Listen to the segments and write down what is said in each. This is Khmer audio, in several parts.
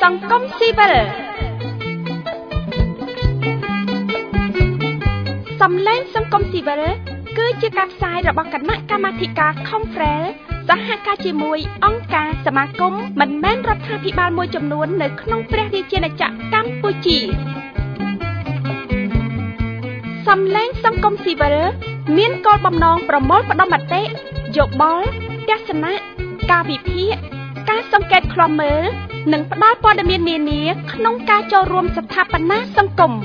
សង្គមស៊ីវិលសំឡេងសង្គមស៊ីវិលគឺជាការផ្សាយរបស់គណៈកម្មាធិការ Conference សហការជាមួយអង្គការសមាគមមិនមែនរដ្ឋាភិបាលមួយចំនួននៅក្នុងព្រះរាជាណាចក្រកម្ពុជាសំឡេងសង្គមស៊ីវិលមានគោលបំណងប្រមូលផ្ដុំមតិយោបល់ទស្សនៈការវិភាគការសង្កេតឃ្លាំមើលនិងផ្ដល់ព័ត៌មាននានាក្នុងការចូលរួមស្ថាបនាសង្គម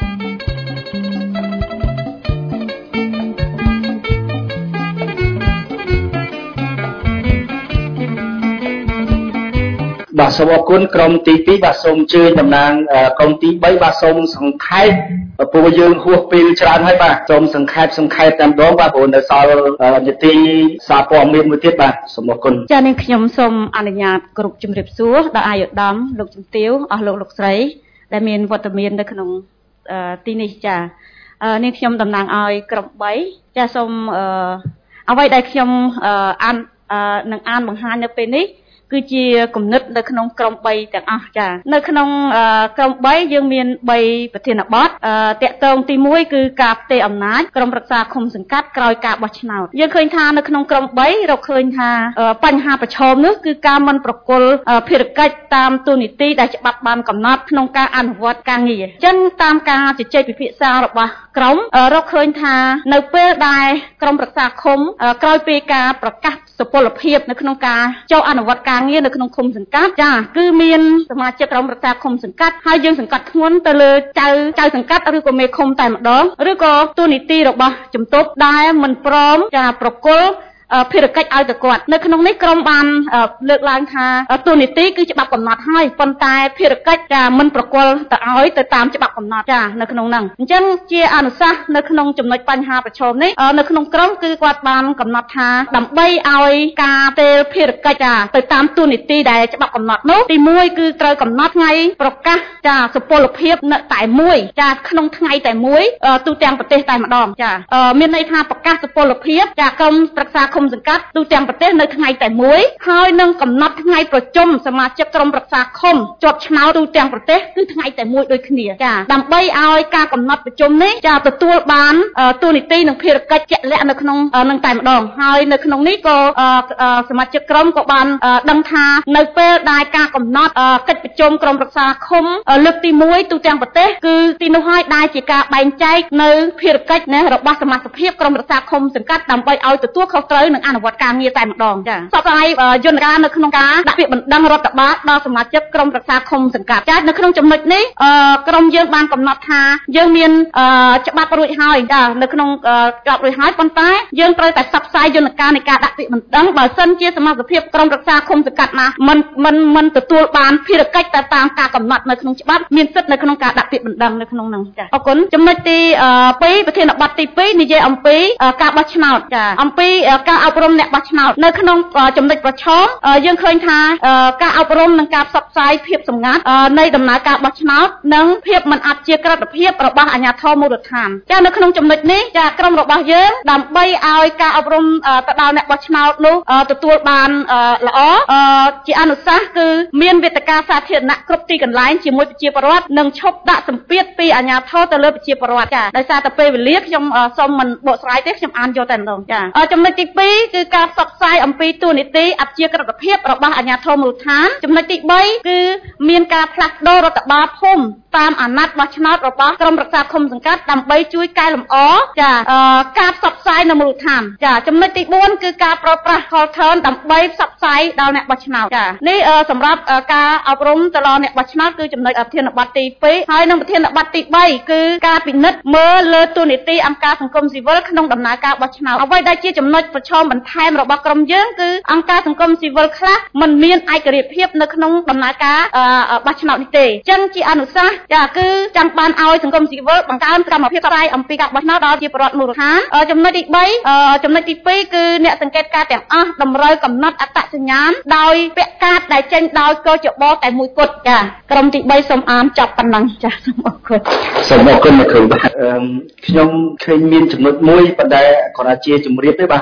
បាទសូមអរគុណក្រុមទី2បាទសូមអញ្ជើញតំណាងក្រុមទី3បាទសូមសង្ខេបព្រោះយើងហួសពេលច្រើនហើយបាទសូមសង្ខេបតែម្ដងបាទព្រោះនៅសល់នាទីសារព័ត៌មានមួយទៀតបាទសូមអរគុណចា៎នាងខ្ញុំសូមអនុញ្ញាតគ្រប់ជំរាបសួរដល់អាយុឧត្តមលោកជំទាវអស់លោកស្រីដែលមានវត្តមាននៅក្នុងទីនេះចា៎នាងខ្ញុំតំណាងឲ្យក្រុម3ចា៎សូមអ្វីដែលខ្ញុំនឹងអានបង្ហាញនៅពេលនេះគឺជាគំនិតនៅក្នុងក្រុម3ទាំងអស់ចា៎នៅក្នុងក្រុម3យើងមាន3ប្រធានបទតាក់ទងទី1គឺការផ្ទេរអំណាចក្រុមប្រឹក្សាឃុំសង្កាត់ក្រោយការបោះឆ្នោតយើងឃើញថានៅក្នុងក្រុម3រកឃើញថាបញ្ហាប្រឈមនោះគឺការមិនប្រគល់ភារកិច្ចតាមទូនីតិដែលច្បាប់បានកំណត់ក្នុងការអនុវត្តការងារអញ្ចឹងតាមការជជែកពិភាក្សារបស់ក្រុមរកឃើញថានៅពេលដែលក្រុមប្រឹក្សាឃុំក្រោយពីការប្រកាសសុពលភាពនៅក្នុងការចូលអនុវត្តការងារនៅក្នុងឃុំសង្កាត់ចាគឺមានសមាជិកក្រុមប្រឹក្សាឃុំសង្កាត់ហើយយើងសង្កាត់ធ្ងន់ទៅលើចៅសង្កាត់ឬក៏មេឃុំតែម្ដងឬក៏ទូនីតិរបស់ជំទប់ដែលមិនព្រមចាប្រគល់ភារកិច្ចឲ្យទៅគាត់នៅក្នុងនេះក្រុមបានលើកឡើងថាទូនីតិគឺច្បាប់កំណត់ហើយប៉ុន្តែភារកិច្ចចាមិនប្រគល់ទៅឲ្យទៅតាមច្បាប់កំណត់ចានៅក្នុងហ្នឹងអញ្ចឹងជាអនុសាសន៍នៅក្នុងចំណុចបញ្ហាប្រឈមនេះនៅក្នុងក្រុមគឺគាត់បានកំណត់ថាដើម្បីឲ្យការពេលភារកិច្ចចាទៅតាមទូនីតិដែលច្បាប់កំណត់នោះទី1គឺត្រូវកំណត់ថ្ងៃប្រកាសចាសុពលភាពនៅតែមួយចាក្នុងថ្ងៃតែមួយទូទាំងប្រទេសតែម្ដងចាមានន័យថាប្រកាសសុពលភាពចាក្រុមប្រឹក្សាឃុំសង្កាត់ទូទាំងប្រទេសនៅថ្ងៃតែមួយហើយនឹងកំណត់ថ្ងៃប្រជុំសមាជិកក្រុមប្រឹក្សាឃុំជាប់ឆ្នោតទូទាំងប្រទេសគឺថ្ងៃតែមួយដូចគ្នាចាដើម្បីឲ្យការកំណត់ប្រជុំនេះចាទទួលបានទូនីតិនិងភារកិច្ចជាក់លាក់នៅក្នុងនឹងតែម្ដងហើយនៅក្នុងនេះក៏សមាជិកក្រុមក៏បានដឹងថានៅពេលដែលការកំណត់កិច្ចប្រជុំក្រុមប្រឹក្សាឃុំលើកទី1ទូទាំងប្រទេសគឺទីនោះហើយដែលជាការបែងចែកនៅភារកិច្ចរបស់សមាជិកភាពក្រុមប្រឹក្សាឃុំសង្កាត់ដើម្បីឲ្យទទួលខុសត្រូវនិងអនុវត្តការងារតែម្ដងចា៎សពថ្ងៃយន្តការនៅក្នុងការដាក់ពាក្យបណ្ដឹងរដ្ឋបាលដល់សមាជិកក្រុមប្រឹក្សាឃុំសង្កាត់ចា៎នៅក្នុងចំណុចនេះក្រុមយើងបានកំណត់ថាយើងមានច្បាប់រួចហើយចា៎នៅក្នុងច្បាប់រួចហើយប៉ុន្តែយើងត្រូវតែផ្សព្វផ្សាយយន្តការនៃការដាក់ពាក្យបណ្ដឹងបើសិនជាសមាជិកភាពក្រុមប្រឹក្សាឃុំសង្កាត់ណាមិនទទួលបានភារកិច្ចទៅតាមការកំណត់នៅក្នុងច្បាប់មានសិទ្ធិនៅក្នុងការដាក់ពាក្យបណ្ដឹងនៅក្នុងនោះចា៎អរគុណចំណុចទី2ប្រធានបទទី2និយាយអំពីការបោះឆ្នោតចា៎អំពីការអប់រំអ្នកបោះឆ្នោតនៅក្នុងចំណុចប្រឈមយើងឃើញថាការអប់រំនិងការផ្សព្វផ្សាយភាពសម្ងាត់នៃដំណើរការបោះឆ្នោតនិងភាពមិនអត់ជាក្រឹតភាពរបស់អាជ្ញាធរមូលដ្ឋានចានៅក្នុងចំណុចនេះចាក្រុមរបស់យើងដើម្បីឲ្យការអប់រំទៅដល់អ្នកបោះឆ្នោតនោះទទួលបានល្អជាអនុសាសន៍គឺមានវេទិកាសាធារណៈគ្រប់ទីកន្លែងជាមួយប្រជាពលរដ្ឋនិងឈប់ដាក់សម្ពាធពីអាជ្ញាធរទៅលើប្រជាពលរដ្ឋចាដោយសារតែពេលវេលាខ្ញុំសូមមិនបកស្រាយទេខ្ញុំអានយកតែម្ដងចាចំណុចទី2គឺការផ្សព្វផ្សាយអំពីទូនីតិអជាក្រឹតភាពរបស់អាជ្ញាធរមូលដ្ឋានចំណុចទី3គឺមានការផ្លាស់ប្ដូររដ្ឋបាលភូមិតាមអាណត្តិបោះឆ្នោតរបស់ក្រុមប្រឹក្សាឃុំសង្កាត់ដើម្បីជួយកែលម្អចាការផ្សព្វផ្សាយនៅមូលដ្ឋានចាចំណុចទី4គឺការប្រើប្រាស់ call turn ដើម្បីផ្សព្វផ្សាយដល់អ្នកបោះឆ្នោតចានេះសម្រាប់ការអប់រំទៅដល់អ្នកបោះឆ្នោតគឺចំណុចប្រធានបទទី2ហើយនិងប្រធានបទទី3គឺការពិនិត្យមើលលើទូនីតិអង្គការសង្គមស៊ីវិលក្នុងដំណើរការបោះឆ្នោតអ្វីដែលជាចំណុចប្រឈមបន្ថែមរបស់ក្រុមយើងគឺអង្គការសង្គមស៊ីវិលខ្លះមិនមានឯករាជ្យភាពនៅក្នុងដំណើរការបោះឆ្នោតនេះទេអញ្ចឹងជាអនុសាសន៍ចាគឺចង់បានឲ្យសង្គមស៊ីវិលបង្កើនកម្មភាពផ្សាយអំពីការបោះឆ្នោតដល់ជាពលរដ្ឋមូលដ្ឋានចំណុចទី3ចំណុចទី2គឺអ្នកសង្កេតការទាំងអស់តម្រូវកំណត់អត្តសញ្ញាណដោយពាក្យកាតដែលចេញដោយកចបតែមួយគត់ចាក្រុមទី3សូមអានចប់ប៉ុណ្ណឹងចាសូមអរគុណសូមអរគុណលោកគ្រូបាទខ្ញុំឃើញមានចំណុចមួយប៉ុន្តែគ្រាន់តែជាជំរាបទេបាទប៉ុន្តែ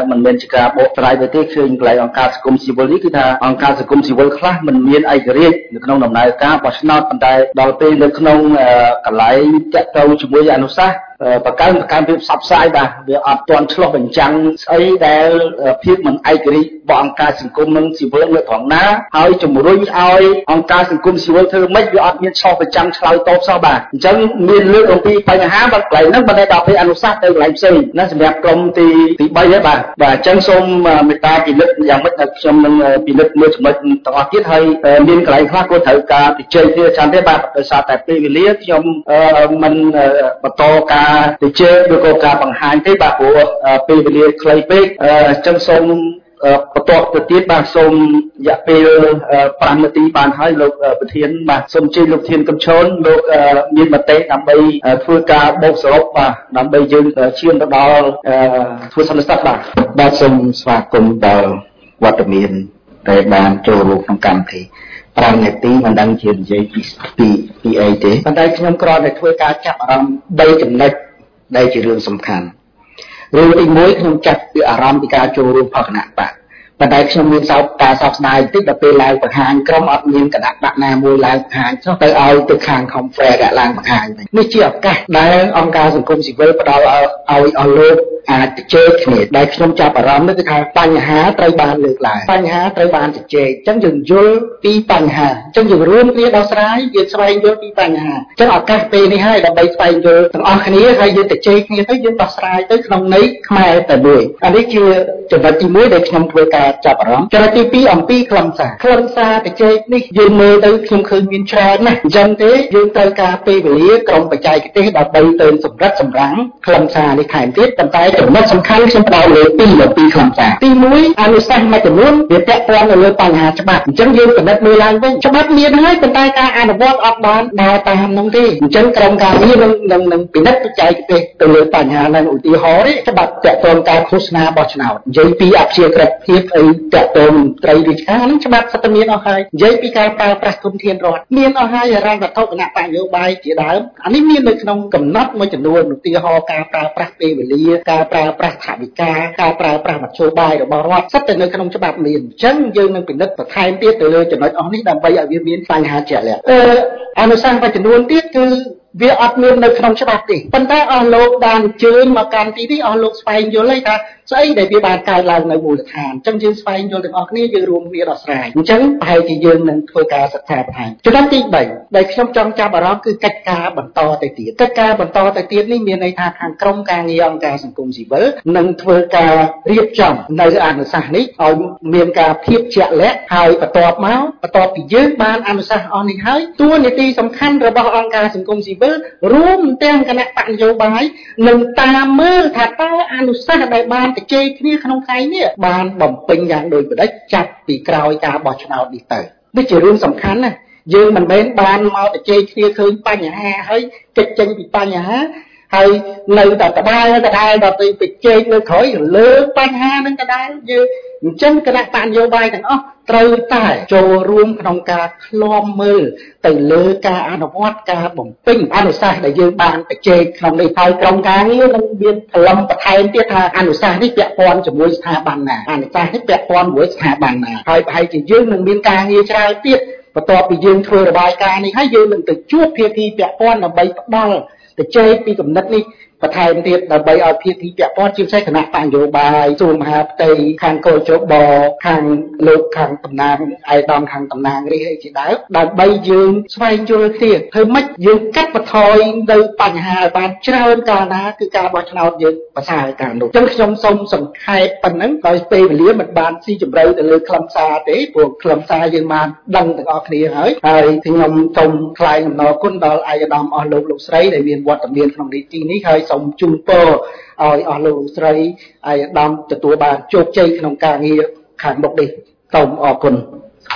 មិនមែនជាការបកស្រាយទៅទេឃើញកន្លែងអង្គការសង្គមស៊ីវិលនេះគឺថាអង្គការសង្គមស៊ីវិលខ្លះមិនមានឯករាជ្យនៅក្នុងដំណើរការបោះឆ្នោតប៉ុន្តែដល់ពេលនៅក្នុងកន្លែងតាក់ទងជាមួយអនុសាសន៍បង្កើនភាពផ្សព្វផ្សាយបាទវាអត់ទាន់ឆ្លុះបញ្ចាំងស្អីដែលភាពមិនឯករាជ្យរបស់អង្គការសង្គមនិងស៊ីវិលនៅត្រង់ណាហើយជំរុញឲ្យអង្គការសង្គមស៊ីវិលធ្វើម៉េចវាអត់មានឆ្លុះបញ្ចាំងឆ្លើយតបសោះបាទអញ្ចឹងមានលើកអំពីបញ្ហាបាទកន្លែងហ្នឹងមិនได้ដល់ពេលអនុសាសន៍ទៅកន្លែងផ្សេងណាសម្រាប់ក្រុមទី3ហើយបាទអញ្ចឹងសូមមេត្តាពិនិត្យយ៉ាងម៉េចដែលខ្ញុំនឹងពិនិត្យមើលចំណុចទាំងអស់ទៀតហើយមានកន្លែងខ្លះក៏ត្រូវការជជែកគ្នាចាំទេបាទដោយសារតែពេលវេលាខ្ញុំមិនបន្តការជជែកឬក៏ការបង្ហាញទេបាទព្រោះពេលវេលាខ្លីពេកអញ្ចឹងសូមបន្ទាប់ទៅទៀតបាទសូមរយៈពេល5នាទីបានហើយលោកប្រធានបាទសូមជឿលោកប្រធានកំឈនលោកមានមតិដើម្បីធ្វើការបូកសរុបបាទដើម្បីយើងឈានទៅដល់ធ្វើសន្និសីទបាទសូមស្វាគមន៍ដល់វត្តមានដែលបានចូលរួមក្នុងកម្មវិធី5នាទីមិនដឹងជានិយាយពីអីទេប៉ុន្តែខ្ញុំគ្រាន់តែធ្វើការចាប់អារម្មណ៍3ចំណុចដែលជារឿងសំខាន់រឿងទី1ខ្ញុំចាប់ពីអារម្មណ៍ពីការចូលរួមរបស់គណៈបកប៉ុន្តែខ្ញុំមានការសោកស្ដាយបន្តិចដល់ពេលឡើងបង្ហាញក្រុមអត់មានគណៈបកណាមួយឡើងបង្ហាញទៅឲ្យទៅខាង conference ឡើងបង្ហាញនេះជាឱកាសដែលអង្គការសង្គមស៊ីវិលផ្ដល់ឲ្យអស់លោកអាចជជែកគ្នាដែលខ្ញុំចាប់អារម្មណ៍នេះគឺថាបញ្ហាត្រូវបានលើកឡើងបញ្ហាត្រូវបានជជែកអញ្ចឹងយើងយល់ពីបញ្ហាអញ្ចឹងយើងរួមគ្នាដោះស្រាយយើងស្វែងយល់ពីបញ្ហាអញ្ចឹងឱកាសពេលនេះហើយដើម្បីស្វែងយល់ទាំងអស់គ្នាហើយយើងជជែកគ្នាទៅយើងដោះស្រាយទៅក្នុងន័យខ្មែរតែមួយអានេះជាចំណុចទី1ដែលខ្ញុំធ្វើការចាប់អារម្មណ៍ចំណុចទី2អំពីខ្លឹមសារជជែកនេះយើងមើលទៅខ្ញុំឃើញមានច្រើនណាស់អញ្ចឹងទេយើងត្រូវការពេលវេលាក្រុមបច្ចេកទេសដើម្បីទៅសម្រិតសម្រាំងខ្លឹមសារនេះថែមទៀតប៉ុន្តែចំណុចសំខាន់ខ្ញុំផ្ដោតលើពីខ្លឹមសារទី1អនុសាសន៍មួយចំនួនវាពាក់ព័ន្ធទៅលើបញ្ហាច្បាប់អញ្ចឹងយើងពិនិត្យមើលឡើងវិញច្បាប់មានហើយប៉ុន្តែការអនុវត្តអត់បានដើរតាមនោះទេអញ្ចឹងក្រុមការងារនឹងពិនិត្យបច្ចេកទេសទៅលើបញ្ហាហ្នឹងឧទាហរណ៍ច្បាប់ពាក់ព័ន្ធការឃោសនាបោះឆ្នោតនិយាយពីអព្យាក្រឹតភាពអីពាក់ព័ន្ធមន្ត្រីរាជការហ្នឹងច្បាប់សិទ្ធិមានអស់ហើយនិយាយពីការប្រើប្រាស់ធនធានរដ្ឋមានអស់ហើយហិរញ្ញវត្ថុគណៈបញ្ញោបាយជាដើមអានេះមាននៅក្នុងកំណត់មួយចំនួនឧទាហរណ៍ការប្រើប្រាស់ពេលវេលាការប្រើប្រាស់ថវិកាការប្រើប្រាស់មធ្យោបាយរបស់រដ្ឋសិទ្ធិនៅក្នុងច្បាប់មានអញ្ចឹងយើងនឹងពិនិត្យបន្ថែមទៀតទៅលើចំណុចអស់នេះដើម្បីឲ្យវាមានបញ្ហាជាក់លាក់អនុសាសន៍មួយចំនួនទៀតគឺវាអត់មាននៅក្នុងច្បាប់ទេប៉ុន្តែអស់លោកបានអញ្ជើញមកកាន់ទីនេះអស់លោកស្វែងយល់ថាស្អីដែលវាបានកើតឡើងនៅមូលដ្ឋានអញ្ចឹងយើងស្វែងយល់ទាំងអស់គ្នាយើងរួមគ្នាដោះស្រាយអញ្ចឹងប្រហែលជាយើងនឹងធ្វើការសិក្សាបន្ថែមចំណុចទី3ដែលខ្ញុំចង់ចាប់អារម្មណ៍គឺកិច្ចការបន្តទៅទៀតកិច្ចការបន្តទៅទៀតនេះមានន័យថាខាងក្រមការងារអង្គការសង្គមស៊ីវិលនឹងធ្វើការរៀបចំនៅអនុសាសន៍នេះឲ្យមានការភាពជាក់លាក់ហើយបន្ទាប់ពីយើងបានអនុសាសន៍អស់នេះហើយតួនាទីសំខាន់របស់អង្គការសង្គមស៊ីវិលរួមទាំងគណៈបកនយោបាយនឹងតាមមើលថាតើអនុសាសន៍ដែលបានជជែកគ្នាក្នុងថ្ងៃនេះបានបំពេញយ៉ាងដូចបដិចាប់ពីក្រោយការបោះឆ្នោតនេះទៅនេះជារឿងសំខាន់ណាស់យើងមិនមែនបានមកជជែកគ្នាឃើញបញ្ហាហើយកិច្ចចេញពីបញ្ហាហើយនៅតែដដែលដល់ទៅជជែកនៅក្រោយលើបញ្ហានឹងដដែលយើងអញ្ចឹងគណៈបកនយោបាយទាំងអស់ត្រូវតែចូលរួមក្នុងការឃ្លាំមើលទៅលើការអនុវត្តការបំពេញអនុសាសន៍ដែលយើងបានជជែកក្នុងនេះហើយក្រុមការងារនឹងមានផលិតបន្ថែមទៀតថាអនុសាសន៍នេះពាក់ព័ន្ធជាមួយស្ថាប័នណាអនុសាសន៍នេះពាក់ព័ន្ធជាមួយស្ថាប័នណាហើយប្រហែលជាយើងនឹងមានការងារច្រើនទៀតបន្ទាប់ពីយើងធ្វើរបាយការណ៍នេះហើយយើងនឹងទៅជួបភាគីពាក់ព័ន្ធដើម្បីផ្ដល់ទៅជែកពីគំនិតនេះបន្ថែមទៀតដើម្បីឲ្យភាគីពាក់ព័ន្ធជាពិសេសគណៈបញ្ញោបាយសួរមហាផ្ទៃខាងកោជបខាងលោកខាងតំណាងឯកឧត្តមខាងតំណាងរាស្ត្រអីជាដើមដើម្បីយើងស្វែងយល់គ្នាធ្វើម៉េចយើងកាត់បន្ថយនៅបញ្ហាឲ្យបានច្រើនកាលណាគឺការបោះឆ្នោតយើងប្រសើរកាលនោះអញ្ចឹងខ្ញុំសូមសង្ខេបប៉ុណ្ណឹងដោយពេលវេលាមិនបានស៊ីជម្រៅទៅលើខ្លឹមសារទេព្រោះខ្លឹមសារយើងបានដឹងទាំងអស់គ្នាហើយខ្ញុំសូមថ្លែងអំណរគុណដល់ឯកឧត្តមអស់លោកស្រីដែលមានវត្តមានក្នុងនីតិនេះហើយសូមជូនពរឲ្យអស់លោកស្រីឯកឧត្តមទទួលបានជោគជ័យក្នុងការងារខាងមុខនេះសូមអរគុណ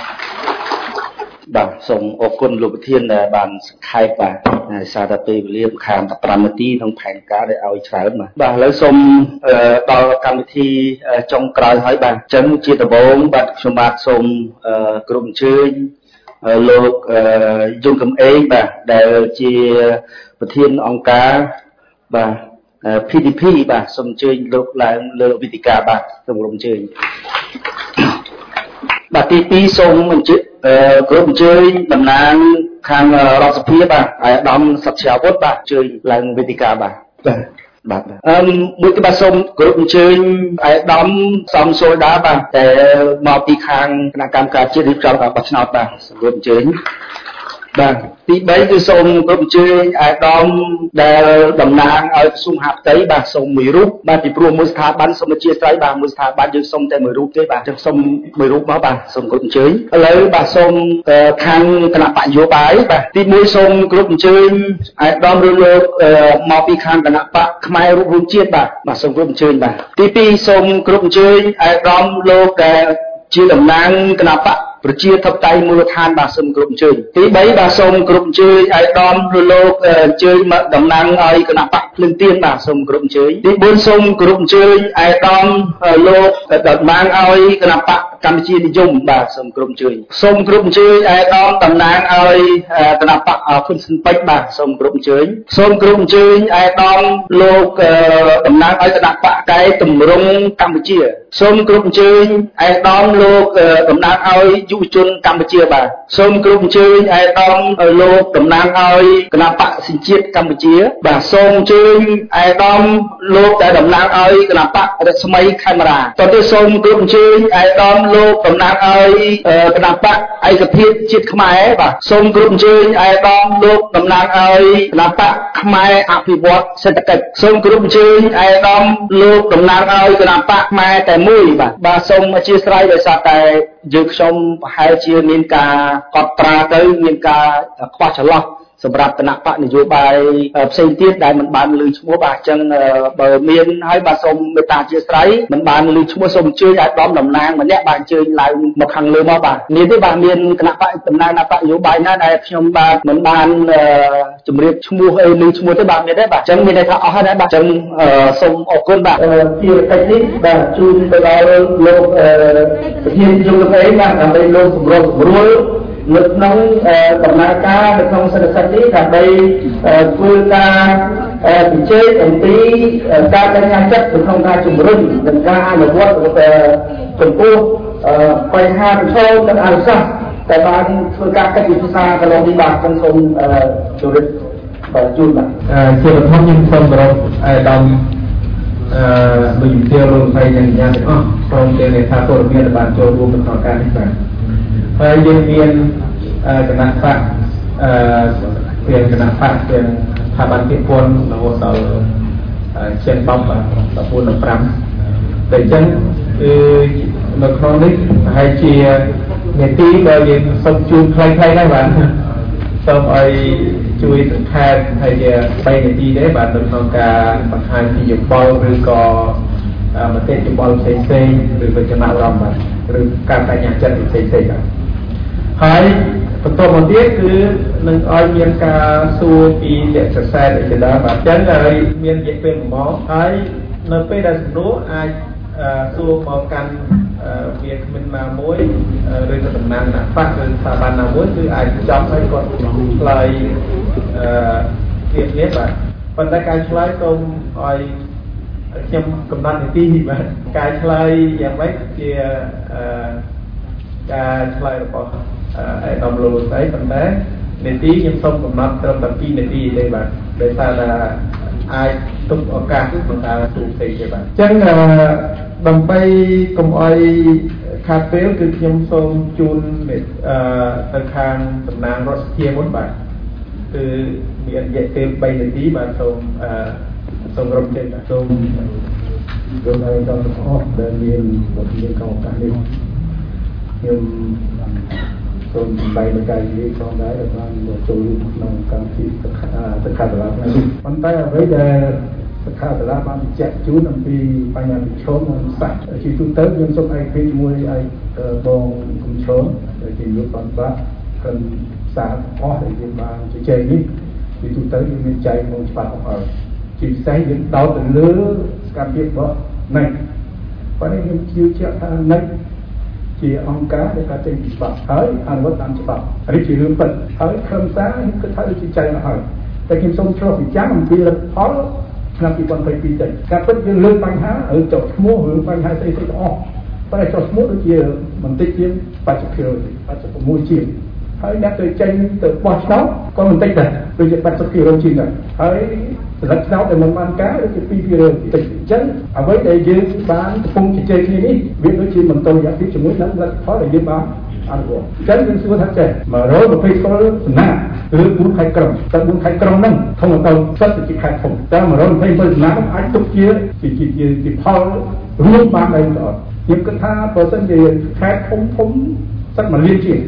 បាទសូមអរគុណលោកប្រធានដែលបានសង្ខេបបាទសារតែពេលវេលាខាង15នាទីក្នុងផែនការដែលឲ្យច្រើនបាទឥឡូវសូមដល់កម្មវិធីចុងក្រោយហើយបាទអញ្ចឹងជាដំបូងបាទខ្ញុំបាទសូមក្រុមអញ្ជើញលោកយងកំឯងបាទដែលជាប្រធានអង្គការបាទ PDP បាទសូមអញ្ជើញលោកឡើងលើវេទិកាបាទសូមរំជើញបាទទី2សូមអញ្ជើញគ្រប់អញ្ជើញតំណាងខាងរដ្ឋសភាបាទអាយដាមសច្ចាវុធបាទអញ្ជើញឡើងវេទិកាបាទបាទមួយទៀតបាទសូមគ្រប់អញ្ជើញអាយដាមសំសូដាបាទតែមកពីខាងគណៈកម្មការជាតិរៀបចំការបោះឆ្នោតបាទសូមគ្រប់អញ្ជើញបាទទី3គឺសូមគ្រប់អញ្ជើញអាយដាមដែលតំណាងឲ្យក្រសួងមហាផ្ទៃបាទសូមមួយរូបបាទពីព្រោះមួយស្ថាប័នសូមអធិស្ឋានបាទមួយស្ថាប័នយើងសូមតែមួយរូបទេបាទចឹងសូមមួយរូបមកបាទសូមគ្រប់អញ្ជើញឥឡូវបាទសូមខាងគណៈបកនយោបាយបាទទី1សូមគ្រប់អញ្ជើញអាយដាមឬលោកមកពីខាងគណៈបកខ្មែររួបរวมជាតិបាទសូមគ្រប់អញ្ជើញបាទទី2សូមគ្រប់អញ្ជើញអាយដាមលោកដែលជាតំណាងគណៈបកប្រជាធិបតេយ្យមូលដ្ឋានបាទសូមគ្រប់អញ្ជើញទី3បាទសូមគ្រប់អញ្ជើញអាយដាមឬលោកអញ្ជើញមកតំណាងឲ្យគណៈបកភ្លឹងទៀនបាទសូមគ្រប់អញ្ជើញទី4សូមគ្រប់អញ្ជើញអាយដាមលោកតំណាងឲ្យគណៈបកកម្ពុជានិយមបាទសូមគ្រប់អញ្ជើញសូមគ្រប់អញ្ជើញអាយដាមតំណាងឲ្យគណៈបកហ៊ុនស៊ិនពេជ្របាទសូមគ្រប់អញ្ជើញសូមគ្រប់អញ្ជើញអាយដាមលោកតំណាងឲ្យគណៈបកកែតម្រង់កម្ពុជាសូមគ្រប់អញ្ជើញអាយដាមលោកតំណាងឲ្យយុវជនកម្ពុជាបាទសូមគ្រប់អញ្ជើញអាយដាមលោកតំណាងឲ្យគណៈបកសញ្ជាតិកម្ពុជាបាទសូមអញ្ជើញអាយដាមលោកដែលតំណាងឲ្យគណៈបករស្មីខេមរាតទៅសូមគ្រប់អញ្ជើញអាយដាមលោកតំណាងឲ្យគណៈបកឯកភាពជាតិខ្មែរបាទសូមគ្រប់អញ្ជើញអាយដាមលោកតំណាងឲ្យគណៈបកខ្មែរអភិវឌ្ឍសេដ្ឋកិច្ចសូមគ្រប់អញ្ជើញអាយដាមលោកតំណាងឲ្យគណៈបកខ្មែរតែមួយបាទសូមអធិស្ឋានដោយសារតែយើងខ្ញុំប្រហែលជាមានការកត់ត្រាទៅមានការខ្វះចន្លោះសម្រាប់គណៈបកនយោបាយផ្សេងទៀតដែលមិនបានលើឈ្មោះបាទអញ្ចឹងបើមានហើយបាទសូមមេត្តាអធិស្ឋានមិនបានលើឈ្មោះសូមអញ្ជើញឲ្យតំណាងម្នាក់បាទអញ្ជើញឡើងមកខាងលើមកបាទនេះទេបាទមានគណៈបកតំណាងគណៈបកនយោបាយណាដែលខ្ញុំបាទមិនបានជម្រាបឈ្មោះអីលើឈ្មោះទេបាទមានទេបាទអញ្ចឹងមានន័យថាអស់ហើយបាទអញ្ចឹងសូមអរគុណបាទជាកិច្ចនេះបាទជូនទៅដល់លោកប្រធានយុវជនបាទដើម្បីលោកសម្រុងសម្រួលនៅក្នុងដំណើរការនៅក្នុងសេដ្ឋកិច្ចនេះដើម្បីធ្វើការជជែកអំពីការបញ្ញាចិត្តក្នុងការជំរុញនិងការអនុវត្តចំពោះបញ្ហាប្រឈមនិងអនុសាសន៍តែបានធ្វើការកិច្ចវិភាសាកន្លងនេះបាទខ្ញុំសូមជម្រាបជូនបាទជាបឋមខ្ញុំសូមគោរពអាយដាមវិទ្យាល័យរដ្ឋាភិបាលទាំងយ៉ាងទាំងអស់ព្រមទាំងអ្នកថាព័ត៌មានដែលបានចូលរួមក្នុងការនេះបាទហើយយើងមានគណៈបកទាំងគណៈបកទាំងស្ថាប័នពាក់ព័ន្ធរហូតដល់ជាង10 14 15តែអញ្ចឹងគឺនៅក្នុងនេះប្រហែលជានាទីដែលយើងសូមជួបខ្លីៗដែរបាទសូមឲ្យជួយសង្ខេបហើយជា3នាទីដែរបាទនៅក្នុងការបង្ហាញពីយោបល់ឬក៏មតិយោបល់ផ្សេងៗឬក៏ចំណាប់អារម្មណ៍បាទឬការបញ្ញាចិត្តផ្សេងៗបាទហើយបន្តមកទៀតគឺនឹងឲ្យមានការសួរពីលក្ខសែនអីជាដើមបាទអញ្ចឹងហើយមានរយៈពេល1ម៉ោងហើយនៅពេលដែលសំណួរអាចសួរមកកាន់វាគ្មិនណាមួយឬក៏តំណាងគណៈបកឬស្ថាប័នណាមួយគឺអាចចំឲ្យគាត់ឆ្លើយទៀតនេះបាទប៉ុន្តែការឆ្លើយសូមឲ្យខ្ញុំកំណត់នាទីបាទការឆ្លើយយ៉ាងម៉េចជាការឆ្លើយរបស់ឯកឧត្តមលោកស្រីប៉ុន្តែនាទីខ្ញុំសូមកំណត់ត្រឹមតែ2នាទីទេបាទដោយសារតែអាចទុកឱកាសក្នុងការទូផ្សេងទេបាទអញ្ចឹងដើម្បីកុំឲ្យខាតពេលគឺខ្ញុំសូមជូនទៅខាងតំណាងរដ្ឋសភាមុនបាទគឺមានរយៈពេល3នាទីបាទសូមរំលឹកបាទសូមចូលឲ្យដល់ទាំងអស់ដែលមានវត្តមានក្នុងឱកាសនេះខ្ញុំសូមសម្ដែងកាយវិការផងដែរដែលបានចូលរួមក្នុងកម្មវិធីសិក្ខាសាលានេះប៉ុន្តែអ្វីដែលសិក្ខាសាលាបានបញ្ជាក់ជូនអំពីបញ្ហាប្រឈមនិងសាស្ត្រជាទូទៅខ្ញុំសូមឯកភាពជាមួយឯកបងគុំឈរដែលជាយុវបណ្ឌបាក់ក្រុមសារអស់ដែលយើងបានជជែកនេះជាទូទៅយើងមានចែកមកច្បាស់អស់ហើយជាពិសេសយើងដោតទៅលើសកម្មភាពរបស់ណៃប៉ុន្តែខ្ញុំជឿជាក់ថាណៃជាអង្គការដែលការចេញពីច្បាប់ហើយអនុវត្តតាមច្បាប់នេះជារឿងពិតហើយក្រុមសារខ្ញុំគិតថាជាចែកអស់ហើយតែខ្ញុំសូមឆ្លុះបញ្ចាំងអំពីលទ្ធផលឆ្នាំ2022ទៅការពិតយើងលើកបញ្ហាឬចុះឈ្មោះឬបញ្ហាស្អីៗទាំងអស់ប៉ុន្តែចុះឈ្មោះដូចជាបន្តិចជាង86%ជាងហើយអ្នកទៅចេញទៅបោះឆ្នោតក៏បន្តិចដែរដូចជា80%ជាងដែរហើយសម្រាប់ឆ្នោតដែលមិនបានការដូចជា2%តិចអញ្ចឹងអ្វីដែលយើងបានកំពុងជជែកគ្នានេះវាដូចជាមិនតរយៈពីជាមួយនឹងលទ្ធផលដែលយើងបានអនុវត្តអញ្ចឹងយើងសួរថាចេះ120សំណាក់ឬ4ខេត្តក្រុងតែ4ខេត្តក្រុងហ្នឹងធំទៅសិតជាខេត្តធំតែ120សំណាក់អាចទុកជាផលរួមបានដែរតើខ្ញុំគិតថាបើសិនជាខេត្តធំសិត1លានជាង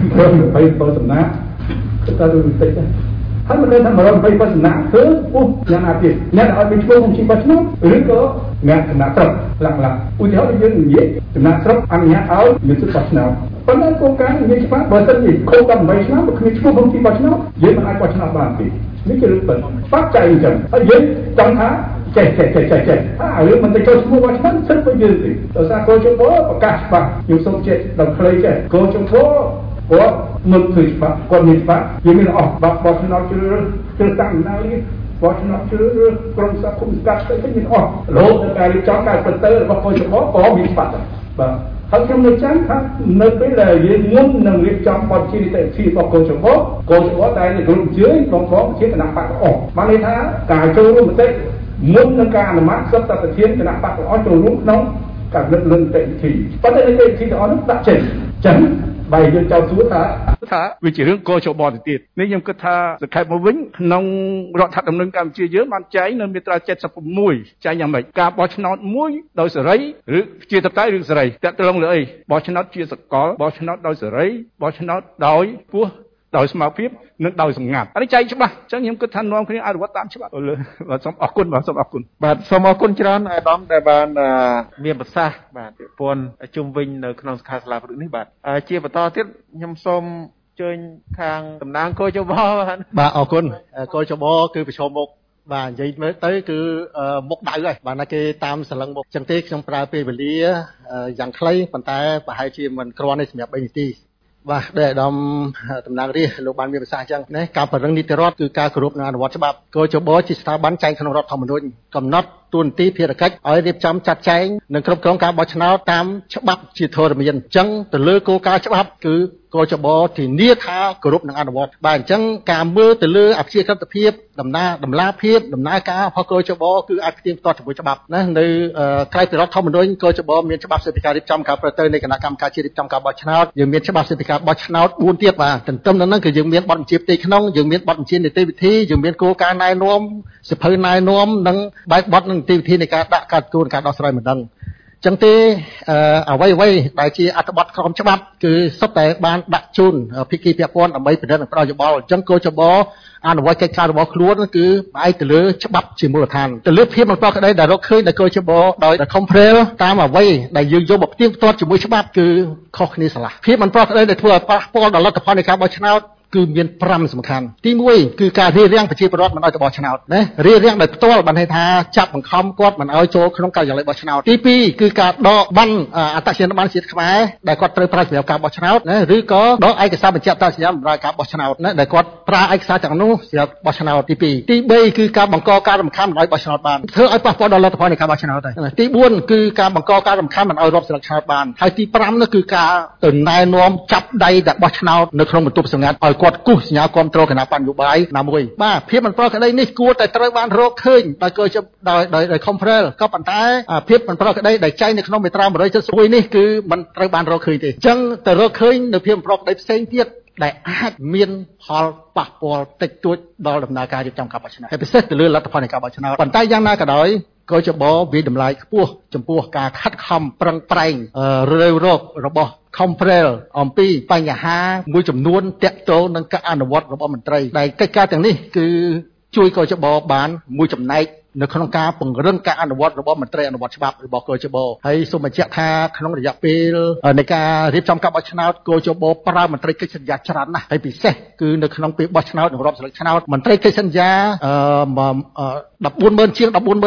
120សំណាក់គឺថាដូចបន្តិចដែរហើយមិនដឹងថា120សំណាក់គឺពុះយ៉ាងណាទៀតអ្នកដែលឲ្យមានឈ្មោះក្នុងជីវបោះឆ្នោតឬក៏អ្នកចំណាក់ស្រុកឡាក់ឧទាហរណ៍យើងនិយាយចំណាក់ស្រុកអនុញ្ញាតឲ្យមានសិទ្ធិបោះឆ្នោតប៉ុន្តែគោលការណ៍និយាយច្បាស់បើសិនជាខុស18ឆ្នាំបើគ្មានឈ្មោះក្នុងជីវបោះឆ្នោតយើងមិនអាចបោះឆ្នោតបានទេនេះជារឿងពិតបាក់ចៃអញ្ចឹងហើយយើងចង់ថាចេះរឿងមិនទៅចូលឈ្មោះបោះឆ្នោតសិទ្ធិរបស់យើងទេដោយសារកោជបប្រកាសច្បាស់ខ្ញុំសូមជឿដល់ខ្លីចេះកោជបគាត់មិនឃើញច្បាស់គាត់មានច្បាស់យើងមានអស់បោះឆ្នោតជ្រើសតាំងណានេះបោះឆ្នោតជ្រើសក្រុមសង្គមស្កាត់ទៅមានអស់រហូតដល់ការរៀបចំការប្រតិរបស់កោជបក៏មានច្បាស់ដែរបាទហើយខ្ញុំនៅចាំថានៅពេលដែលយើងមុននឹងរៀបចំបទជានីតិវិធីរបស់កោជបតែក្រុមជឿបងជាគណៈបកអស់បានន័យថាការចូលរួមមតិមុននឹងការអនុម័តសុទ្ធតែប្រធានគណៈបកអស់ចូលរួមក្នុងការលើកលើកនីតិវិធីប៉ុន្តែនីតិវិធីទាំងអស់នោះដាក់ចេញចឹងបើយើងចោទសួរថាវាជារឿងកោជបទៅទៀតនេះខ្ញុំគិតថាសង្ខេបមកវិញក្នុងរដ្ឋធម្មនុញ្ញកម្ពុជាយើងបានចែងនៅមាត្រា76ចែងយ៉ាងម៉េចការបោះឆ្នោតមួយដោយសេរីឬជាតបតែឬសេរីតើត្រង់លើអីបោះឆ្នោតជាសកលបោះឆ្នោតដោយសេរីបោះឆ្នោតដោយពោះដោយស្មារតីនិងដោយសម្ងាត់នេះចែងច្បាស់អញ្ចឹងខ្ញុំគិតថានាំគ្នាអនុវត្តតាមច្បាប់បាទសូមអរគុណបាទសូមអរគុណបាទសូមអរគុណច្រើនអាដាមដែលបានមានប្រសាសន៍បាទពាក់ព័ន្ធជុំវិញនៅក្នុងសង្ខេបសាលាព្រឹកនេះបាទជាបន្តទៀតខ្ញុំសូមអញ្ជើញខាងតំណាងកោជបបាទអរគុណកោជបគឺប្រឈមមុខបាទនិយាយមើលទៅគឺមុខដៅហើយបាទណាគេតាមសលឹងមុខអញ្ចឹងទេខ្ញុំប្រើពេលវេលាយ៉ាងខ្លីប៉ុន្តែប្រហែលជាមិនគ្រាន់ទេសម្រាប់3នាទីបាទដែលអាដាមតំណាងរាស្ត្រលោកបានមានប្រសាសន៍អញ្ចឹងណាការប្រឹងនីតិរដ្ឋគឺការគោរពនិងអនុវត្តច្បាប់កោជបជាស្ថាប័នចែងក្នុងរដ្ឋធម្មនុញ្ញកំណត់តួនាទីភារកិច្ចឲ្យរៀបចំចាត់ចែងនិងគ្រប់គ្រងការបោះឆ្នោតតាមច្បាប់ជាធរមានអញ្ចឹងទៅលើគោលការណ៍ច្បាប់គឺកោជបធានាថាគោរពនិងអនុវត្តបាទអញ្ចឹងការមើលទៅលើអព្យាក្រឹតភាពដំណើរភាពដំណើរការរបស់កោជបគឺអាចផ្ទៀងផ្ទាត់ជាមួយច្បាប់ណានៅក្រៅពីរដ្ឋធម្មនុញ្ញកោជបមានច្បាប់សិទ្ធិការរៀបចំការប្រតិបត្តិនៃគណៈកម្មការជាតិរៀបចំការបោះឆ្នោតយើងមានច្បាប់សិទ្ធិការបោះឆ្នោត4ទៀតបាទទន្ទឹមនឹងហ្នឹងគឺយើងមានបទបញ្ជាផ្ទៃក្នុងយើងមានបទបញ្ជានីតិវិធីយើងមានគោលការណ៍ណែនាំសិភៅណែនាំនិងបែបបទនិងនីតិវិធីនៃការដាក់ការទទួលការដោះស្រាយមិនដឹងចឹងទេអ្វីដែលជាអត្ថបទក្រមច្បាប់គឺសុទ្ធតែបានដាក់ជូនភាគីពាក់ព័ន្ធដើម្បីពិនិត្យនិងផ្ដល់យោបល់អញ្ចឹងកោជបអនុវត្តកិច្ចការរបស់ខ្លួនគឺផ្អែកទៅលើច្បាប់ជាមូលដ្ឋានទៅលើភាពមិនប្រក្រតីដែលរកឃើញដែលកោជបដោយខំប្រែលតាមអ្វីដែលយើងយកមកផ្ទៀងផ្ទាត់ជាមួយច្បាប់គឺខុសគ្នាស្រឡះភាពមិនប្រក្រតីដែលធ្វើឲ្យប៉ះពាល់ដល់លទ្ធផលនៃការបោះឆ្នោតគឺមាន5សំខាន់ទី1គឺការរារាំងប្រជាពលរដ្ឋមិនឲ្យទៅបោះឆ្នោតណារារាំងដោយផ្ទាល់បានន័យថាចាប់បង្ខំគាត់មិនឲ្យចូលក្នុងការិយាល័យបោះឆ្នោតទី2គឺការដកបានអត្តសញ្ញាណប័ណ្ណជាតិខ្មែរដែលគាត់ត្រូវប្រើសម្រាប់ការបោះឆ្នោតណាឬក៏ដកឯកសារបញ្ជាក់អត្តសញ្ញាណបម្រើការបោះឆ្នោតណាដែលគាត់ប្រើឯកសារទាំងនោះសម្រាប់បោះឆ្នោតទី2ទី3គឺការបង្កការរំខានមិនឲ្យបោះឆ្នោតបានធ្វើឲ្យប៉ះពាល់ដល់លទ្ធផលនៃការបោះឆ្នោតដែរទី4គឺការបង្កការរំខានមិនឲ្យរាប់ស្លឹកឆ្នោតបានហើយទី5នោះគឺការទៅណែនាំចាប់ដៃដែលបោះឆ្នោតនៅក្នុងបន្ទប់សម្ងាត់ឲ្យគាត់គូសសញ្ញាគ្រប់គ្រងគណៈបញ្ញោបាយណាមួយបាទភាពមិនប្រក្រតីនេះគួរតែត្រូវបានរកឃើញដោយខំប្រែលក៏ប៉ុន្តែភាពមិនប្រក្រតីដែលចែងនៅក្នុងមាត្រា171នេះគឺមិនត្រូវបានរកឃើញទេអញ្ចឹងទៅរកឃើញនៅភាពមិនប្រក្រតីផ្សេងទៀតដែលអាចមានផលប៉ះពាល់តិចតួចដល់ដំណើរការរៀបចំការបោះឆ្នោតហើយពិសេសទៅលើលទ្ធផលនៃការបោះឆ្នោតប៉ុន្តែយ៉ាងណាក៏ដោយកោជបវិតម្លៃខ្ពស់ចំពោះការខិតខំប្រឹងប្រែងរើរករបស់ខំប្រែលអំពីបញ្ហាមួយចំនួនតាក់ទងនឹងការអនុវត្តរបស់មន្ត្រីដែលកិច្ចការទាំងនេះគឺជួយកោជបបានមួយចំណែកនៅក្នុងការពង្រឹងការអនុវត្តរបស់មន្ត្រីអនុវត្តច្បាប់របស់កោជបហើយសូមបញ្ជាក់ថាក្នុងរយៈពេលនៃការរៀបចំការបោះឆ្នោតកោជបប្រើមន្ត្រីកិច្ចសន្យាច្រើនណាស់ហើយពិសេសគឺនៅក្នុងពេលបោះឆ្នោតនិងរាប់ស្លឹកឆ្នោតមន្ត្រីកិច្ចសន្យា140,000ជាង140,000នាក់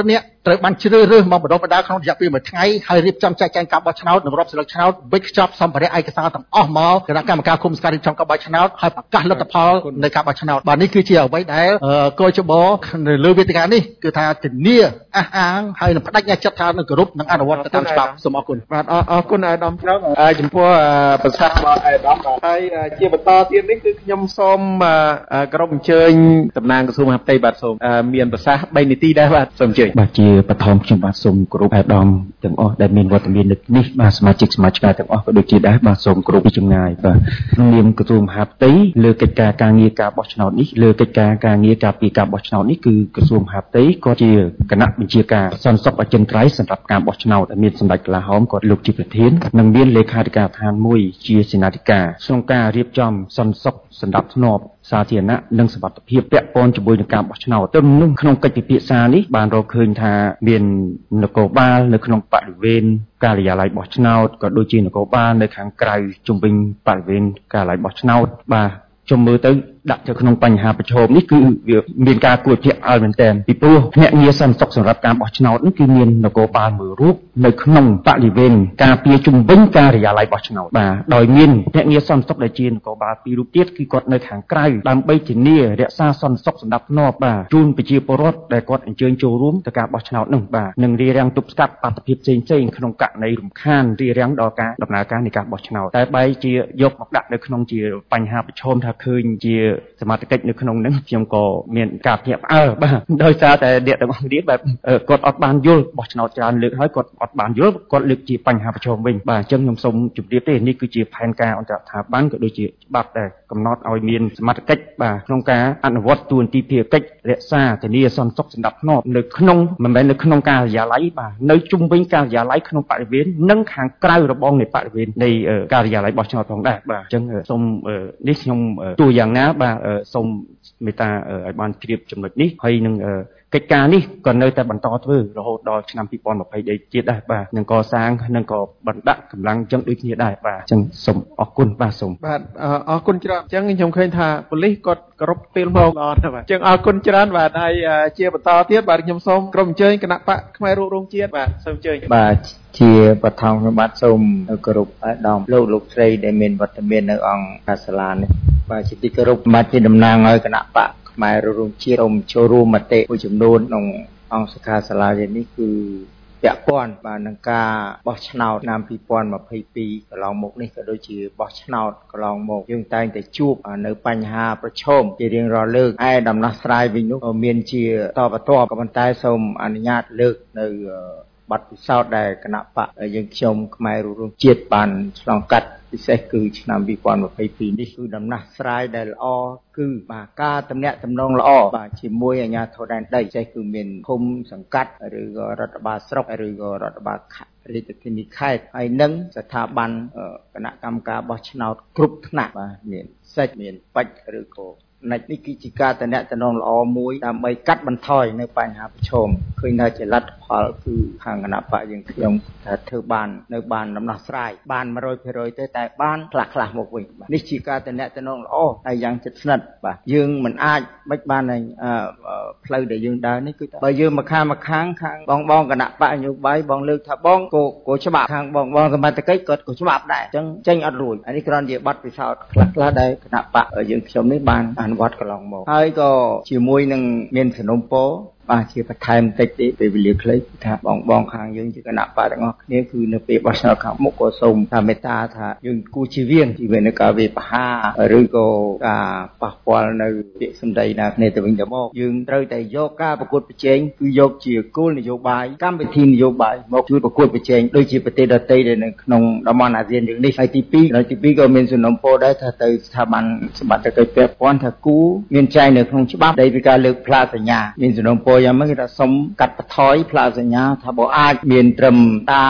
ត្រូវបានជ្រើសរើសមកបណ្ដុះបណ្ដាលក្នុងរយៈពេល1ថ្ងៃហើយរៀបចំចែកចែងការបោះឆ្នោតនិងរាប់ស្លឹកឆ្នោតវិច្ចប់សម្ភារៈឯកសារទាំងអស់មកគណៈកម្មការគុំសង្កាត់រៀបចំការបោះឆ្នោតហើយប្រកាសលទ្ធផលនៃការបោះឆ្នោតបាទនេះគឺជាអ្វីដែលកោចបនៅលើវេទិកានេះគឺថាធានាអះអាងហើយនឹងបដិញ្ញាចិត្តថានឹងគោរពនិងអនុវត្តទៅតាមច្បាប់សូមអរគុណបាទអរគុណអាយដាមច្រើនចំពោះប្រសាសន៍របស់អាយដាមហើយជាបន្តទៀតនេះគឺខ្ញុំសូមគោរពអញ្ជើញតំណាងក្រសួងមហាផ្ទៃបាទសូមមានប្រសាសន៍3នាទីដែរបាទសូមអញ្ជើញបាទជាបឋមខ្ញុំបាទសូមគោរពអាយដាមទាំងអស់ដែលមានវត្តមាននេះបាទសមាជិកសមាជិកាទាំងអស់ក៏ដូចជាដែរបាទសូមគោរពពីចម្ងាយបាទក្នុងនាមក្រសួងមហាផ្ទៃលើកិច្ចការការងារការបោះឆ្នោតនេះលើកិច្ចការការងារការពីការបោះឆ្នោតនេះគឺក្រសួងមហាផ្ទៃក៏ជាគណៈបញ្ជាការសន្តិសុខអចិន្ត្រៃយ៍សម្រាប់ការបោះឆ្នោតដែលមានសម្ដេចកលាហោមគាត់លោកជាប្រធាននិងមានលេខាធិការឋានមួយជាសេនាធិការក្នុងការរៀបចំសន្តិសុខសម្រាប់ធ្នាប់សាធារណៈនិងសុវត្ថិភាពពាក់ព័ន្ធជាមួយនឹងការបោះឆ្នោតទៅនោះក្នុងកិច្ចពិភាក្សានេះបានរកឃើញថាមាននគរបាលនៅក្នុងបរិវេណការិយាល័យបោះឆ្នោតក៏ដូចជានគរបាលនៅខាងក្រៅជុំវិញបរិវេណការិយាល័យបោះឆ្នោតបាទជំមើលទៅដាក់ទៅក្នុងបញ្ហាប្រឈមនេះគឺវាមានការគួរជាឲ្យមែនទែនពីព្រោះភ្នាក់ងារសន្តិសុខសម្រាប់ការបោះឆ្នោតនេះគឺមាននគរបាលមួយរូបនៅក្នុងបរិវេណការពារជំវិញការិយាល័យបោះឆ្នោតបាទដោយមានភ្នាក់ងារសន្តិសុខដែលជានគរបាលពីររូបទៀតគឺគាត់នៅខាងក្រៅដើម្បីធានារក្សាសន្តិសុខសម្រាប់ធ្នាប់បាទជូនប្រជាពលរដ្ឋដែលគាត់អញ្ជើញចូលរួមទៅការបោះឆ្នោតនោះបាទនិងរារាំងទប់ស្កាត់បាតុភិបផ្សេងៗក្នុងករណីរំខានរារាំងដល់ការដំណើរការនៃការបោះឆ្នោតតែបែរជាយកមកដាក់នៅក្នុងជាបញ្ហាប្រឈមថាឃើញជាសមត្ថកិច្ចនៅក្នុងហ្នឹងខ្ញុំក៏មានការភ្ញាក់ផ្អើលបាទដោយសារតែអ្នកទាំងអស់គ្នាបែបគាត់អត់បានយល់បោះឆ្នោតច្រើនលើកហើយគាត់អត់បានយល់គាត់លើកជាបញ្ហាប្រឈមវិញបាទអញ្ចឹងខ្ញុំសូមជម្រាបទេនេះគឺជាផែនការអន្តរស្ថាប័នក៏ដូចជាច្បាប់ដែលកំណត់ឲ្យមានសមត្ថកិច្ចបាទក្នុងការអនុវត្តទួនាទីភារកិច្ចរក្សាធានាសន្តិសុខសម្រាប់ធ្នាប់នៅក្នុងមិនមែននៅក្នុងការិយាល័យបាទនៅជុំវិញការិយាល័យក្នុងបរិវេណនិងខាងក្រៅរបងនៃបរិវេណនៃការិយាល័យបោះឆ្នោតផងដែរបាទអញ្ចឹងសូមនេះខ្ញុំទោះយ៉ាងណាបាទសូមមេត្តាឲ្យបានជ្រាបចំណុចនេះហើយនឹងកិច្ចការនេះក៏នៅតែបន្តធ្វើរហូតដល់ឆ្នាំ2020ទៀតដែរបាទនឹងកសាងនិងក៏បណ្ដាក់កម្លាំងចឹងដូចគ្នាដែរបាទអញ្ចឹងសូមអរគុណបាទសូមបាទអរគុណច្រើនអញ្ចឹងខ្ញុំឃើញថាប៉ូលីសគាត់គ្រប់ពេលមកល្អណាស់បាទអញ្ចឹងអរគុណច្រើនបាទហើយជាបន្តទៀតបាទខ្ញុំសូមក្រុមអញ្ជើញគណៈបកផ្នែករួមរងជាតិបាទសូមអញ្ជើញបាទជាបឋមខ្ញុំបាទសូមគោរពអាដាមលោកស្រីដែលមានវត្តមាននៅអង្គការសាលានេះបាទជាទីគោរពបាទជាតំណាងឲ្យគណៈបកផ្នែករួមជាតិសូមចូលរួមមតិមួយចំនួនក្នុងអង្គសិក្ខាសាលានេះគឺពាក់ព័ន្ធបាទនឹងការបោះឆ្នោតឆ្នាំ2022កន្លងមកនេះក៏ដូចជាបោះឆ្នោតកន្លងមកយើងតែងតែជួបនៅបញ្ហាប្រឈមជារៀងរាល់លើកឯដំណោះស្រាយវិញនោះមានជាតបតបក៏ប៉ុន្តែសូមអនុញ្ញាតលើកនៅបាត់ពិសោធន៍ដែលគណៈបកយើងខ្ញុំខ្មែររួមជាតិបានឆ្លងកាត់ពិសេសគឺឆ្នាំ2022នេះគឺដំណោះស្រាយដែលល្អគឺបាទការទំនាក់ទំនងល្អបាទជាមួយអាជ្ញាធរដែនដីពិសេសគឺមានភូមិសង្កាត់ឬក៏រដ្ឋបាលស្រុកឬក៏រដ្ឋបាលរាជធានីខេត្តហើយនិងស្ថាប័នគណៈកម្មការបោះឆ្នោតគ្រប់ថ្នាក់បាទមានសេចមានបច្ចឬក៏នេះគឺជាការតំណាក់តំណងល្អមួយដើម្បីកាត់បន្ថយនៅបញ្ហាប្រឈមឃើញថាជាលទ្ធផលគឺខាងគណៈបកយើងខ្ញុំថាធ្វើបាននៅបានដំណោះស្រាយបាន 100% ទៅតែបានខ្លះមកវិញបាទនេះជាការតំណាក់តំណងល្អហើយយ៉ាងជិតស្និទ្ធបាទយើងមិនអាចមិនបានផ្លូវដែលយើងដើរនេះគឺបើយើងមកខាងខាងបងគណៈបកនយោបាយបងលើកថាបងក៏ច្បាប់ខាងបងសមត្ថកិច្ចគាត់ក៏ច្បាប់ដែរអញ្ចឹងចេញអត់រួចអានេះគ្រាន់ជាប័ណ្ណពិសោធន៍ខ្លះដែលគណៈបកយើងខ្ញុំនេះបានអនុវត្តកន្លងមកហើយក៏ជាមួយនឹងមានសំណុំពរបាទជាបន្ថែមតិចទេពេលវេលាខ្លីថាបងខាងយើងជាគណៈបកទាំងអស់គ្នាគឺនៅពេលបោះឆ្នោតខាងមុខក៏សូមថាមេត្តាថាយើងគូជៀសវាងនៅការវាបហាឬក៏ការប៉ះពាល់នៅពាក្យសម្ដីណាគ្នាទៅវិញទៅមកយើងត្រូវតែយកការប្រកួតប្រជែងគឺយកជាគោលនយោបាយកម្មវិធីនយោបាយមកជួយប្រកួតប្រជែងដូចជាប្រទេសដទៃដែលនៅក្នុងតំបន់អាស៊ានយើងនេះហើយទី2ក៏មានសំណុំពរដែរថាទៅស្ថាប័នសម្បត្តិកិច្ចពាក់ព័ន្ធថាគូមានចែងនៅក្នុងច្បាប់ដែលពីការលើកផ្លាកសញ្ញាមានសំណុំពរយ៉ាងម៉េចគេថាសុំកាត់បន្ថយផ្លាកសញ្ញាថាបើអាចមានត្រឹមតាល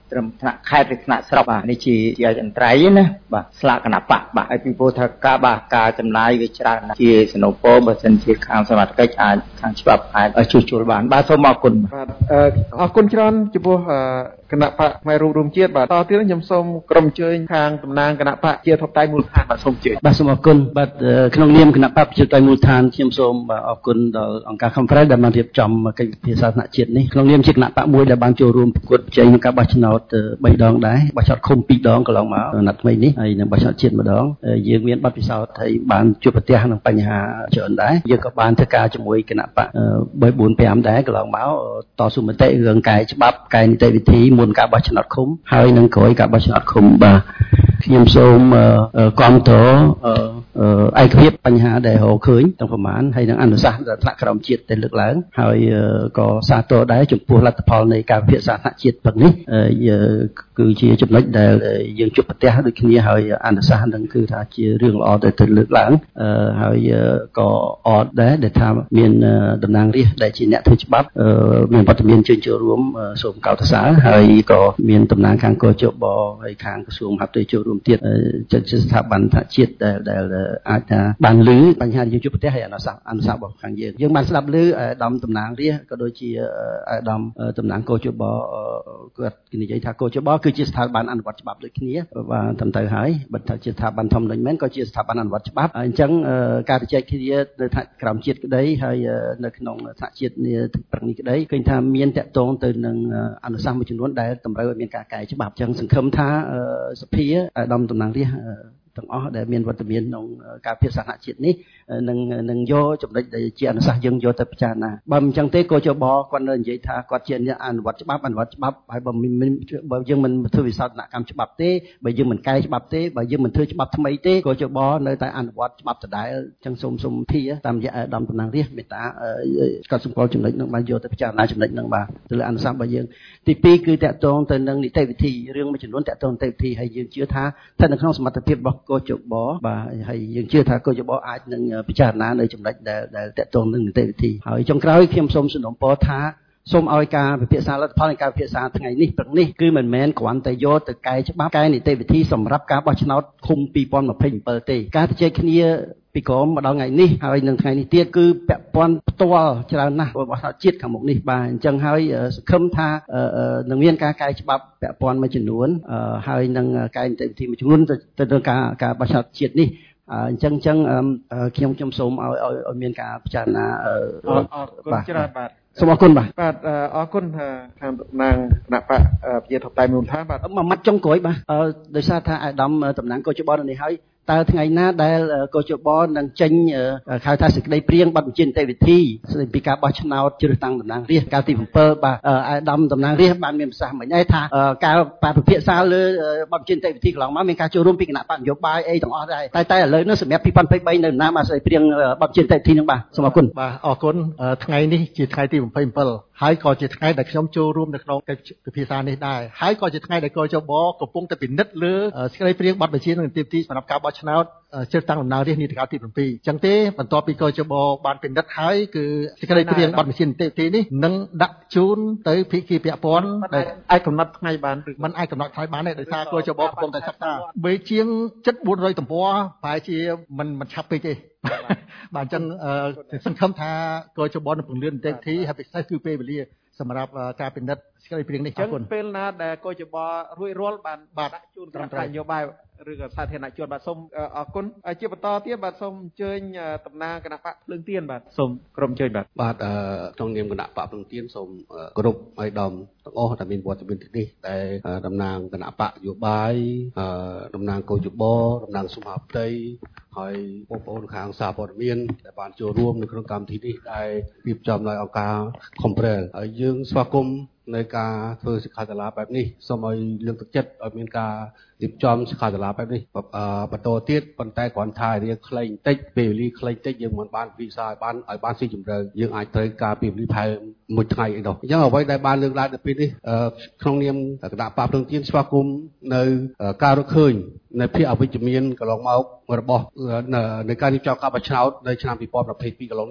ត្រឹមថ្នាក់ខេត្តឬថ្នាក់ស្រុកបាទនេះជាអន្តរ័យណាបាទស្លាកគណៈបកបាទហើយពីព្រោះថាការចំណាយវាច្រើនណាស់ជាសនុពរបើសិនជាខាងសមត្ថកិច្ចអាចខាងច្បាប់អាចជួសជុលបានបាទសូមអរគុណបាទអរគុណច្រើនចំពោះគណៈបកផ្នែករួមជាតិបាទតទៀតខ្ញុំសូមក្រុមអញ្ជើញខាងតំណាងគណៈបកជាធិបតេយ្យមូលដ្ឋានបាទសូមអញ្ជើញបាទសូមអរគុណបាទក្នុងនាមគណៈបកជាធិបតេយ្យមូលដ្ឋានខ្ញុំសូមអរគុណដល់អង្គការ Conference ដែលបានរៀបចំកិច្ចពិភាក្សាថ្នាក់ជាតិនេះក្នុងនាមជាគណៈបកមួយដែលបានចូលរួមប្រកួតប្រជែងក្នុងការបោះឆ្នោត3ដងដែរបោះឆ្នោតឃុំ2ដងកន្លងមកណាត់ថ្មីនេះហើយនឹងបោះឆ្នោតជាតិម្ដងយើងមានបទពិសោធន៍ហើយបានជួបប្រទះនឹងបញ្ហាច្រើនដែរយើងក៏បានធ្វើការជាមួយគណៈបក 3-4-5 ដែរកន្លងមកតស៊ូមតិរឿងកែច្បាប់កែនីតិវិធីមុនការបោះឆ្នោតឃុំហើយនឹងក្រោយការបោះឆ្នោតឃុំបាទខ្ញុំសូមគាំទ្រឯកភាពបញ្ហាដែលរកឃើញទាំងប្រមាណហើយនឹងអនុសាសន៍ថ្នាក់ក្រោមជាតិដែលលើកឡើងហើយក៏សាទរដែរចំពោះលទ្ធផលនៃការពិភាក្សាថ្នាក់ជាតិព្រឹកនេះគឺជាចំណុចដែលយើងជួបប្រទះដូចគ្នាហើយអនុសាសន៍នឹងគឺថាជារឿងល្អដែលត្រូវលើកឡើងហើយក៏អត់ដែរដែលថាមានតំណាងរាស្ត្រដែលជាអ្នកធ្វើច្បាប់មានវត្តមានជើញចូលរួមសូមកោតសរសើរហើយក៏មានតំណាងខាងកោជបហើយខាងក្រសួងមហាផ្ទៃចូលរួមទៀតជាស្ថាប័នថ្នាក់ជាតិដែលអាចថាបានលឺបញ្ហាយើងជួបប្រទះហើយអនុសាសន៍របស់ខាងយើងបានស្ដាប់ឮអាដាមតំណាងរាស្ត្រក៏ដូចជាអាដាមតំណាងកោជបគាត់និយាយថាកោជបគឺជាស្ថាប័នអនុវត្តច្បាប់ដូចគ្នាបានត្រឹមត្រូវហើយបើថាជាស្ថាប័នធំដូចមែនក៏ជាស្ថាប័នអនុវត្តច្បាប់អញ្ចឹងការជជែកគ្នានៅថ្នាក់ក្រោមជាតិក្តីហើយនៅក្នុងថ្នាក់ជាតិនេះព្រឹកនេះក្តីឃើញថាមានតាក់ទងទៅនឹងអនុសាសន៍មួយចំនួនដែលតម្រូវឲ្យមានការកែច្បាប់អញ្ចឹងសង្ឃឹមថាសភាអាដាមតំណាងរាស្ត្រទាំងអស់ដែលមានវត្តមានក្នុងការពិភាក្សាថ្នាក់ជាតិនេះនឹងយកចំណុចដែលជាអនុសាសន៍យើងយកទៅពិចារណាបើមិនអញ្ចឹងទេកោជបគាត់នៅនិយាយថាគាត់ជាអ្នកអនុវត្តច្បាប់ហើយបើយើងមិនធ្វើវិសោធនកម្មច្បាប់ទេបើយើងមិនកែច្បាប់ទេបើយើងមិនធ្វើច្បាប់ថ្មីទេកោជបនៅតែអនុវត្តច្បាប់ដដែលអញ្ចឹងសូមធាតាមរយៈអាដាមតំណាងរាស្ត្រមេត្តាគាត់សម្គាល់ចំណុចនឹងបានយកទៅពិចារណាចំណុចនឹងបាទទៅលើអនុសាសន៍របស់យើងទី2គឺតាក់ទងទៅនឹងនីតិវិធីរឿងមួយចំនួនតាក់ទងនីតិវិធីហើយយើងជឿថាស្ថិតនៅក្នុងសមត្ថភាពរបស់កោជបបាទហើយយើងជឿថាកោជបអាចនឹងពិចារណានៅចំណុចដែលតាក់ទងនឹងនីតិវិធីហើយចុងក្រោយខ្ញុំសូមសំណូមពរថាសូមឲ្យការពិភាក្សាលទ្ធផលនៃការពិភាក្សាថ្ងៃនេះព្រឹកនេះគឺមិនមែនគ្រាន់តែយកទៅកែច្បាប់កែនីតិវិធីសម្រាប់ការបោះឆ្នោតឃុំ2027ទេការជជែកគ្នាពីក្រោមមកដល់ថ្ងៃនេះហើយនឹងថ្ងៃនេះទៀតគឺពាក់ព័ន្ធផ្ទាល់ច្រើនណាស់របស់ជាតិខាងមុខនេះបាទអញ្ចឹងហើយសង្ឃឹមថានឹងមានការកែច្បាប់ពាក់ព័ន្ធមួយចំនួនហើយនឹងកែនីតិវិធីមួយចំនួនទៅនឹងការបោះឆ្នោតជាតិនេះអញ្ចឹងខ្ញុំសូមឲ្យមានការពិចារណាបាទច្រើនបាទសូមអរគុណបាទអរគុណខាងតំណាងគណៈបកជាធិបតេយ្យមូលដ្ឋានបាទមួយម៉ាត់ចុងក្រោយបាទដោយសារថាអាដាមតំណាងកោជបនៅនេះហើយតើថ្ងៃណាដែលកោជបនឹងចេញហៅថាសេចក្តីព្រាងបទបញ្ជានីតិវិធីស្តីពីការបោះឆ្នោតជ្រើសតាំងតំណាងរាស្ត្រកាលទី7បាទអាដាមតំណាងរាស្ត្របានមានប្រសាសន៍មិញឯថាការពិភាក្សាលើបទបញ្ជានីតិវិធីកន្លងមកមានការចូលរួមពីគណៈបកនយោបាយអីទាំងអស់ដែរតែឥឡូវនេះសម្រាប់2023នៅណាបាទស្តីព្រាងបទបញ្ជានីតិវិធីនឹងបាទសូមអរគុណបាទអរគុណថ្ងៃនេះជាថ្ងៃទី27ហើយក៏ជាថ្ងៃដែលខ្ញុំចូលរួមនៅក្នុងកិច្ចពិភាក្សានេះដែរហើយក៏ជាថ្ងៃដែលកោជបកំពុងតែពិនិត្យលើសេចក្តីព្រាងបទបញ្ជានីតិវិធីសម្រាប់ការបោះឆ្នោតជ្រើសតាំងតំណាងរាស្ត្រនីតិកាលទី7អញ្ចឹងទេបន្ទាប់ពីកោជបបានពិនិត្យហើយគឺសេចក្តីព្រាងបទបញ្ជានីតិវិធីនេះនឹងដាក់ជូនទៅភាគីពាក់ព័ន្ធដែលអាចកំណត់ថ្ងៃបានឬមិនអាចកំណត់ថ្ងៃបានទេដោយសារកោជបកំពុងតែសិក្សាបីជាង700ទំព័រប្រហែលជាមិនឆាប់ពេកទេបាទអញ្ចឹងសង្ឃឹមថាកោជបនឹងពង្រៀននីតិវិធីហើយពិសេសគឺពេលវេលាសម្រាប់ការពិនិត្យសេចក្តីព្រាងនេះអរគុណពេលណាដែលកោជបរួចរាល់បានដាក់ជូនគណៈបកនយោបាយឬក៏សាធារណជនបាទសូមអរគុណជាបន្តទៀតបាទសូមអញ្ជើញតំណាងគណៈបកភ្លើងទៀនបាទសូមក្រុមអញ្ជើញបាទក្នុងនាមគណៈបកភ្លើងទៀនសូមគោរពឲ្យដំទាំងអស់ដែលមានវត្តមានទីនេះដែលតំណាងគណៈបកនយោបាយតំណាងកោជបតំណាងសុខាផ្ទៃហើយបងប្អូនខាងសារព័ត៌មានដែលបានចូលរួមនៅក្នុងកម្មវិធីនេះដែលរៀបចំដោយអង្គការ Conference ហើយយើងស្វាគមន៍ในការធ្វើសិក្ខាសាលាបែបនេះសូមឲ្យលើកទឹកចិត្តឲ្យមានការរៀបចំសិក្ខាសាលាបែបនេះបន្តទៀតប៉ុន្តែគ្រាន់តែរៀងខ្លីបន្តិចពេលវេលាខ្លីបន្តិចយើងមិនបានពិសាឲ្យបានស៊ីជម្រៅយើងអាចត្រូវការពេលវេលាផែមួយថ្ងៃអីនោះអញ្ចឹងអ្វីដែលបានលើកឡើងនៅពេលនេះក្នុងនាមគណៈបកភ្លើងទៀនស្វាគមន៍នៅការរកឃើញនៅភាពអវិជ្ជមានកន្លងមករបស់នៃការរៀបចំការបោះឆ្នោតនៅឆ្នាំ2022កន្លងនេះ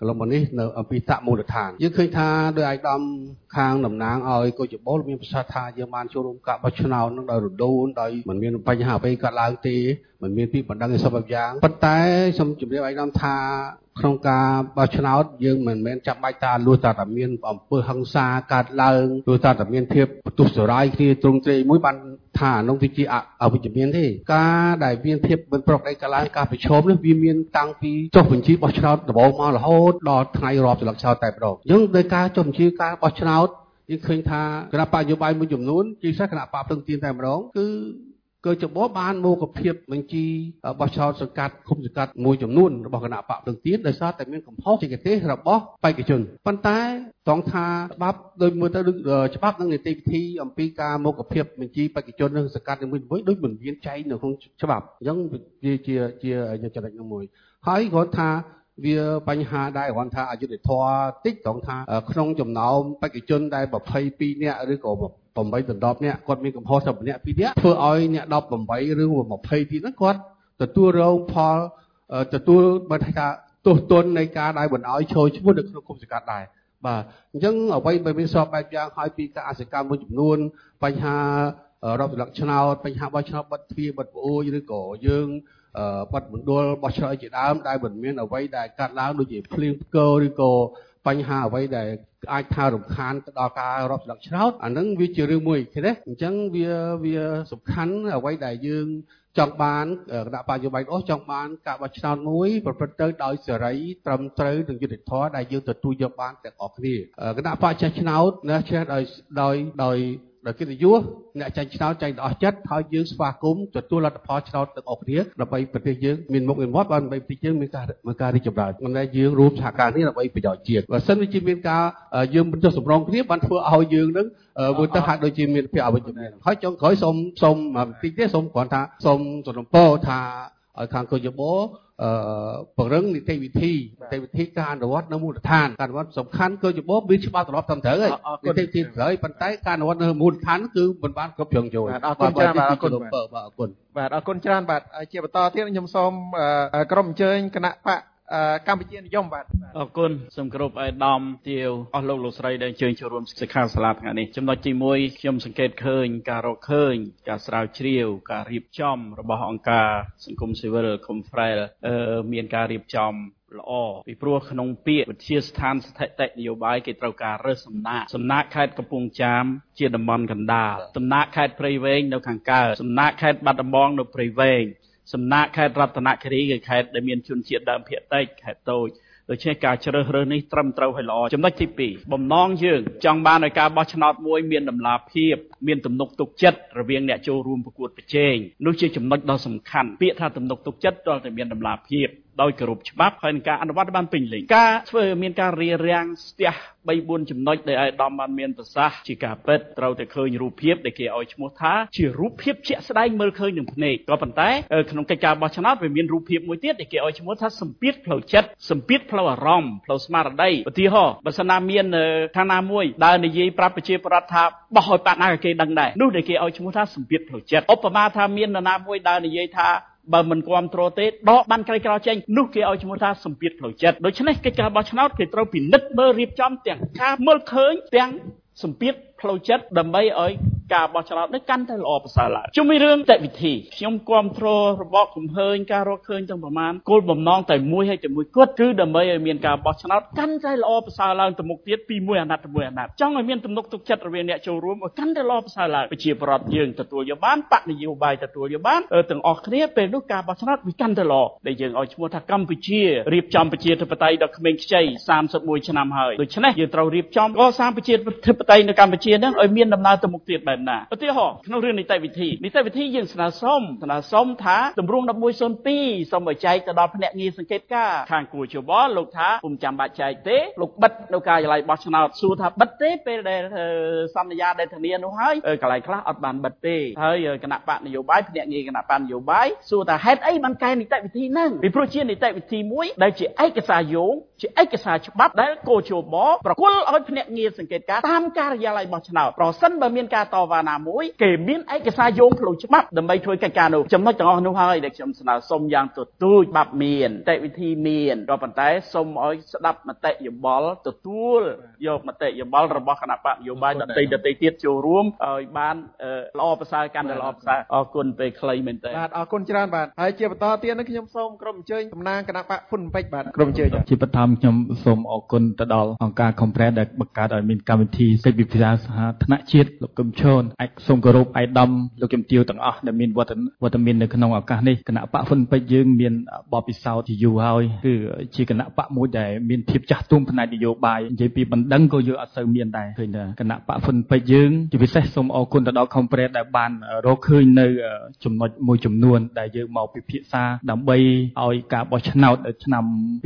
កន្លងមកនេះនៅអំពីថ្នាក់មូលដ្ឋានយើងឃើញថាដោយឯកឧត្តមខាងតំណាងឲ្យគូចបលមានប្រសាសន៍ថាយើងបានចូលរួមការបោះឆ្នោតនឹងដោយរលូនដោយមិនមានបញ្ហាអ្វីកើតឡើងទេមិនមានពីបណ្ដឹងសពបែបយ៉ាងប៉ុន្តែសូមជម្រាបឯកឧត្តមថាក្នុងការបោះឆ្នោតយើងមិនមែនចាំបាច់ថាលុះតែមានអំពើហិង្សាកើតឡើងលុះតែមានភាពបន្ទុះសារាយគ្នាទ្រង់ទ្រាយមួយបានថានោះវាជាអវិជ្ជមានទេការដែលមានភាពមិនប្រក្រតីកើតឡើងការប្រឈមនេះវាមានតាំងពីចុះបញ្ជីបោះឆ្នោតដំបូងមករហូតដល់ថ្ងៃរាប់ចន្លោះឆ្នោតតែម្ដងអញ្ចឹងដោយការចុះបញ្ជីការបោះឆ្នោតយើងឃើញថាគណៈបកនយោបាយមួយចំនួនជាពិសេសគណៈបកភ្លឹងទៀនតែម្ដងគឺចបបានមុខភាពបញ្ជីបោះឆ្នោតសង្កាត់ឃុំសង្កាត់មួយចំនួនរបស់គណៈបកភ្លឹងទៀនដោយសារតែមានកំហុសឯកទេសរបស់បេក្ខជនប៉ុន្តែត្រង់ថាច្បាប់ដោយមើលទៅច្បាប់និងនីតិវិធីអំពីការមុខភាពបញ្ជីបេក្ខជននិងសង្កាត់នីមួយៗដូចមិនមានចែងនៅក្នុងច្បាប់អញ្ចឹងវាជាចំណុចមួយហើយគាត់ថាវាបញ្ហាដែរគ្រាន់ថាអយុត្តិធម៌តិចត្រង់ថាក្នុងចំណោមបេក្ខជនដែល22នាក់ឬក៏8ដណ្ដប់នាក់គាត់មានកំហុសតែម្នាក់2នាក់ធ្វើឲ្យអ្នក18ឬ20ទីហ្នឹងគាត់ទទួលរងផលទទួលបើថាទោសទណ្ឌនៃការដែលមិនឲ្យចូលឈ្មោះនៅក្នុងគុំសង្កាត់ដែរបាទអញ្ចឹងអ្វីបើមានស្របបែបយ៉ាងហើយពីការអសកម្មមួយចំនួនបញ្ហារដ្ឋលក្ខឆ្នោតបញ្ហាបោះឆ្នោតបាត់ទ្វារបាត់ប្អូយឬក៏យើងបាត់មណ្ឌលបោះឆ្នោតជាដើមដែលមិនមានអ្វីដែលកាត់ឡើងដូចជាភ្លៀងផ្គរឬក៏បញ្ហាអ្វីដែលអាចថារំខានទៅដល់ការរាប់ស្លឹកឆ្នោតអាហ្នឹងវាជារឿងមួយឃើញទេអញ្ចឹងវាសំខាន់អ្វីដែលយើងចង់បានគណៈបកនយោបាយអស់ចង់បានការបោះឆ្នោតមួយប្រព្រឹត្តទៅដោយសេរីត្រឹមត្រូវនិងយុត្តិធម៌ដែលយើងទទួលយកបានទាំងអស់គ្នាគណៈបកចេះឆ្នោតណាចេះដោយកិត្តិយសអ្នកចាញ់ឆ្នោតចាញ់អស់ចិត្តហើយយើងស្វាគមន៍ទទួលលទ្ធផលឆ្នោតទាំងអស់គ្នាដើម្បីប្រទេសយើងមានមុខមានមាត់បានដើម្បីប្រទេសយើងមានការរីកចម្រើនមិនដែលយើងរួមសហការគ្នាដើម្បីប្រយោជន៍ជាតិបើសិនវាជាមានការយើងមិនចុះសម្រងគ្នាបានធ្វើឲ្យយើងនឹងមើលទៅហាក់ដូចជាមានភាពអវិជ្ជមានហើយចុងក្រោយសូមបន្តិចទេសូមគ្រាន់ថាសូមសំណពរថាឲ្យខាងកោយបពង្រឹងនីតិវិធីការអនុវត្តនៅមូលដ្ឋានការអនុវត្តសំខាន់កោយបមានច្បាប់ត្រឡប់តាមត្រូវហើយនីតិវិធីត្រូវប៉ុន្តែការអនុវត្តនៅមូលដ្ឋានគឺមិនបានគ្រប់ជ្រុងជ្រោយអរគុណច្រើនបាទអរគុណបាទអរគុណច្រើនបាទជាបន្តទៀតខ្ញុំសូមក្រុមអញ្ជើញគណៈបកកម្ពុជានិយមបាទអរគុណសូមគោរពអាយដាមទាវអស់លោកស្រីដែលអញ្ជើញចូលរួមសិក្ខាសាលាថ្ងៃនេះចំណុចទី1ខ្ញុំសង្កេតឃើញការរកឃើញការស្រាវជ្រាវការរៀបចំរបស់អង្គការសង្គមស៊ីវិល Confrel មានការរៀបចំល្អពីព្រោះក្នុងពាក្យវិទ្យាស្ថានស្ថិតិនយោបាយគេត្រូវការរើសសំណាក់ខេត្តកំពង់ចាមជាតំបន់កណ្ដាលសំណាក់ខេត្តព្រៃវែងនៅខាងកើតសំណាក់ខេត្តបាត់ដំបងនៅព្រៃវែងសំណាក់ខេត្តរតនគិរីគឺខេត្តដែលមានជនជាតិដើមភាគតិចខេត្តតូចដូច្នេះការជ្រើសរើសនេះត្រឹមត្រូវហើយល្អចំណុចទី2បំណងយើងចង់បានឲ្យការបោះឆ្នោតមួយមានតម្លាភាពមានទំនុកទុកចិត្តរវាងអ្នកចូលរួមប្រកួតប្រជែងនោះជាចំណុចដ៏សំខាន់ពាក្យថាទំនុកទុកចិត្តដល់តែមានតម្លាភាពដោយគោរពច្បាប់ហើយនឹងការអនុវត្តបានពេញលេញការធ្វើមានការរារាំងស្ទះ 3-4 ចំណុចដែលអាយដាមបានមានប្រសាសន៍ជាការពិតត្រូវតែឃើញរូបភាពដែលគេឲ្យឈ្មោះថាជារូបភាពជាក់ស្ដែងមើលឃើញនឹងភ្នែកក៏ប៉ុន្តែក្នុងកិច្ចការបោះឆ្នោតវាមានរូបភាពមួយទៀតដែលគេឲ្យឈ្មោះថាសម្ពាធផ្លូវចិត្តសម្ពាធផ្លូវអារម្មណ៍ផ្លូវស្មារតីឧទាហរណ៍បើសិនណាមានខាងណាមួយដើរនិយាយប្រាប់ប្រជាពលរដ្ឋថាបោះឲ្យប៉ាណាគេដឹងដែរនោះដែលគេឲ្យឈ្មោះថាសម្ពាធផ្លូវចិត្តឧបមាថាមាននរណាមួយដើរនិយាយថាបើមិនគ្រប់គ្រងទេដកបានក្រៃក្រោចេញនោះគេឲ្យឈ្មោះថាសម្ពាធផ្លូវចិត្តដូច្នេះកិច្ចការបោះឆ្នោតគេត្រូវពិនិត្យមើលរៀបចំទាំងការមើលឃើញទាំងសម្ពាធផ្លូវចិត្តដើម្បីឲ្យការបោះឆ្នោតនេះកាន់តែល្អប្រសើរឡើងជុំវិញរឿងតេវិធីខ្ញុំគ្រប់គ្រងរបបកំហើញការរកឃើញទាំងប្រមាណគោលបំណងតែមួយហើយតែមួយគត់គឺដើម្បីឲ្យមានការបោះឆ្នោតកាន់តែល្អប្រសើរឡើងទៅមុខទៀតពីមួយអាណត្តិទៅមួយអាណត្តិចង់ឲ្យមានទំនុកទុកចិត្តរវាងអ្នកចូលរួមឲ្យកាន់តែល្អប្រសើរឡើងប្រជាពលរដ្ឋយើងទទួលយកបានបកនយោបាយទទួលយកបានទាំងអស់គ្នាពេលនោះការបោះឆ្នោតវាកាន់តែល្អដែលយើងឲ្យឈ្មោះថាកម្ពុជារៀបចំប្រជាធិបតេយ្យដល់ក្មេងខ្ចី31ឆ្នាំហើយដូច្នេះយើងត្រូវរៀបចំកសាងប្រជាធិបតេយ្យនៅកម្ពុជានឹងឲ្យមានដំណើរទៅមុខទៀតបែបណាឧទាហរណ៍ក្នុងរឿងនីតិវិធីយើងស្នើសុំថាតម្រង1102សូមឲ្យចែកទៅដល់ភ្នាក់ងារសង្កេតការខាងគួរយោបល់លោកថាពុំចាំបាច់ចែកទេលោកបិទនៅការិយាល័យបោះឆ្នោតសួរថាបិទទេពេលដែលសន្យាដែលធានានោះហើយកន្លែងខ្លះអត់បានបិទទេហើយគណៈបកនយោបាយភ្នាក់ងារគណៈបកនយោបាយសួរថាហេតុអីបានកែនីតិវិធីហ្នឹងពីព្រោះជានីតិវិធីមួយដែលជាឯកសារយោងជាឯកសារច្បាប់ដែលគោលយោបល់ប្រគល់ឲ្យភ្នាក់ងារសង្កេតការតាមការិយាល័យបោះឆ្នោតប្រសិនបើមានការតវ៉ាណាមួយគេមានឯកសារយោងផ្លូវច្បាប់ដើម្បីធ្វើកិច្ចការនោះចំណុចទាំងអស់នោះហើយដែលខ្ញុំស្នើសុំយ៉ាងទទូចច្បាប់មានតែវិធីមានក៏ប៉ុន្តែសូមឲ្យស្ដាប់មតិយោបល់ទទួលយកមតិយោបល់របស់គណៈបកនយោបាយដទៃទៀតចូលរួមឲ្យបានល្អប្រសើរកាន់តែល្អប្រសើរអរគុណពេលខ្លីមែនតើបាទអរគុណច្រើនបាទហើយជាបន្តទៀតនេះខ្ញុំសូមក្រុមអញ្ជើញតំណាងគណៈបកហ៊ុនពេជ្របាទក្រុមអញ្ជើញជាបឋមខ្ញុំសូមអរគុណទៅដល់អង្គការ Compress ដែលបង្កើតឲ្យមានកម្មវិធីកិច្ចពិភាក្សាសហថ្នាក់ជាតិលោកកឹមឈុនសូមគោរពអាយដាមលោកជំទាវទាំងអស់ដែលមានវត្តមាននៅក្នុងឱកាសនេះគណៈបកហ៊ុនពេជ្រយើងមានបទពិសោធន៍ជាយូរហើយគឺជាគណៈបកមួយដែលមានភាពចាស់ទុំផ្នែកនយោបាយនិយាយពីបណ្ដឹងក៏យើងអត់សូវមានដែរឃើញថាគណៈបកហ៊ុនពេជ្រយើងជាពិសេសសូមអរគុណទៅដល់ Compress ដែលបានរកឃើញនៅចំណុចមួយចំនួនដែលយើងមកពិភាក្សាដើម្បីឲ្យការបោះឆ្នោតនៅឆ្នាំ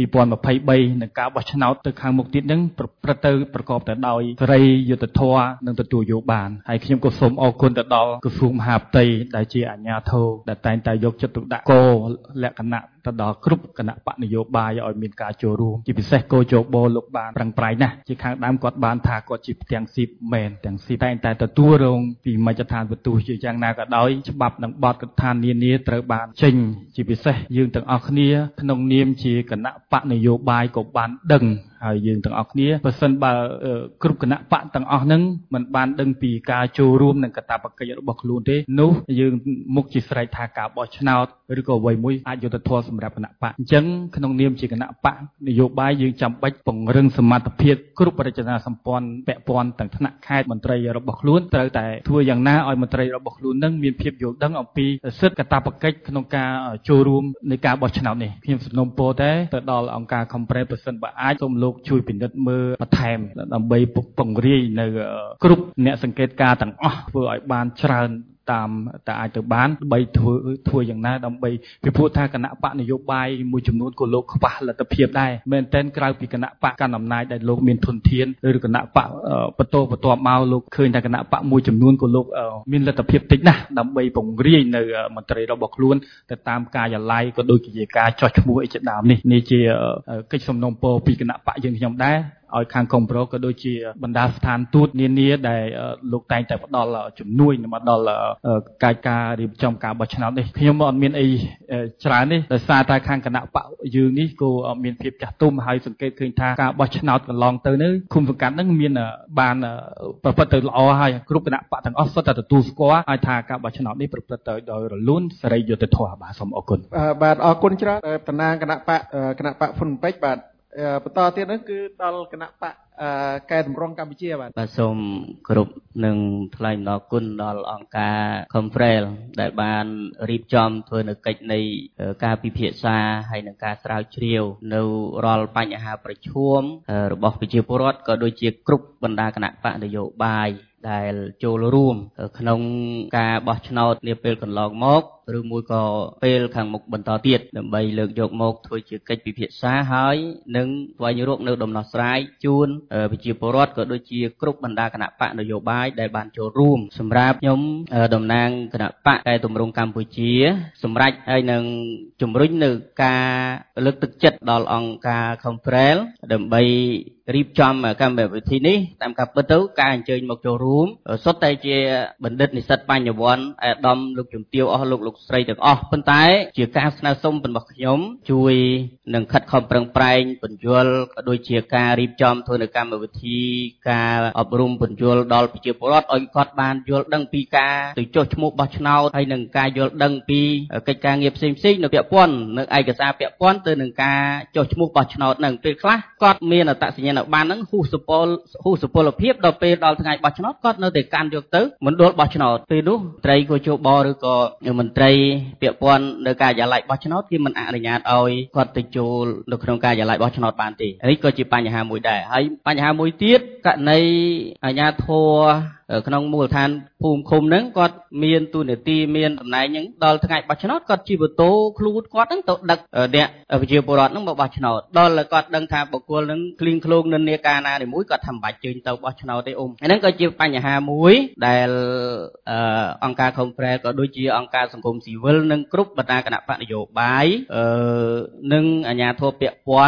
2023និងការបោះឆ្នោតទៅខាងមុខទៀតនឹងប្រព្រឹត្តទៅប្រកបទៅដោយសេរីយុត្តិធម៌និងទទួលយកបានហើយខ្ញុំក៏សូមអរគុណទៅដល់ក្រសួងមហាផ្ទៃដែលជាអាជ្ញាធរដែលតែងតែយកចិត្តទុកដាក់គោលលក្ខណៈទៅដល់គ្រប់គណៈបកនយោបាយឲ្យមានការចូលរួមជាពិសេសគោជបលោកបានប្រឹងប្រែងណាស់ជាខាងដើមគាត់បានថាគាត់ជាផ្ទាំងស៊ីបមែនទាំងស៊ីតែងតែទទួលរងពីមជ្ឈដ្ឋានបន្ទូជាយ៉ាងណាក៏ដោយច្បាប់និងបទកថានានាត្រូវបានចេញជាពិសេសយើងទាំងអស់គ្នាក្នុងនាមជាគណៈបកនយោបាយក៏បានដឹងហើយយើងទាំងអស់គ្នាបើសិនបើគ្រប់គណៈបកទាំងអស់ហ្នឹងមិនបានដឹងពីការចូលរួមនិងកាតព្វកិច្ចរបស់ខ្លួនទេនោះយើងមុខជាស្រែកថាការបោះឆ្នោតឬក៏អ្វីមួយអាចយុត្តិធម៌សម្រាប់គណៈបកអញ្ចឹងក្នុងនាមជាគណៈបកនយោបាយយើងចាំបាច់ពង្រឹងសមត្ថភាពគ្រប់រចនាសម្ព័ន្ធពាក់ព័ន្ធទាំងថ្នាក់ខេត្តមន្ត្រីរបស់ខ្លួនត្រូវតែធ្វើយ៉ាងណាឲ្យមន្ត្រីរបស់ខ្លួននឹងមានភាពយល់ដឹងអំពីសិទ្ធិកាតព្វកិច្ចក្នុងការចូលរួមនៃការបោះឆ្នោតនេះខ្ញុំសំណូមពរតែទៅដល់អង្គការ Compress ប្រសិនបើអាចសូមលោកជួយពិនិត្យមើលបន្ថែមដើម្បីពង្រាយនៅគ្រប់អ្នកសង្កេតការទាំងអស់ធ្វើឲ្យបានច្រើនតាមតែអាចទៅបានដើម្បីធ្វើយ៉ាងណាដើម្បីពីព្រោះថាគណៈបកនយោបាយមួយចំនួនក៏លោកខ្វះលទ្ធភាពដែរមែនទែនក្រៅពីគណៈបកកណ្ដាលអំណាចដែលលោកមានធនធានឬគណៈបកបន្តមកលោកឃើញថាគណៈបកមួយចំនួនក៏លោកមានលទ្ធភាពតិចណាស់ដើម្បីពង្រាយនៅមន្ត្រីរបស់ខ្លួនទៅតាមការិយាល័យក៏ដូចជាការចោះឈ្មោះអីជាដើមនេះជាកិច្ចសំណូមពរពីគណៈបកយើងខ្ញុំដែរឲ្យខាងកុំប្រូក៏ដូចជាបណ្ដាស្ថានទូតនានាដែលលោកតែងតែផ្ដល់ជំនួយមកដល់ការរៀបចំការបោះឆ្នោតនេះខ្ញុំអត់មានអីច្រើនទេដោយសារតែខាងគណៈបកយើងនេះក៏មានភាពចាស់ទុំហើយសង្កេតឃើញថាការបោះឆ្នោតកន្លងទៅនេះគុំសង្កាត់នឹងមានបានប្រព្រឹត្តទៅល្អហើយគ្រប់គណៈបកទាំងអស់សុទ្ធតែទទួលស្គាល់ឲ្យថាការបោះឆ្នោតនេះប្រព្រឹត្តទៅដោយរលូនសេរីយុត្តិធម៌បាទសូមអរគុណបាទអរគុណច្រើនតំណាងគណៈបកហ៊ុនពេជ្របាទបន្តទៀតនោះគឺដល់គណៈបកកែតម្រង់កម្ពុជាបាទសូមគ្រប់នឹងថ្លែងអំណរគុណដល់អង្គការ Compress ដែលបានរៀបចំធ្វើនៅកិច្ចនៃការពិភាក្សាហើយនឹងការស្រាវជ្រាវនៅរាល់បញ្ហាប្រឈមរបស់ប្រជាពលរដ្ឋក៏ដូចជាគ្រប់បណ្ដាគណៈបកនយោបាយដែលចូលរួមក្នុងការបោះឆ្នោតនាពេលកន្លងមកឬមួយក៏ពេលខាងមុខបន្តទៀតដើម្បីលើកយកមកធ្វើជាកិច្ចពិភាក្សាហើយនឹងស្វែងរកនៅដំណោះស្រាយជូនប្រជាពលរដ្ឋក៏ដូចជាគ្រប់បណ្ដាគណៈបកនយោបាយដែលបានចូលរួមសម្រាប់ខ្ញុំតំណាងគណៈបកកែតម្រង់កម្ពុជាសម្រាប់ហើយនឹងជំរុញនៅការលើកទឹកចិត្តដល់អង្គការ Compress ដើម្បីរៀបចំកម្មវិធីនេះតាមការពិតទៅការអញ្ជើញមកចូលរួមសុទ្ធតែជាបណ្ឌិតនិស្សិតបញ្ញវន្តអាដាមលោកជំទាវអស់លោកស្រីទាំងអស់ប៉ុន្តែជាការស្នើសុំរបស់ខ្ញុំជួយនឹងខិតខំប្រឹងប្រែងពន្យល់ក៏ដូចជាការរៀបចំធ្វើនៅកម្មវិធីការអប់រំពន្យល់ដល់ប្រជាពលរដ្ឋឲ្យគាត់បានយល់ដឹងពីការទៅចុះឈ្មោះបោះឆ្នោតហើយនឹងការយល់ដឹងពីកិច្ចការងារផ្សេងៗនៅពាក់ព័ន្ធនៅឯកសារពាក់ព័ន្ធទៅនឹងការចុះឈ្មោះបោះឆ្នោតនឹងពេលខ្លះគាត់មានអត្តសញ្ញាណប័ណ្ណហ្នឹងហ៊ូសុពលភាពដល់ពេលដល់ថ្ងៃបោះឆ្នោតគាត់នៅតែកាន់យកទៅមណ្ឌលបោះឆ្នោតពេលនោះត្រីក៏ជួបឬក៏មន្ត្រីពាក់ព័ន្ធនៅការិយាល័យបោះឆ្នោតគេមិនអនុញ្ញាតឲ្យគាត់ទៅចូលនៅក្នុងការិយាល័យបោះឆ្នោតបានទេនេះក៏ជាបញ្ហាមួយដែរហើយបញ្ហាមួយទៀតករណីអាជ្ញាធរក្នុងមូលដ្ឋានភូមិឃុំហ្នឹងគាត់មានទូនាទីមានតំណែងហ្នឹងដល់ថ្ងៃបោះឆ្នោតគាត់ជិះម៉ូតូខ្លួនគាត់ហ្នឹងទៅដឹកអ្នកប្រជាពលរដ្ឋហ្នឹងមកបោះឆ្នោតដល់គាត់ដឹងថាបុគ្គលហ្នឹងគ្លៀងឃ្លោងនិន្នាការណាមួយគាត់ថាមិនបាច់ជើញទៅបោះឆ្នោតទេហ្នឹងក៏ជាបញ្ហាមួយដែលអង្គការ Compress ក៏ដូចជាអង្គការសង្គមស៊ីវិលនិងគ្រប់បណ្ដាគណៈបកនយោបាយនិងអាជ្ញាធរពាក់ព័ន្ធ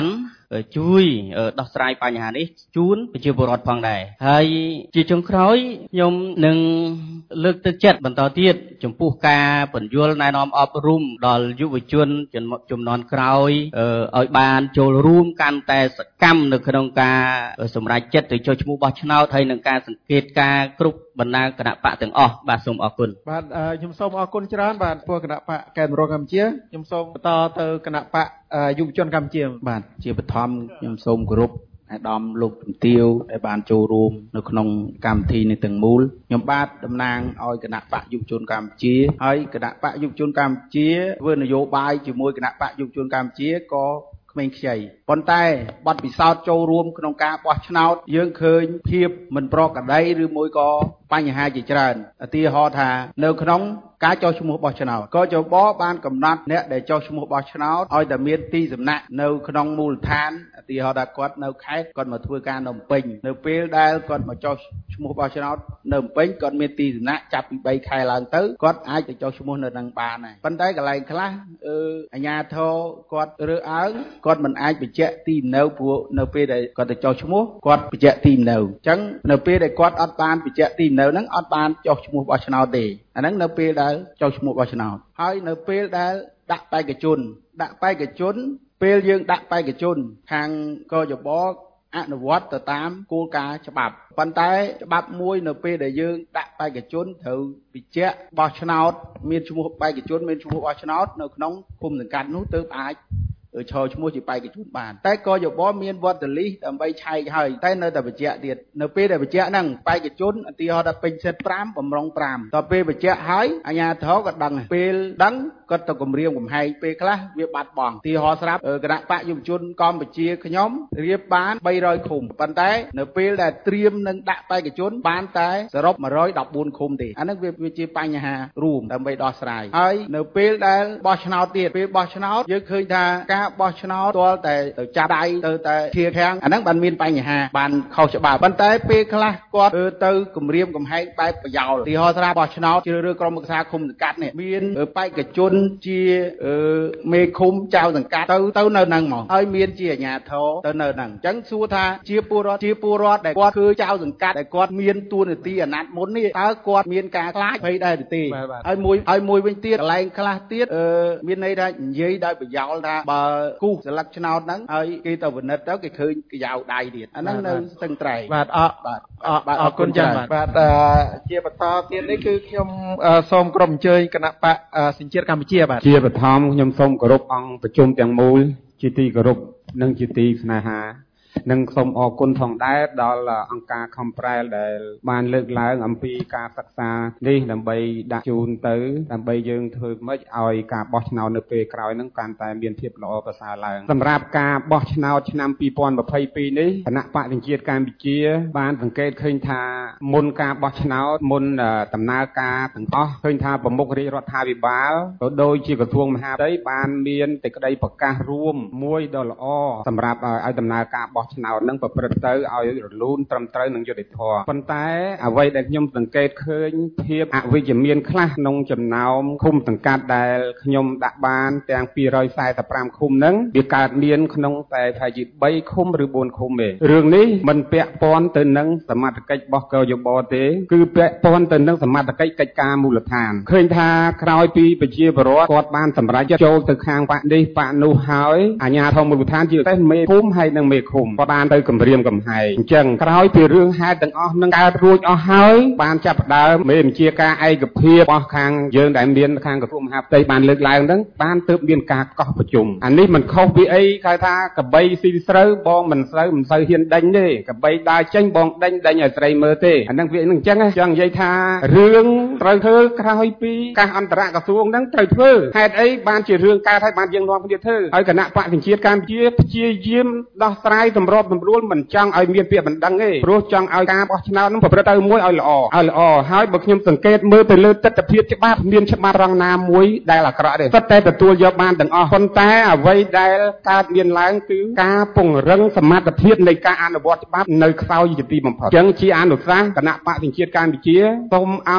ជួយដោះស្រាយបញ្ហានេះជូនប្រជាពលរដ្ឋផងដែរហើយជាចុងក្រោយខ្ញុំនឹងលើកទឹកចិត្តបន្តទៀតចំពោះការបញ្យល់ណែនាំអប់រំដល់យុវជនជំនាន់ក្រោយឲ្យបានចូលរួមកាន់តែសកម្មនៅក្នុងការសម្រេចចិត្តទៅចុះឈ្មោះបោះឆ្នោតហើយនឹងការសង្កេតការគ្រប់បណ្ដាគណៈបកទាំងអស់បាទសូមអរគុណបាទខ្ញុំសូមអរគុណច្រើនបាទពួកគណៈបកកែនរងកម្ពុជាខ្ញុំសូមបន្តទៅគណៈបកយុវជនកម្ពុជាបាទជាបឋមខ្ញុំសូមគោរពអាដាមលោកជំទាវដែលបានចូលរួមនៅក្នុងកម្មវិធីនេះទាំងមូលខ្ញុំបាទតំណាងឲ្យគណៈបកយុវជនកម្ពុជាហើយគណៈបកយុវជនកម្ពុជាធ្វើនយោបាយជាមួយគណៈបកយុវជនកម្ពុជាក៏ក្មេងខ្ចីប៉ុន្តែបទពិសោធន៍ចូលរួមក្នុងការបោះឆ្នោតយើងឃើញភាពមិនប្រក្រតីឬមួយក៏បញ្ហាជាច្រើនឧទាហរណ៍ថានៅក្នុងការចុះឈ្មោះបោះឆ្នោតកចបបានកំណត់អ្នកដែលចុះឈ្មោះបោះឆ្នោតឲ្យតែមានទីសំណាក់នៅក្នុងមូលដ្ឋានឧទាហរណ៍ថាគាត់នៅខេត្តគាត់មកធ្វើការនៅភ្នំពេញនៅពេលដែលគាត់មកចុះឈ្មោះបោះឆ្នោតនៅភ្នំពេញគាត់មានទីសំណាក់ចាប់ពី3ខែឡើងទៅគាត់អាចទៅចុះឈ្មោះនៅនឹងបានដែរប៉ុន្តែកន្លែងខ្លះអាជ្ញាធរគាត់រើសអើងគាត់មិនអាចបញ្ជាក់ទីនៅព្រោះនៅពេលដែលគាត់ទៅចុះឈ្មោះគាត់បញ្ជាក់ទីនៅអញ្ចឹងនៅពេលដែលគាត់អត់បានបញ្ជាក់ទីនៅហ្នឹងអត់បានចុះឈ្មោះបោះឆ្នោតទេអាហ្នឹងនៅពេលដែលចុះឈ្មោះបោះឆ្នោតហើយនៅពេលដែលដាក់បេក្ខជនពេលយើងដាក់បេក្ខជនខាងកយបអនុវត្តទៅតាមគោលការណ៍ច្បាប់ប៉ុន្តែច្បាប់មួយនៅពេលដែលយើងដាក់បេក្ខជនត្រូវបញ្ជាក់បោះឆ្នោតមានឈ្មោះបេក្ខជនមានឈ្មោះបោះឆ្នោតនៅក្នុងឃុំសង្កាត់នោះទើបអាចឈរឈ្មោះជាបេក្ខជនបានតែកយបមានវត្តលិសដើម្បីឆែកហើយតែនៅតែបញ្ជាក់ទៀតនៅពេលដែលបញ្ជាក់ហ្នឹងបេក្ខជនឧទាហរណ៍ថាពេញសិទ្ធិ5បំរុង5ដល់ពេលបញ្ជាក់ហើយអាជ្ញាធរក៏ដឹងពេលដឹងគាត់ទៅគម្រាមកំហែងពេលខ្លះវាបាត់បង់ឧទាហរណ៍ស្រាប់គណៈបកយុវជនកម្ពុជាខ្ញុំរៀបបាន300ឃុំប៉ុន្តែនៅពេលដែលត្រៀមនឹងដាក់បេក្ខជនបានតែសរុប114ឃុំទេអាហ្នឹងវាជាបញ្ហារួមដើម្បីដោះស្រាយហើយនៅពេលដែលបោះឆ្នោតទៀតពេលបោះឆ្នោតយើងឃើញថាការបោះឆ្នោតទាល់តែទៅចាប់ដៃទៅតែធៀខាំងអាហ្នឹងបានមានបញ្ហាបានខុសច្បាប់ប៉ុន្តែពេលខ្លះគាត់ទៅគម្រាមកំហែងបែបប្រយោលឧទាហរណ៍ស្រាប់បោះឆ្នោតជ្រើសរើសក្រុមប្រឹក្សាឃុំសង្កាត់នេះមានបេក្ខជនជាមេឃុំចៅសង្កាត់ទៅនៅហ្នឹងមកហើយមានជាអាជ្ញាធរទៅនៅហ្នឹងអញ្ចឹងសួរថាជាពលរដ្ឋដែលគាត់គឺចៅសង្កាត់ដែលគាត់មានតួនាទីអាណត្តិមុននេះតើគាត់មានការខ្លាចភ័យដែរទេហើយមួយវិញទៀតកន្លែងខ្លះទៀតមានន័យថានិយាយដោយប្រយោលថាបើគូស្លឹកឆ្នោតហ្នឹងហើយគេទៅវិនិច្ឆ័យទៅគេឃើញគេយ៉ាវដៃទៀតអាហ្នឹងនៅស្ទឹងត្រែងបាទអរគុណច្រើនបាទជាបន្តទៀតនេះគឺខ្ញុំសូមក្រុមអញ្ជើញគណៈបកសញ្ជាតិកម្ពុជាបាទជាបឋមខ្ញុំសូមគោរពអង្គប្រជុំទាំងមូលជាទីគោរពនិងជាទីស្នេហានិងសូមអរគុណផងដែរដល់អង្គការខំប្រែលដែលបានលើកឡើងអំពីការសិក្សានេះដើម្បីដាក់ជូនទៅដើម្បីយើងធ្វើម៉េចឲ្យការបោះឆ្នោតនៅពេលក្រោយនឹងកាន់តែមានភាពល្អប្រសើរឡើងសម្រាប់ការបោះឆ្នោតឆ្នាំ2022នេះគណៈបកសញ្ជាតិកម្ពុជាបានសង្កេតឃើញថាមុនការបោះឆ្នោតមុនដំណើរការទាំងអស់ឃើញថាប្រមុខរាជរដ្ឋាភិបាលក៏ដូចជាក្រសួងមហាផ្ទៃបានមានសេចក្តីប្រកាសរួមមួយដ៏ល្អសម្រាប់ឲ្យដំណើរការបោះឆ្នោតនឹងប្រព្រឹត្តទៅឲ្យរលូនត្រឹមត្រូវនឹងយុត្តិធម៌ប៉ុន្តែអ្វីដែលខ្ញុំសង្កេតឃើញភាពអវិជ្ជមានខ្លះក្នុងចំណោមឃុំសង្កាត់ដែលខ្ញុំដាក់បានទាំង245ឃុំហ្នឹងវាកើតមានក្នុងតែថាជា3ឃុំឬ4ឃុំទេរឿងនេះមិនពាក់ព័ន្ធទៅនឹងសមត្ថកិច្ចរបស់កយបទេគឺពាក់ព័ន្ធទៅនឹងសមត្ថកិច្ចកិច្ចការមូលដ្ឋានឃើញថាក្រោយពីប្រជាពលរដ្ឋគាត់បានសម្រេចចូលទៅខាងបកនេះបកនោះហើយអាជ្ញាធរមូលដ្ឋានជាពិសេសមេភូមិហើយនិងមេឃុំបានទៅគម្រាមកំហែងអញ្ចឹងក្រោយពីរឿងហេតុទាំងអស់នឹងកើតរួចអស់ហើយបានចាប់ផ្ដើមមេបញ្ជាការឯកភាពរបស់ខាងយើងដែលមានខាងក្រសួងមហាផ្ទៃបានលើកឡើងហ្នឹងបានទើបមានការកោះប្រជុំអានេះមិនខុសពីអីគេថាកបីស៊ីស្រូវបងមិនសូវហ៊ានដេញទេកបីដើរចេញបងដេញឲ្យស្រីមើលទេអាហ្នឹងវាអញ្ចឹងចង់និយាយថារឿងត្រូវធ្វើក្រោយពីការអន្តរក្រសួងហ្នឹងត្រូវធ្វើហេតុអីបានជារឿងកើតហើយបានយើងនាំគ្នាធ្វើហើយគណៈបកសញ្ជាតិកម្ពុជាព្យាយាមដោះស្រាយសម្របសម្រួលមិនចង់ឲ្យមានពាក្យបណ្ដឹងទេព្រោះចង់ឲ្យការបោះឆ្នោតនឹងប្រព្រឹត្តទៅមួយឲ្យល្អហើយបើខ្ញុំសង្កេតមើលទៅលើទស្សនវិជ្ជាច្បាប់មានច្បាប់រងណាមួយដែលអាក្រក់ទេសុទ្ធតែទទួលយកបានទាំងអស់ប៉ុន្តែអ្វីដែលកើតមានឡើងគឺការពង្រឹងសមត្ថភាពនៃការអនុវត្តច្បាប់នៅខ្សោយជាទីបំផុតចឹងជាអនុសាសន៍គណៈបកសញ្ជាតិកម្ពុជាសូមឲ្យមាន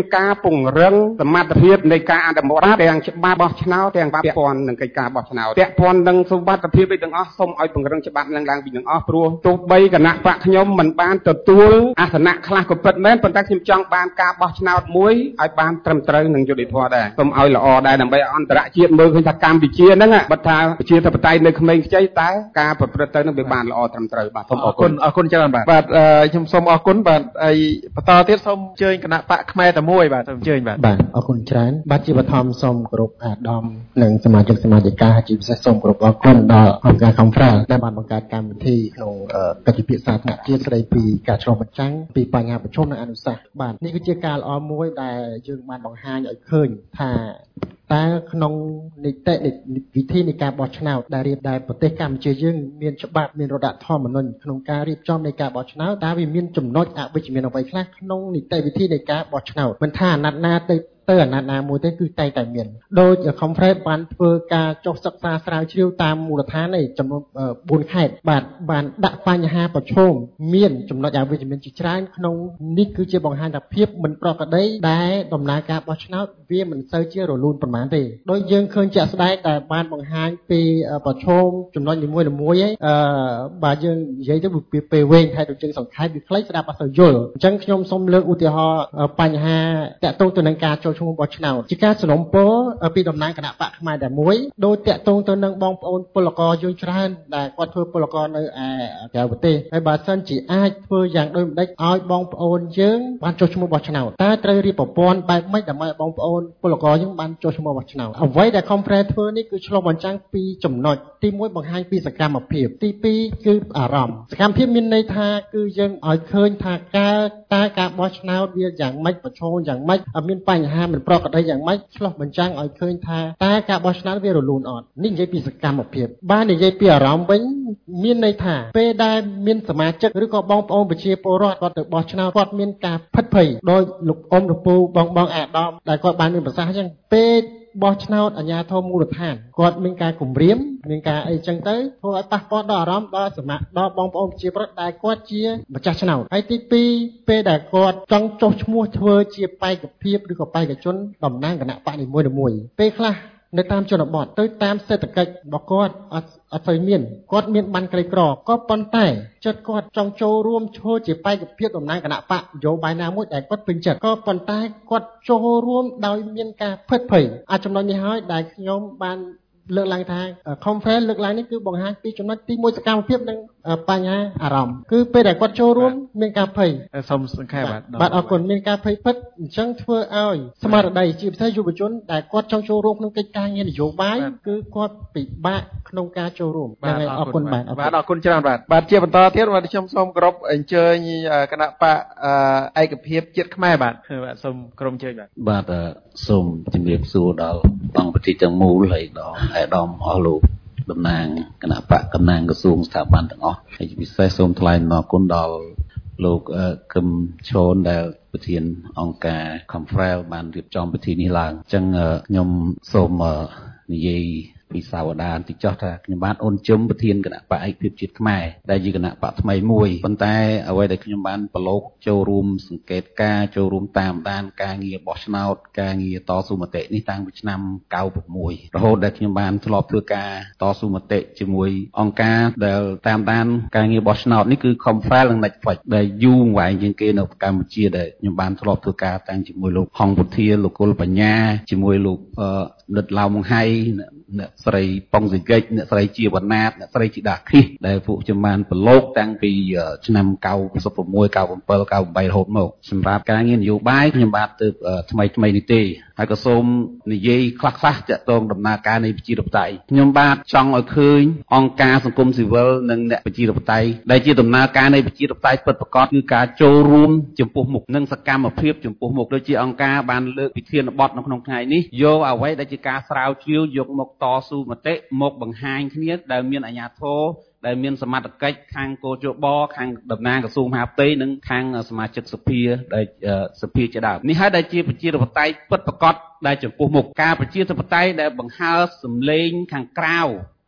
ការពង្រឹងសមត្ថភាពនៃការអនុវត្តទាំងច្បាប់បោះឆ្នោតទាំងពាក់ព័ន្ធនឹងកិច្ចការបោះឆ្នោតពាក់ព័ន្ធនឹងសមត្ថភាពដូចទាំងអស់សូមឲ្យពង្រឹងច្បាប់ឡើងពីទាំងអស់ព្រោះទោះបីគណៈបកខ្ញុំមិនបានទទួលអាសនៈខ្លះក៏ពិតមែនប៉ុន្តែខ្ញុំចង់បានការបោះឆ្នោតមួយឲ្យបានត្រឹមត្រូវនឹងយុត្តិធម៌ដែរសូមឲ្យល្អដែរដើម្បីអន្តរជាតិមើលឃើញថាកម្ពុជាហ្នឹងបើថាប្រជាធិបតេយ្យនៅក្មេងខ្ចីតែការប្រព្រឹត្តទៅនឹងវាបានល្អត្រឹមត្រូវបាទសូមអរគុណច្រើនបាទខ្ញុំសូមអរគុណបាទហើយបន្តទៀតសូមអញ្ជើញគណៈបកខ្មែរតែមួយបាទសូមអញ្ជើញបាទអរគុណច្រើនបាទជាបឋមសូមគោរពអាដាមនិងសមាជិកសមាជិកាជាពិសេសសូមគោរពអរគុណដល់អង្គការ Conference ដែលបានបង្កើតកម្មវិធីក្នុងកិច្ចពិភាក្សាថ្នាក់ជាតិស្ដីពីការឆ្លងបញ្ចាំងពីបញ្ហាប្រឈមនិងអនុសាសន៍បាទនេះគឺជាការល្អមួយដែលយើងបានបង្ហាញឲ្យឃើញថាតើក្នុងនីតិវិធីនៃការបោះឆ្នោតដែលប្រទេសកម្ពុជាយើងមានច្បាប់មានរដ្ឋធម្មនុញ្ញក្នុងការរៀបចំនៃការបោះឆ្នោតតើវាមានចំណុចអវិជ្ជមានអ្វីខ្លះក្នុងនីតិវិធីនៃការបោះឆ្នោតមិនថាអាណត្តិណាទៅអាណត្តិណាមួយទេគឺតែមានដោយ Conference បានធ្វើការចុះសិក្សាស្រាវជ្រាវតាមមូលដ្ឋាននេះចំនួន4ខេត្តបានដាក់បញ្ហាប្រឈមមានចំណុចអវិជ្ជមានជាច្រើនក្នុងនេះគឺជាបង្ហាញថាភាពមិនប្រក្រតីដែលដំណើរការបោះឆ្នោតវាមិនសូវជារលូនប៉ុន្មានទេដោយយើងឃើញជាក់ស្ដែងដែលបានបង្ហាញពីប្រឈមចំណុចនីមួយៗបាទយើងនិយាយទៅពីពេលវែងហើយដូចយើងសង្ខេបវាខ្លីស្ដាប់អត់សូវយល់អញ្ចឹងខ្ញុំសូមលើកឧទាហរណ៍បញ្ហាតាក់ទងទៅនឹងការចូលឈ្មោះបោះឆ្នោតជាការសនំពរពីតំណាងគណៈបកខ្មែរតែមួយដោយតាក់ទងទៅនឹងបងប្អូនពលករយើងច្រើនដែលគាត់ធ្វើពលករនៅក្រៅប្រទេសហើយបើសិនជាអាចធ្វើយ៉ាងដូចម្ដេចឲ្យបងប្អូនយើងបានចុះឈ្មោះបោះឆ្នោតតើត្រូវរៀបប្រព័ន្ធបែបម៉េចដើម្បីឲ្យបងប្អូនពលករយើងបានចុះឈ្មោះបោះឆ្នោតអ្វីដែល Conference ធ្វើនេះគឺឆ្លុះបញ្ចាំងពីចំណុចទី1បង្ហាញពីសកម្មភាពទី2គឺអារម្មណ៍សកម្មភាពមានន័យថាគឺយើងឲ្យឃើញថាការបោះឆ្នោតវាយ៉ាងម៉េចប្រឈមយ៉ាងម៉េចមានបញ្ហាមិនប្រក្រតីយ៉ាងម៉េចឆ្លុះបញ្ចាំងឲ្យឃើញថាតើការបោះឆ្នោតវារលូនអត់នេះនិយាយពីសកម្មភាពបាននិយាយពីអារម្មណ៍វិញមានន័យថាពេលដែលមានសមាជិកឬក៏បងប្អូនប្រជាពលរដ្ឋគាត់ទៅបោះឆ្នោតគាត់មានការភិតភ័យដោយលោកអ៊ំលោកពូបងអាដាមដែលគាត់បានមានប្រសាសន៍អញ្ចឹងពេលបោះឆ្នោតអាជ្ញាធរមូលដ្ឋានគាត់មានការគំរាមមានការអីចឹងទៅធ្វើឲ្យប៉ះពាល់ដល់អារម្មណ៍ដល់បងប្អូនប្រជាពលរដ្ឋដែលគាត់ជាម្ចាស់ឆ្នោតហើយទី2ពេលដែលគាត់ចង់ចុះឈ្មោះធ្វើជាបេក្ខភាពឬក៏បេក្ខជនតំណាងគណៈបកនីមួយៗពេលខ្លះនៅតាមជនបទទៅតាមសេដ្ឋកិច្ចរបស់គាត់អត់សូវមានគាត់មានបានក្រីក្រក៏ប៉ុន្តែចិត្តគាត់ចង់ចូលរួមធ្វើជាបេក្ខភាពតំណាងគណៈបកនយោបាយណាមួយដែលគាត់ពេញចិត្តក៏ប៉ុន្តែគាត់ចូលរួមដោយមានការភិតភ័យអាចចំណុចនេះហើយដែលខ្ញុំបានលើកឡើងថា Conference លើកឡើងនេះគឺបង្ហាញពីចំណុចទី1សកម្មភាពនិងបញ្ហាអារម្មណ៍គឺពេលដែលគាត់ចូលរួមមានការភ័យសូមសង្ខេបបាទអរគុណមានការភ័យពិតអញ្ចឹងធ្វើឲ្យស្មារតីជាពិសេសយុវជនដែលគាត់ចង់ចូលរួមក្នុងកិច្ចការងារនយោបាយគឺគាត់ពិបាកក្នុងការចូលរួមបាទអរគុណបាទអរគុណច្រើនបាទជាបន្តទៀតបាទខ្ញុំសូមគោរពអញ្ជើញគណៈបកឯកភាពជាតិខ្មែរបាទសូមក្រុមអញ្ជើញបាទសូមជំរាបសួរដល់អង្គប្រតិទាំងមូលហើយដល់អាដាមអស់លោកតំណាងគណៈបកតំណាងក្រសួងស្ថាប័នទាំងអស់ហើយជាពិសេសសូមថ្លែងអំណរគុណដល់លោកកឹមឈូនដែលប្រធានអង្គការ Conference បានរៀបចំពិធីនេះឡើងអញ្ចឹងខ្ញុំសូមនិយាយពីសាវតាបន្តិចចុះថាខ្ញុំបានអូនជុំប្រធានគណៈបកឯកភាពជាតិខ្មែរដែលជាគណៈបកថ្មីមួយប៉ុន្តែអ្វីដែលខ្ញុំបានប្រឡូកចូលរួមសង្កេតការចូលរួមតាមដានការងារបោះឆ្នោតការងារតស៊ូមតិនេះតាំងពីឆ្នាំ96រហូតដែលខ្ញុំបានធ្លាប់ធ្វើការតស៊ូមតិជាមួយអង្គការដែលតាមដានការងារបោះឆ្នោតនេះគឺ Conference និង Netflix ដែលយូរអង្វែងជាងគេនៅកម្ពុជាដែលខ្ញុំបានធ្លាប់ធ្វើការតាំងជាមួយលោកហងពុធាលោកគុលបញ្ញាជាមួយលោកដិតឡៅមង្ហៃអ្នកស្រីប៉ុងសិកិច្ចអ្នកស្រីជាវណ្ណាតអ្នកស្រីជីដាឃីសដែលពួកខ្ញុំបានប្រឡូកតាំងពីឆ្នាំ96 97 98រហូតមកសម្រាប់ការងារនយោបាយខ្ញុំបាទទៅថ្មីនេះទេហើយក៏សូមនិយាយខ្លះៗទាក់ទងដំណើរការនៃប្រជាធិបតេយ្យខ្ញុំបាទចង់ឲ្យឃើញអង្គការសង្គមស៊ីវិលនិងអ្នកប្រជាធិបតេយ្យដែលជាដំណើរការនៃប្រជាធិបតេយ្យពិតប្រាកដគឺការចូលរួមចំពោះមុខនិងសកម្មភាពចំពោះមុខដូចជាអង្គការបានលើកវិធានបទនៅក្នុងថ្ងៃនេះយកអ្វីដែលជាការស្រាវជ្រាវយកមកតស៊ូមតិមកបង្ហាញគ្នាដែលមានអាជ្ញាធរដែលមានសមត្ថកិច្ចខាងកោជបខាងតំណាងក្រសួងមហាផ្ទៃនិងខាងសមាជិកសភាដែលសភាជាដើមនេះហើយដែលជាប្រជាធិបតេយ្យពិតប្រាកដដែលចំពោះមុខការប្រជាធិបតេយ្យដែលបង្ហើរសម្លេងខាងក្រៅ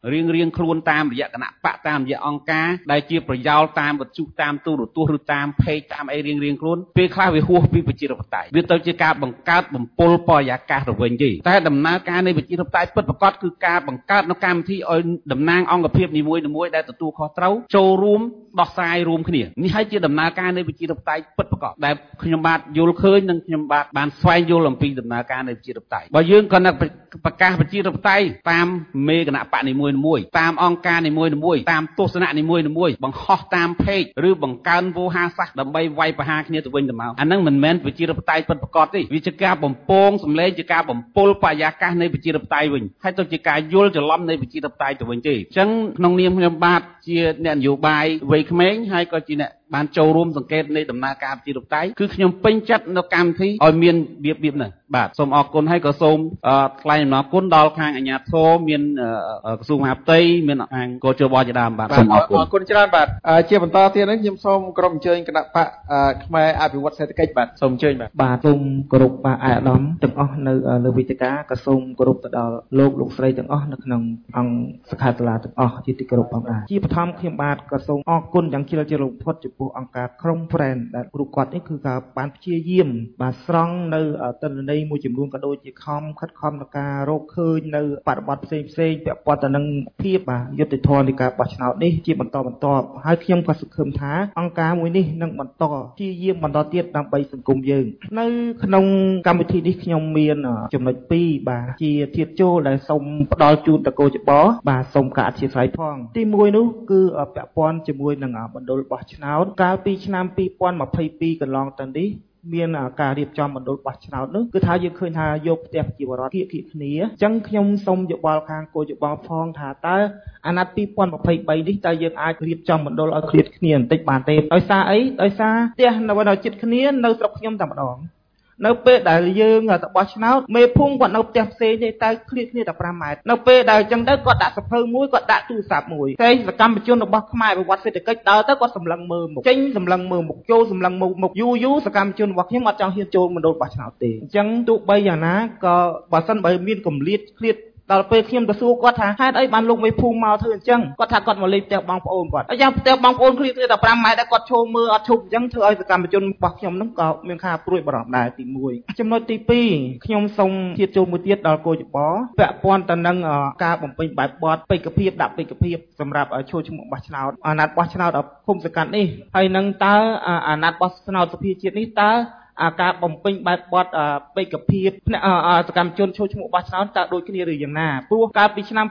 រៀងខ្លួនតាមរយៈគណៈបកតាមរយៈអង្គការដែលជាប្រយោលតាមវិទ្យុតាមទូរទស្សន៍ឬតាមเพจតាមអីរៀងខ្លួនពេលខ្លះវាហួសពីប្រជាធិបតេយ្យវាទៅជាការបង្កើតបំពុលបរិយាកាសទៅវិញទេតែដំណើរការនៃប្រជាធិបតេយ្យពិតប្រាកដគឺការបង្កើតនៅកម្មវិធីឲ្យតំណាងអង្គភាពនីមួយៗដែលទទួលខុសត្រូវចូលរួមដោះស្រាយរួមគ្នានេះហើយជាដំណើរការនៃប្រជាធិបតេយ្យពិតប្រាកដដែលខ្ញុំបាទយល់ឃើញនិងខ្ញុំបាទបានស្វែងយល់អំពីដំណើរការនៃប្រជាធិបតេយ្យបើយើងគាត់nakប្រកាសប្រជាធិបតេយ្យតាមមេគណៈបកនីមួយៗតាមអង្គការនីមួយៗតាមទស្សនៈនីមួយៗបង្ហោះតាមเพจឬបង្កើនវោហារសាស្ត្រដើម្បីវាយប្រហារគ្នាទៅវិញទៅមកអាហ្នឹងមិនមែនប្រជាធិបតេយ្យពិតប្រាកដទេវាជាការបំពងសម្លេងជាការបំពុលបរិយាកាសនៃប្រជាធិបតេយ្យវិញហើយទៅជាការយល់ច្រឡំនៃប្រជាធិបតេយ្យទៅវិញទេអញ្ចឹងក្នុងនាមខ្ញុំបាទជាអ្នកនយោបាយវ័យក្មេងហើយក៏ជាអ្នកបានចូលរួមសង្កេតនៃដំណើរការប្រជាធិបតេយ្យគឺខ្ញុំពេញចិត្តនៅកម្មវិធីឲ្យមានរបៀបនេះបាទសូមអរគុណហើយក៏សូមថ្លែងអំណរគុណដល់ខាងអាជ្ញាធរមានក្រសួងមហាផ្ទៃមានខាងកោជបជាដើមបាទសូមអរគុណច្រើនបាទជាបន្តទៀតនេះខ្ញុំសូមក្រុមអញ្ជើញគណៈបកខ្មែរអភិវឌ្ឍសេដ្ឋកិច្ចបាទសូមអញ្ជើញបាទសូមគោរពបាទអាយដាមទាំងអស់នៅលើវេទិកាក៏សូមគោរពទៅដល់លោកស្រីទាំងអស់នៅក្នុងអង្គសិក្ខាសាលាទាំងអស់ជាទីគោរពផងដែរជាបឋមខ្ញុំបាទក៏សូមអរគុណយ៉ាងជ្រាលជ្រៅបំផុតចំពោះអង្គការក្រុម Friend ដែលគ្រូគាត់នេះគឺក៏បានព្យាយាមបាទស្រង់នៅទិន្នន័យមួយចំនួនក៏ដូចជាខំខិតខំក្នុងការរកឃើញនៅបរិបទផ្សេងពាក់ព័ន្ធទៅនឹងភាពបាទយុត្តិធម៌នៃការបោះឆ្នោតនេះជាបន្តហើយខ្ញុំក៏សង្ឃឹមថាអង្គការមួយនេះនឹងបន្តព្យាយាមបន្តទៀតដើម្បីសង្គមយើងនៅក្នុងកម្មវិធីនេះខ្ញុំមានចំណុច2បាទជាធាតុចូលដែលសូមផ្ដល់ជូនតកោចបបាទសូមការអធិស្ឋានផងទី1នោះគឺពាក់ព័ន្ធជាមួយនឹងមណ្ឌលបោះឆ្នោតកាលពីឆ្នាំ2022កន្លងទៅនេះមានការរៀបចំមណ្ឌលបោះឆ្នោតនោះគឺថាយើងឃើញថាយកផ្ទះប្រជាពលរដ្ឋគៀកគ្នាអញ្ចឹងខ្ញុំសូមយោបល់ខាងគោចបផងថាតើអាណត្តិ2023នេះតើយើងអាចរៀបចំមណ្ឌលឲ្យឃ្លាតគ្នាបន្តិចបានទេដោយសារអីដោយសារផ្ទះនៅជិតគ្នានៅស្រុកខ្ញុំតែម្ដងនៅពេលដែលយើងទៅបោះឆ្នោតមេភូមិគាត់នៅផ្ទះផ្សេងទេតែឃ្លាតគ្នាតែ5ម៉ែត្រនៅពេលដែលអញ្ចឹងទៅគាត់ដាក់សភៅមួយគាត់ដាក់ទូរស័ព្ទមួយតែសកម្មជនរបស់ខ្មែរវិវត្តសេដ្ឋកិច្ចដើរទៅគាត់សម្លឹងមើលមុខចេញសម្លឹងមើលមុខចូលសម្លឹងមើលមុខយូរសកម្មជនរបស់ខ្ញុំអត់ចង់ហ៊ានចូលមណ្ឌលបោះឆ្នោតទេអញ្ចឹងទោះបីយ៉ាងណាក៏បើសិនបើមានកម្រិតឃ្លាតដល់ពេលខ្ញុំទៅសួរគាត់ថាហេតុអីបានលោកមេភូមិមកធ្វើអញ្ចឹងគាត់ថាគាត់មកលេងផ្ទះបងប្អូនគាត់ហើយយ៉ាងផ្ទះបងប្អូនឃ្លាតគ្នាតែ5ម៉ែត្រដែរគាត់ឈោមើលអត់ឈប់អញ្ចឹងធ្វើឲ្យសកម្មជនរបស់ខ្ញុំនឹងក៏មានការព្រួយបារម្ភដែរទី1ចំណុចទី2ខ្ញុំសូមទៀតចូលមួយទៀតដល់គោចបពាក់ព័ន្ធទៅនឹងការបំពេញបែបបទបេក្ខភាពដាក់បេក្ខភាពសម្រាប់ចូលឈ្មោះបោះឆ្នោតអាណត្តិបោះឆ្នោតដល់ភូមិសង្កាត់នេះហើយនឹងតើអាណត្តិបោះឆ្នោតសភាជាតិនេះតើការបំពេញបែបបទបេក្ខភាពសកម្មជនចូលឈ្មោះបោះឆ្នោតតើដូចគ្នាឬយ៉ាងណាព្រោះកាលពីឆ្នាំ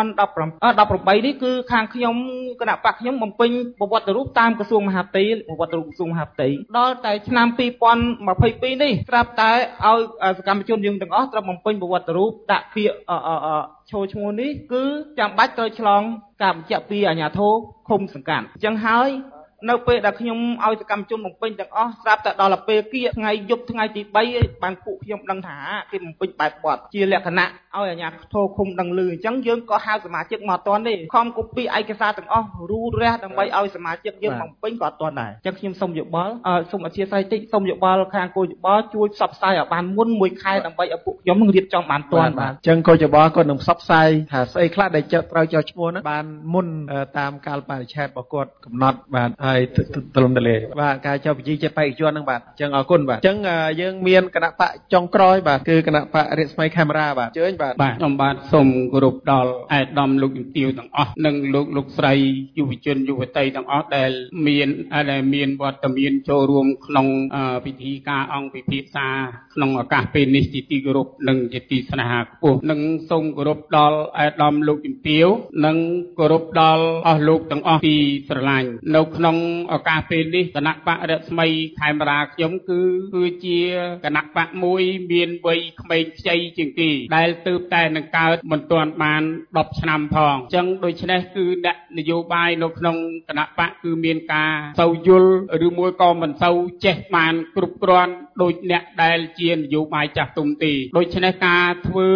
2018នេះគឺខាងខ្ញុំគណៈបកខ្ញុំបំពេញប្រវត្តិរូបតាមក្រសួងមហាផ្ទៃប្រវត្តិរូបក្រសួងមហាផ្ទៃដល់តែឆ្នាំ2022នេះស្រាប់តែឲ្យសកម្មជនយើងទាំងអស់ត្រូវបំពេញប្រវត្តិរូបដាក់ពាក្យចូលឈ្មោះនេះគឺចាំបាច់ត្រូវឆ្លងការបញ្ជាក់ពីអាជ្ញាធរឃុំសង្កាត់អញ្ចឹងហើយនៅពេលដែលខ្ញុំឲ្យសកម្មជនបំពេញទាំងអស់ស្រាប់តែដល់ពេលគៀកថ្ងៃយប់ថ្ងៃទី3បានពួកខ្ញុំដឹងថាគេបំពេញបែបបទជាលក្ខណៈឲ្យអាជ្ញាធរឃុំដឹងឮអញ្ចឹងយើងក៏ហៅសមាជិកមកអត់ទាន់ទេខំកូពីឯកសារទាំងអស់រូរះដើម្បីឲ្យសមាជិកយើងបំពេញក៏អត់ទាន់ដែរអញ្ចឹងខ្ញុំសូមយោបល់សូមអធិស្ឋានតិចសូមយោបល់ខាងគោចបជួយផ្សព្វផ្សាយឲ្យបានមុន1ខែដើម្បីឲ្យពួកខ្ញុំនឹងរៀបចំបានទាន់បាទអញ្ចឹងគោចបគាត់នឹងផ្សព្វផ្សាយថាស្អីខ្លះដែលត្រូវចោះឈ្មោះហ្នឹងបានមុនតាមកាលបរិច្ឆេទរបស់គាត់កំណត់បាទហើយទលំទលាបាទការចោះវិជាចិត្តបេក្ខជនហ្នឹងបាទអញ្ចឹងអរគុណបាទអញ្ចឹងយើងមានគណៈបកចុងក្រោយបាទគឺគណៈបករាជស្មីខេមរាបាទអញ្ជើញបាទខ្ញុំបាទសូមគោរពដល់អាយដាមលោកជំទាវទាំងអស់និងលោកស្រីយុវជនយុវតីទាំងអស់ដែលមានវត្តមានចូលរួមក្នុងពិធីការអង្គពិភាក្សាក្នុងឱកាសពេលនេះជាទីគោរពនិងជាទីស្នេហាខ្ពស់និងសូមគោរពដល់អាយដាមលោកជំទាវនិងគោរពដល់អស់លោកទាំងអស់ទីស្រឡាញ់នៅក្នុងឱកាសពេលនេះគណៈបករដ្ឋស្មីខេមរាខ្ញុំគឺជាគណៈបកមួយមានវ័យក្មេងខ្ចីជាងគេដែលទើបតែនឹងកើតមិនទាន់បាន10ឆ្នាំផងអញ្ចឹងដូច្នេះគឺអ្នកនយោបាយនៅក្នុងគណៈបកគឺមានការសូវយល់ឬមួយក៏មិនសូវចេះបានគ្រប់គ្រាន់ដោយអ្នកដែលជានយោបាយចាស់ទុំទេដូច្នេះការធ្វើ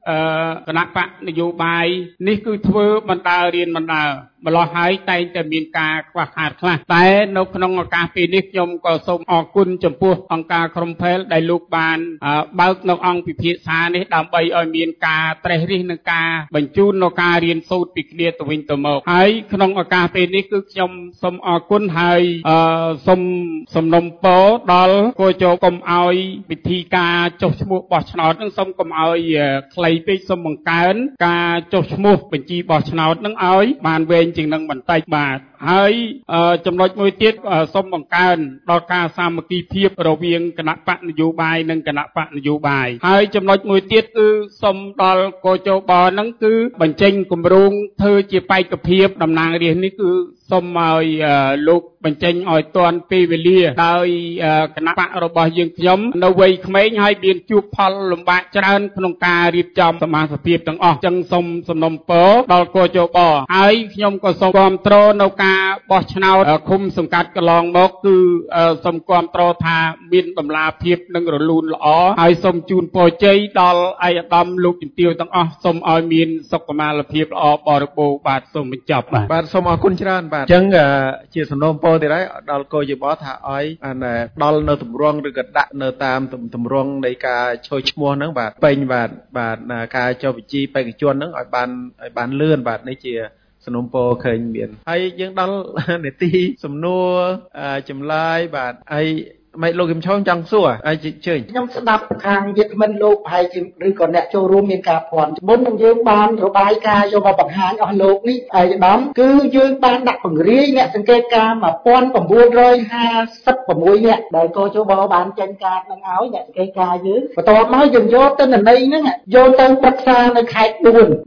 គណៈបកនយោបាយនេះគឺធ្វើបណ្ដារៀនបណ្ដាម្លោះហើយតែងតែមានការខ្វះខាតខ្លះតែនៅក្នុងឱកាសពេលនេះខ្ញុំក៏សូមអរគុណចំពោះអង្គការក្រុមផែលដែលលោកបានបើកនៅអង្គពិភាក្សានេះដើម្បីឲ្យមានការត្រេះរិះនិងការបញ្ជូននៅការរៀនសូត្រពីគ្នាទៅវិញទៅមកហើយក្នុងឱកាសពេលនេះគឺខ្ញុំសូមអរគុណហើយសូមសំណូមពរដល់គូជកុំឲ្យពិធីការចុះឈ្មោះបោះឆ្នោតនឹងសូមកុំឲ្យខ្លីពេកសូមបង្កើនការចុះឈ្មោះបញ្ជីបោះឆ្នោតនឹងឲ្យបានវែងជាងនឹងបន្តិចបាទហើយចំណុចមួយទៀតសូមបង្កើនដល់ការសាមគ្គីភាពរវាងគណៈបកនយោបាយនិងគណៈបកនយោបាយហើយចំណុចមួយទៀតគឺសូមដល់កោជបហ្នឹងគឺបញ្ចេញគម្រោងធ្វើជាបេក្ខភាពតំណាងរាស្ត្រនេះគឺសូមឲ្យលោកបញ្ចេញឲ្យទាន់ពេលវេលាដោយគណៈបករបស់យើងខ្ញុំនៅវ័យក្មេងហើយមានជួបផលលំបាកច្រើនក្នុងការរៀបចំសមាជិកភាពទាំងអស់ចឹងសូមសំណូមពរដល់កោជបហើយខ្ញុំក៏សូមគាំទ្រនៅការបោះឆ្នោតឃុំសង្កាត់កន្លងមកគឺសូមគាំទ្រថាមានតម្លាភាពនិងរលូនល្អហើយសូមជូនពរជ័យដល់ឯកឧត្តមលោកជំទាវទាំងអស់សូមឲ្យមានសុខុមាលភាពល្អបរិបូរណ៍បាទសូមបញ្ចប់បាទសូមអរគុណច្រើនបាទអញ្ចឹងជាសំណូមពរទៀតហើយដល់កោជបថាឲ្យដល់នៅទម្រង់ឬក៏ដាក់នៅតាមទម្រង់នៃការឈរឈ្មោះហ្នឹងបាទពេញបាទការចុះបញ្ជីបេក្ខជនហ្នឹងឲ្យបានលឿនបាទនេះជាសំណុំពរឃើញមានហើយយើងដល់នេតិសំណួរចម្លើយបាទហើយមិនលោកគឹមឆោមចង់សួរហើយជើញខ្ញុំស្ដាប់ខាងវិទ្យាមិនលោកប្រហែលជាឬក៏អ្នកចូលរួមមានការភ័ន្តមុននឹងយើងបានរបាយការណ៍យកមកបង្ហាញអស់លោកនេះឯកឧត្តមគឺយើងបានដាក់ពង្រាយអ្នកសង្កេតការណ៍1956នាក់ដែលកោជបបានចេញការនឹងឲ្យអ្នកសង្កេតការណ៍យើងបន្ទាប់មកយើងយកទិន្នន័យហ្នឹងយកទៅប្រឹក្សានៅខេត្ត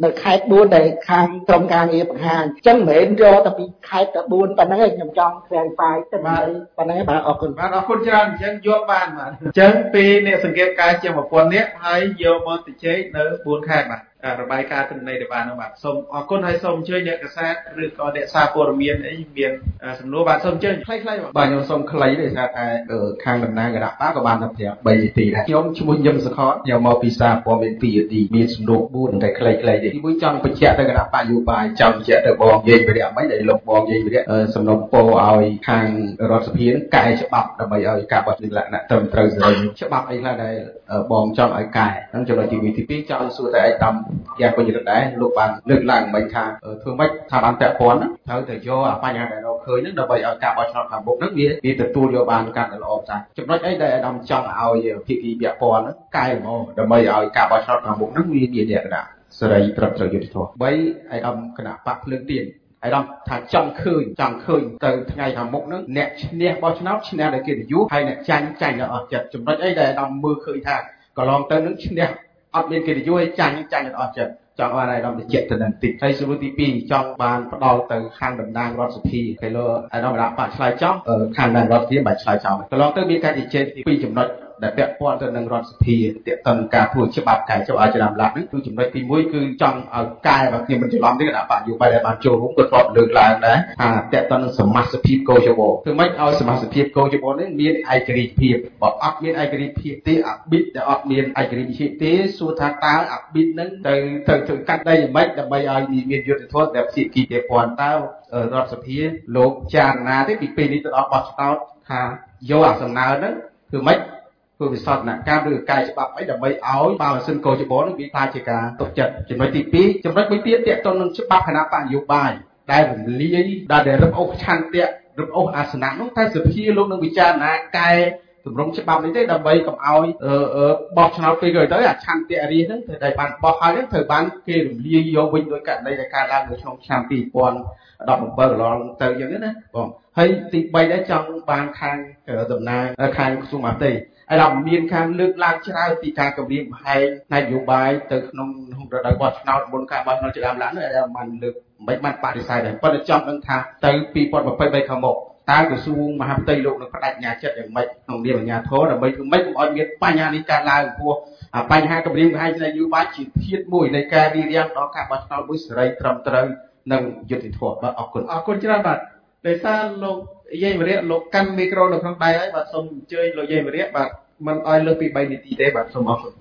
4ដែលខាងក្រុមការងារបង្ហាញអញ្ចឹងមិនមែនយកតែពីខេត្តតែ4ប៉ុណ្្នឹងឯងខ្ញុំចង់ clarify ទិន្នន័យប៉ុណ្្នឹងឯងបាទអរគុណបាទអរគុណច្រើនអញ្ចឹងយកបានបាទអញ្ចឹងពីអ្នកសង្កេតការណ៍ជាង1000នាក់ហើយយកមកទៅជែកនៅ4ខេត្តបាទរបាយការណ៍ទិន្នន័យដែលបាននោះបាទសូមអរគុណហើយសូមអញ្ជើញអ្នកកាសែតឬក៏អ្នកសារព័ត៌មានអីមានសំណួរបាទសូមអញ្ជើញខ្លីៗបាទខ្ញុំសូមខ្លីទេថាខាងតំណាងគណៈបកក៏បានតែប្រាប់3នាទីដែរខ្ញុំឈ្មោះញឹមសុខខ្ញុំមកពីសារព័ត៌មាន PAD មានសំណួរ4តែខ្លីៗទេទី1ចង់បញ្ជាក់ទៅគណៈបកយោបាយចង់បញ្ជាក់ទៅបងយាយវិរៈមិនដែលលោកបងយាយវិរៈសំណុំពរឲ្យខាងរដ្ឋសភានឹងកែច្បាប់ដើម្បីឲ្យការបោះឆ្នោតលក្ខណៈត្រឹមត្រូវសេរីច្បាប់អីខ្លះដែលបងចង់ឲ្យកែហ្នឹងចំណុចទី1ទី2ចង់សួរតែឯកឧត្តមយ៉ាងពេញរិទ្ធដែរលោកបានលើកឡើងមិនថាធ្វើម៉េចថាបានពាក់ព័ន្ធត្រូវតែយកបញ្ហាដែលរកឃើញហ្នឹងដើម្បីឲ្យការបោះឆ្នោតខាងមុខហ្នឹងវាទទួលយកបានកាន់តែល្អប្រសើរចំណុចអីដែលអាដាមចង់ឲ្យភាគីពាក់ព័ន្ធហ្នឹងកែមកដើម្បីឲ្យការបោះឆ្នោតខាងមុខហ្នឹងវាមានលក្ខណៈសេរីត្រឹមត្រូវយុត្តិធម៌3អាដាមគណៈបកភ្លើងទៀនអាដាមថាចង់ឃើញទៅថ្ងៃខាងមុខហ្នឹងអ្នកឈ្នះបោះឆ្នោតឈ្នះដោយកិត្តិយសហើយអ្នកចាញ់ដល់អស់ចិត្តចំណុចអីដែលអាដាមមើលឃើញថាកន្លងទៅហ្នឹងឈ្នះអត់មានកិត្តិយសហើយចាញ់ដល់អស់ចិត្តចង់បានអាដាមបញ្ជាក់ទៅនឹងតិចហើយសំណួរទី2ចង់បានផ្ដល់ទៅខាងតំណាងរដ្ឋសភាគេលើអាដាមដាក់បាក់ឆ្លើយចង់ខាងតំណាងរដ្ឋសភាបាច់ឆ្លើយចង់កន្លងទៅមានការជជែកពី2ចំណុចដែលពាក់ព័ន្ធទៅនឹងរដ្ឋសភាទាក់ទងការធ្វើច្បាប់កែច្បាប់ឲ្យចំណាំឡាក់នេះគឺចំណុចទី1គឺចង់ឲ្យកែបើខ្ញុំមិនច្រឡំទេគណៈបកយោបាយដែលបានចូលរួមក៏ធ្លាប់លើកឡើងដែរថាទាក់ទងនឹងសមាជិកភាពកោជបធ្វើម៉េចឲ្យសមាជិកភាពកោជបនេះមានឯករាជ្យភាពបើអត់មានឯករាជ្យភាពទេអាប៊ីតដែលអត់មានឯករាជ្យភាពទេសួរថាតើអាប៊ីតនឹងទៅកាត់ដីយ៉ាងម៉េចដើម្បីឲ្យមានយុត្តិធម៌ដែលភាគីពាក់ព័ន្ធតើរដ្ឋសភាលោកចារណាទេពីពេលនេះទៅដល់បោះឆ្នោតថាយកអាសំណើហ្នឹងធ្វើម៉េចធ្វើវិសោធនកម្មឬកែច្បាប់អីដើម្បីឲ្យបើសិនកោជបនឹងវាខ្លាចជាការទុកចិត្តចំណុចទី2ចំណុចមួយទៀតទាក់ទងនឹងច្បាប់គណៈបកនយោបាយដែលរំលាយដែលរឹបអូសឆន្ទៈរឹបអូសអាសនៈនោះតែសភាលោកនឹងពិចារណាកែទម្រង់ច្បាប់នេះទេដើម្បីកុំឲ្យបោះឆ្នោតពេលក្រោយទៅអាឆន្ទៈរាជហ្នឹងដែលបានបោះហើយហ្នឹងត្រូវបានគេរំលាយយកវិញដោយករណីដែលកើតឡើងនៅក្នុងឆ្នាំ2017កន្លងទៅយ៉ាងនេះណាបងហើយទី3ដែរចង់បានខាងតំណាងខាងក្រសួងមហាផ្ទៃហើយដល់មានខាងលើកឡើងច្រើនពីការគម្រាមកំហែងនយោបាយទៅក្នុងរដូវបោះឆ្នោតមុនការបោះឆ្នោតជាដើមឡើងនោះដែលបានលើកមិនបានបដិសេធដែរប៉ុន្តែចង់ដឹងថាទៅ2023ខាងមុខតើក្រសួងមហាផ្ទៃលោកនឹងបដិញ្ញាចិត្តយ៉ាងម៉េចក្នុងនាមអាជ្ញាធរដើម្បីធ្វើម៉េចកុំឲ្យមានបញ្ហានេះកើតឡើងព្រោះបញ្ហាគម្រាមកំហែងនយោបាយជាធាតុមួយនៃការរៀបរៀងដល់ការបោះឆ្នោតមួយសេរីត្រឹមត្រូវនិងយុត្តិធម៌បាទអរគុណច្រើនបាទដោយសារលោកយាយវិរៈលោកកាន់មីក្រូនៅក្នុងដៃហើយបាទសូមអញ្ជើញលោកយាយវិរៈបាទមិនឲ្យលើសពី3នាទីទេបាទសូមអរគុណ